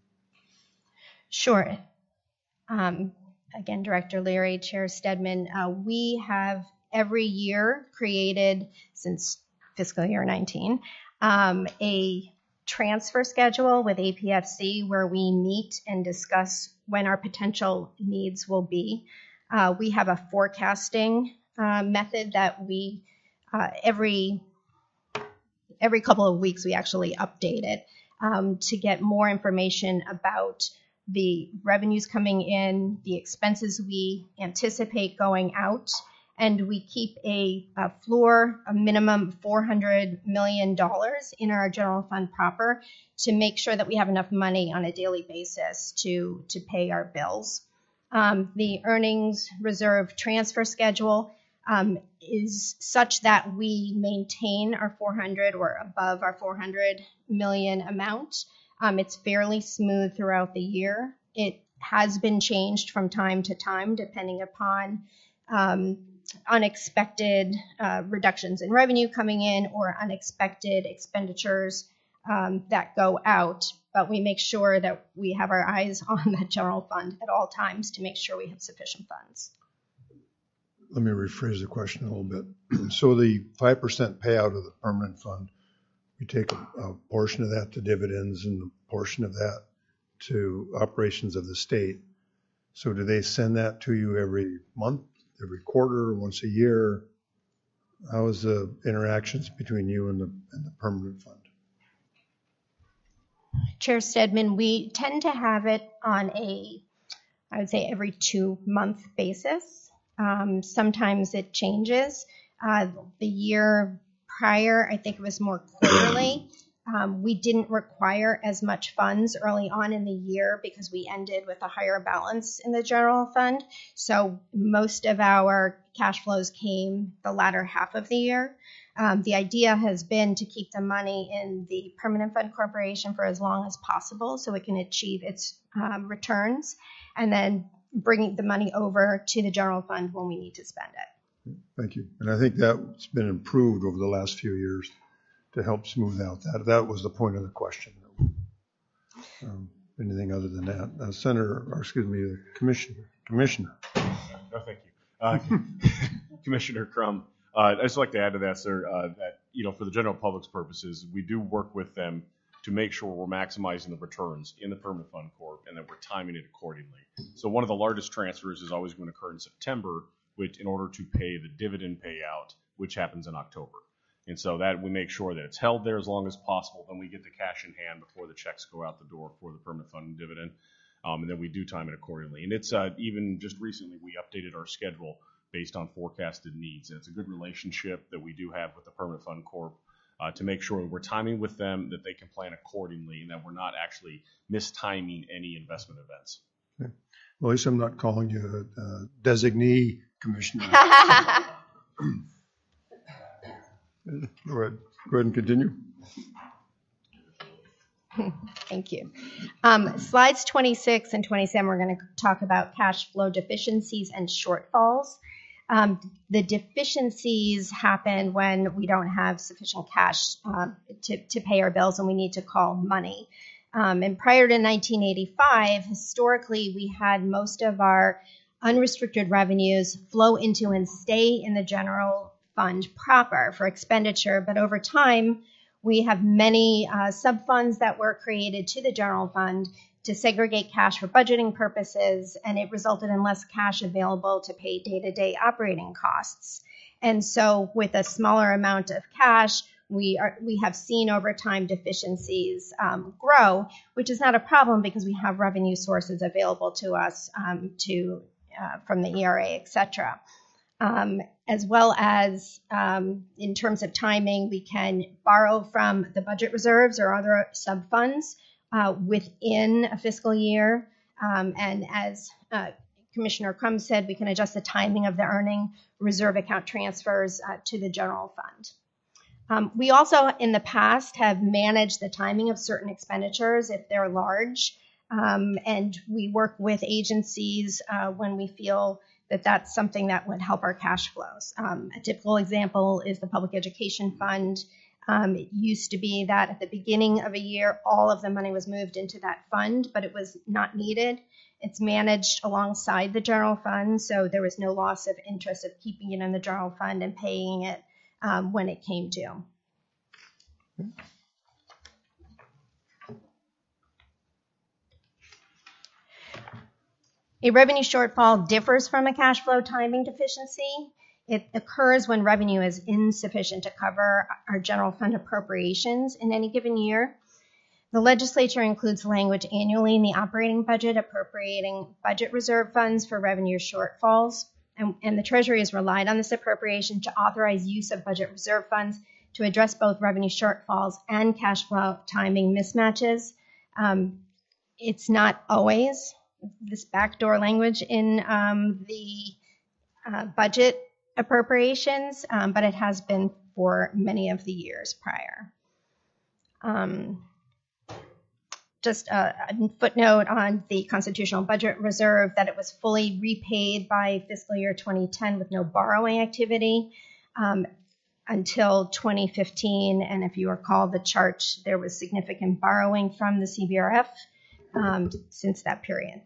Sure. Um, again, Director Leary, Chair Stedman, uh, we have every year created, since fiscal year nineteen, um, a transfer schedule with A P F C where we meet and discuss when our potential needs will be. Uh, we have a forecasting uh, method that we, uh, every every couple of weeks, we actually update it um, to get more information about the revenues coming in, the expenses we anticipate going out, and we keep a, a floor, a minimum of four hundred million dollars in our general fund proper to make sure that we have enough money on a daily basis to, to pay our bills. Um, the earnings reserve transfer schedule um, is such that we maintain our four hundred or above our four hundred million amount. Um, it's fairly smooth throughout the year. It has been changed from time to time depending upon um, unexpected uh, reductions in revenue coming in or unexpected expenditures um, that go out. But we make sure that we have our eyes on the general fund at all times to make sure we have sufficient funds. Let me rephrase the question a little bit. So the five percent payout of the permanent fund, we take a, a portion of that to dividends and a portion of that to operations of the state. So do they send that to you every month, every quarter, once a year? How is the interactions between you and the, and the permanent fund? Chair Stedman, we tend to have it on a, I would say, every two month basis. Um, sometimes it changes. Uh, the year prior, I think it was more quarterly. Um, we didn't require as much funds early on in the year because we ended with a higher balance in the general fund. So most of our cash flows came the latter half of the year. Um, the idea has been to keep the money in the Permanent Fund Corporation for as long as possible so it can achieve its um, returns, and then bring the money over to the general fund when we need to spend it. Thank you. And I think that's been improved over the last few years to help smooth out that. That was the point of the question. Um, anything other than that? Uh, Senator, or excuse me, the Commissioner. Commissioner. No, thank you. Uh, Commissioner Crum, uh, I'd just like to add to that, sir, uh, that, you know, for the general public's purposes, we do work with them to make sure we're maximizing the returns in the Permanent Fund Corp and that we're timing it accordingly. So one of the largest transfers is always going to occur in September, which in order to pay the dividend payout, which happens in October. And so that we make sure that it's held there as long as possible. Then we get the cash in hand before the checks go out the door for the permanent fund dividend. Um, and then we do time it accordingly. And it's uh, even just recently we updated our schedule based on forecasted needs. And it's a good relationship that we do have with the Permanent Fund Corp uh, to make sure we're timing with them, that they can plan accordingly, and that we're not actually mistiming any investment events. Okay. Well, at least I'm not calling you a, a designee commissioner. Go ahead. Go ahead and continue. Thank you. Um, slides twenty-six and twenty-seven, we're going to talk about cash flow deficiencies and shortfalls. Um, the deficiencies happen when we don't have sufficient cash uh, to, to pay our bills and we need to call money. Um, and prior to nineteen eighty-five, historically, we had most of our unrestricted revenues flow into and stay in the general fund proper for expenditure. But over time, we have many uh, sub-funds that were created to the general fund to segregate cash for budgeting purposes, and it resulted in less cash available to pay day-to-day operating costs. And so with a smaller amount of cash, we are we have seen over time deficiencies um, grow, which is not a problem because we have revenue sources available to us um, to uh, from the E R A, et cetera. Um, as well as um, in terms of timing, we can borrow from the budget reserves or other sub-funds uh, within a fiscal year. Um, and as uh, Commissioner Crum said, we can adjust the timing of the earning reserve account transfers uh, to the general fund. Um, we also, in the past, have managed the timing of certain expenditures if they're large, um, and we work with agencies uh, when we feel that that's something that would help our cash flows. Um, a typical example is the Public Education Fund. Um, it used to be that at the beginning of a year, all of the money was moved into that fund, but it was not needed. It's managed alongside the general fund, so there was no loss of interest of keeping it in the general fund and paying it um, when it came due. A revenue shortfall differs from a cash flow timing deficiency. It occurs when revenue is insufficient to cover our general fund appropriations in any given year. The legislature includes language annually in the operating budget appropriating budget reserve funds for revenue shortfalls, and, and the Treasury has relied on this appropriation to authorize use of budget reserve funds to address both revenue shortfalls and cash flow timing mismatches. Um, it's not always this backdoor language in um, the uh, budget appropriations, um, but it has been for many of the years prior. Um, just a, a footnote on the Constitutional Budget Reserve that it was fully repaid by fiscal year twenty ten with no borrowing activity um, until twenty fifteen. And if you recall the chart, there was significant borrowing from the C B R F um, since that period.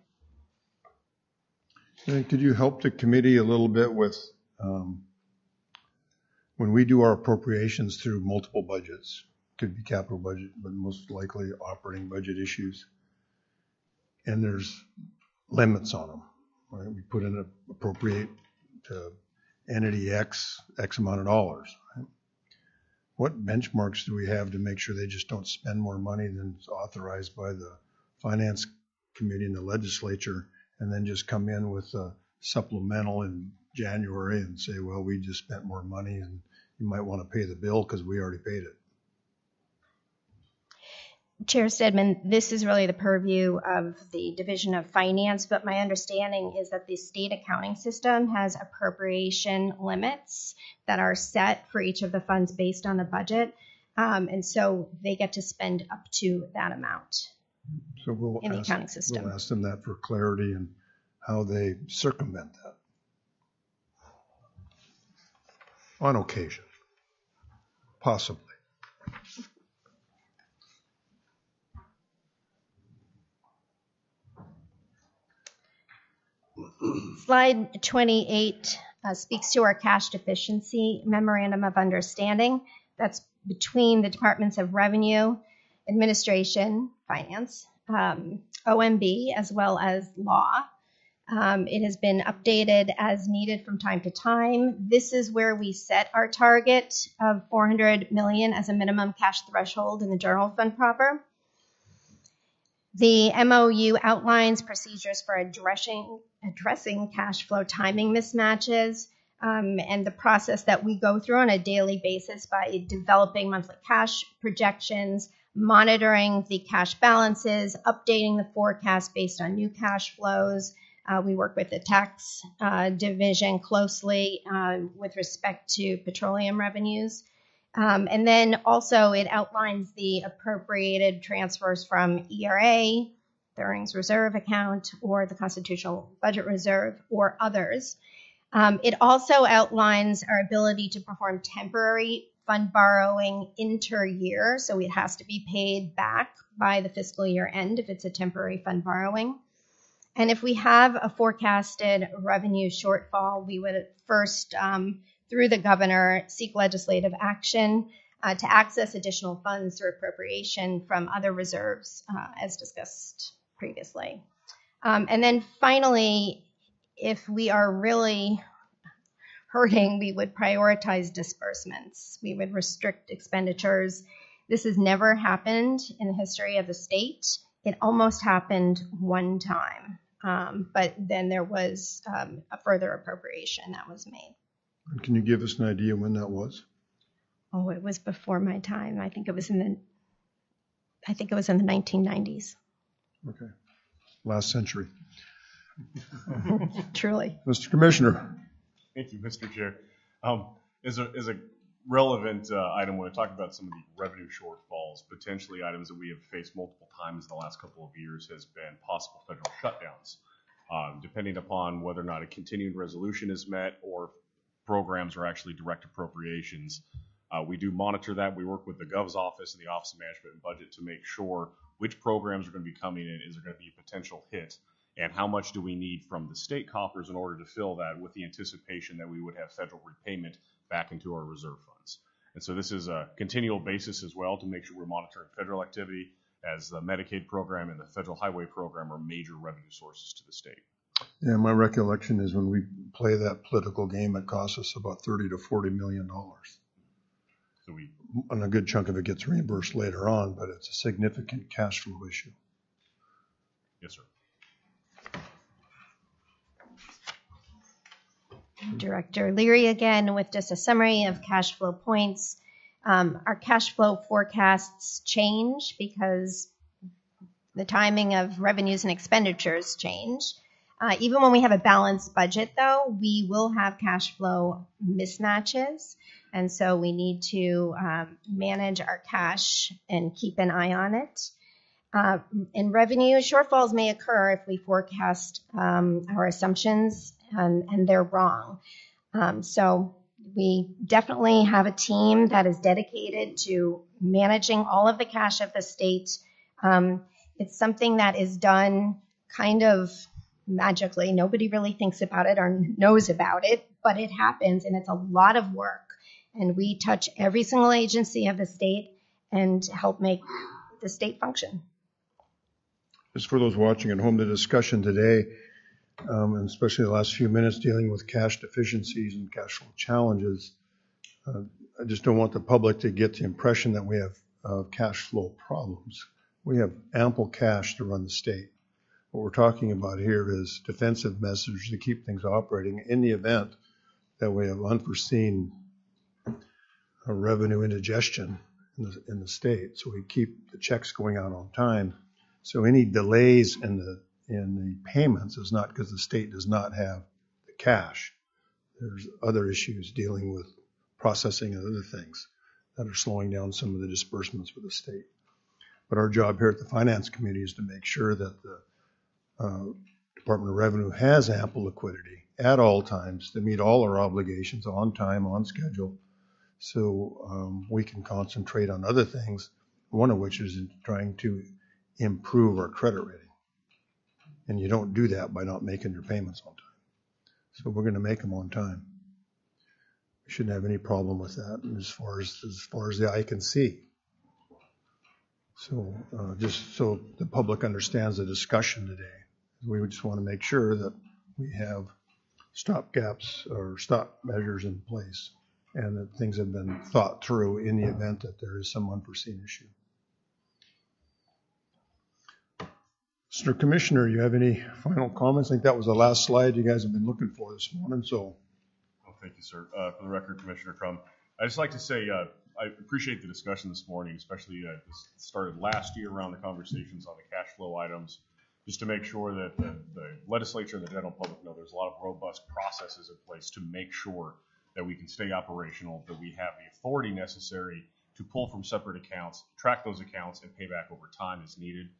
And could you help the committee a little bit with um, when we do our appropriations through multiple budgets? Could be capital budget, but most likely operating budget issues. And there's limits on them, right? We put in a appropriate to entity X, X amount of dollars, right? What benchmarks do we have to make sure they just don't spend more money than is authorized by the finance committee and the legislature, and then just come in with a supplemental in January and say, well, we just spent more money and you might want to pay the bill because we already paid it? Chair Stedman, this is really the purview of the Division of Finance, but my understanding is that the state accounting system has appropriation limits that are set for each of the funds based on the budget, um, and so they get to spend up to that amount So we'll in the ask, accounting system. We'll ask them that for clarity and how they circumvent that. On occasion, possibly. Slide twenty-eight uh, speaks to our cash deficiency memorandum of understanding. That's between the Departments of Revenue, Administration, Finance, um, O M B, as well as Law. Um, it has been updated as needed from time to time. This is where we set our target of four hundred million dollars as a minimum cash threshold in the general fund proper. The M O U outlines procedures for addressing, addressing cash flow timing mismatches um, and the process that we go through on a daily basis by developing monthly cash projections, monitoring the cash balances, updating the forecast based on new cash flows. Uh, we work with the tax uh, division closely uh, with respect to petroleum revenues. Um, and then also it outlines the appropriated transfers from E R A, the earnings reserve account, or the constitutional budget reserve, or others. Um, it also outlines our ability to perform temporary fund borrowing inter-year, so it has to be paid back by the fiscal year end if it's a temporary fund borrowing. And if we have a forecasted revenue shortfall, we would first, um, through the governor, seek legislative action uh, to access additional funds through appropriation from other reserves, uh, as discussed previously. Um, and then finally, if we are really hurting, we would prioritize disbursements. We would restrict expenditures. This has never happened in the history of the state. It almost happened one time, um, but then there was um, a further appropriation that was made. Can you give us an idea when that was? Oh, it was before my time. I think it was in the, I think it was in the nineteen nineties. Okay. Last century. Truly. Mister Commissioner. Thank you, Mister Chair. Um, as a, as a relevant uh, item, when I talk about some of the revenue shortfalls, potentially items that we have faced multiple times in the last couple of years has been possible federal shutdowns. Um, depending upon whether or not a continuing resolution is met or programs are actually direct appropriations. Uh, we do monitor that. We work with the Gov's office and the Office of Management and Budget to make sure which programs are going to be coming in, is there going to be a potential hit, and how much do we need from the state coffers in order to fill that with the anticipation that we would have federal repayment back into our reserve funds. And so this is a continual basis as well to make sure we're monitoring federal activity, as the Medicaid program and the federal highway program are major revenue sources to the state. Yeah, my recollection is when we play that political game, it costs us about thirty to forty million dollars. So we, and a good chunk of it gets reimbursed later on, but it's a significant cash flow issue. yes, sir. Director Leary again with just a summary of cash flow points. Um, our cash flow forecasts change because the timing of revenues and expenditures change. Uh, even when we have a balanced budget, though, we will have cash flow mismatches. And so we need to um, manage our cash and keep an eye on it. Uh, in revenue, shortfalls may occur if we forecast um, our assumptions and, and they're wrong. Um, so we definitely have a team that is dedicated to managing all of the cash of the state. Um, it's something that is done kind of magically. Nobody really thinks about it or knows about it, but it happens, and it's a lot of work. And we touch every single agency of the state and help make the state function. Just for those watching at home, the discussion today, um, and especially the last few minutes dealing with cash deficiencies and cash flow challenges, uh, I just don't want the public to get the impression that we have uh, cash flow problems. We have ample cash to run the state. What we're talking about here is defensive measures to keep things operating in the event that we have unforeseen uh, revenue indigestion in the, in the state. So we keep the checks going out on time. So any delays in the in the payments is not because the state does not have the cash. There's other issues dealing with processing and other things that are slowing down some of the disbursements for the state. But our job here at the Finance Committee is to make sure that the uh, Department of Revenue has ample liquidity at all times to meet all our obligations on time, on schedule, so um, we can concentrate on other things, one of which is in trying to improve our credit rating. And you don't do that by not making your payments on time. So we're going to make them on time. We shouldn't have any problem with that as far as as far as the eye can see. So uh, just so the public understands the discussion today, we just want to make sure that we have stop gaps or stop measures in place and that things have been thought through in the event that there is some unforeseen issue. Mister Commissioner, you have any final comments? I think that was the last slide you guys have been looking for this morning. So, well, thank you, sir. Uh, for the record, Commissioner Crum, I'd just like to say uh, I appreciate the discussion this morning, especially uh, this started last year around the conversations on the cash flow items, just to make sure that the, the legislature and the general public know there's a lot of robust processes in place to make sure that we can stay operational, that we have the authority necessary to pull from separate accounts, track those accounts, and pay back over time as needed.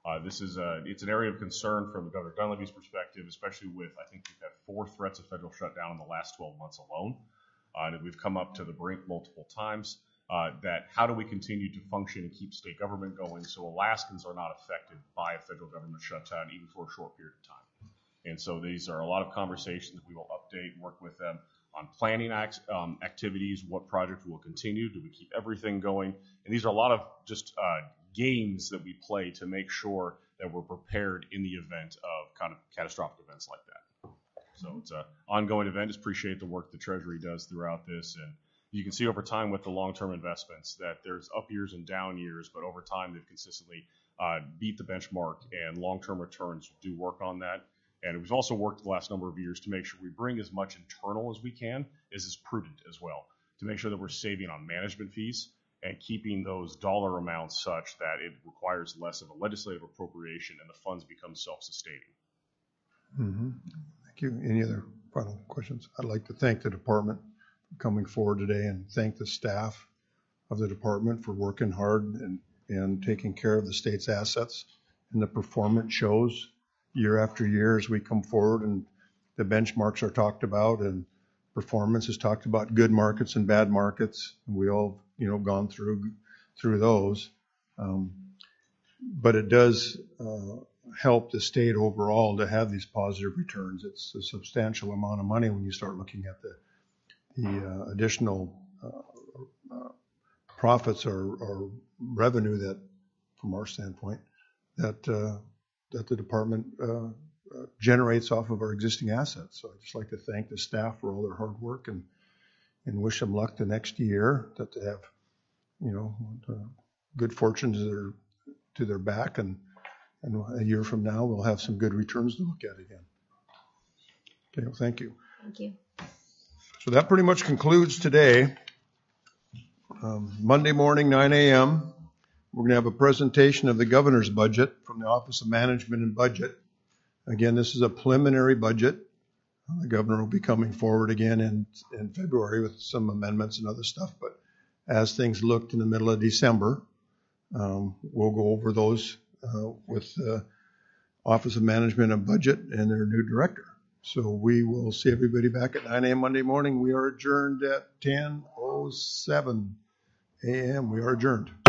Uh, this is a, it's an area of concern from Governor Dunleavy's perspective, especially with, I think we've had four threats of federal shutdown in the last twelve months alone. Uh, and we've come up to the brink multiple times. Uh, that how do we continue to function and keep state government going so Alaskans are not affected by a federal government shutdown even for a short period of time. And so these are a lot of conversations. We will update and work with them on planning act, um, activities, what projects will continue, do we keep everything going? And these are a lot of just uh, games that we play to make sure that we're prepared in the event of kind of catastrophic events like that. So it's an ongoing event. Just appreciate the work the Treasury does throughout this. And you can see over time with the long-term investments that there's up years and down years, but over time they've consistently uh, beat the benchmark, and long-term returns do work on that. And we've also worked the last number of years to make sure we bring as much internal as we can, as is prudent as well, to make sure that we're saving on management fees and keeping those dollar amounts such that it requires less of a legislative appropriation and the funds become self-sustaining. Mm-hmm. Thank you. Any other final questions? I'd like to thank the department coming forward today and thank the staff of the department for working hard and, and taking care of the state's assets. And the performance shows year after year as we come forward and the benchmarks are talked about and performance is talked about, good markets and bad markets. We all, you know, gone through through those. Um, but it does uh, help the state overall to have these positive returns. It's a substantial amount of money when you start looking at the the uh, additional uh, uh, profits or, or revenue that, from our standpoint, that uh, that the department uh, uh, generates off of our existing assets. So I'd just like to thank the staff for all their hard work and and wish them luck the next year, that they have, you know, uh, good fortune to their to their back, and and a year from now we'll have some good returns to look at again. Okay, well, thank you. Thank you. So that pretty much concludes today. Um, Monday morning, nine a.m., we're going to have a presentation of the governor's budget from the Office of Management and Budget. Again, this is a preliminary budget. The governor will be coming forward again in, in February with some amendments and other stuff. But as things looked in the middle of December, um, we'll go over those uh, with the Office of Management and Budget and their new director. So we will see everybody back at nine a.m. Monday morning. We are adjourned at ten oh seven a.m. We are adjourned.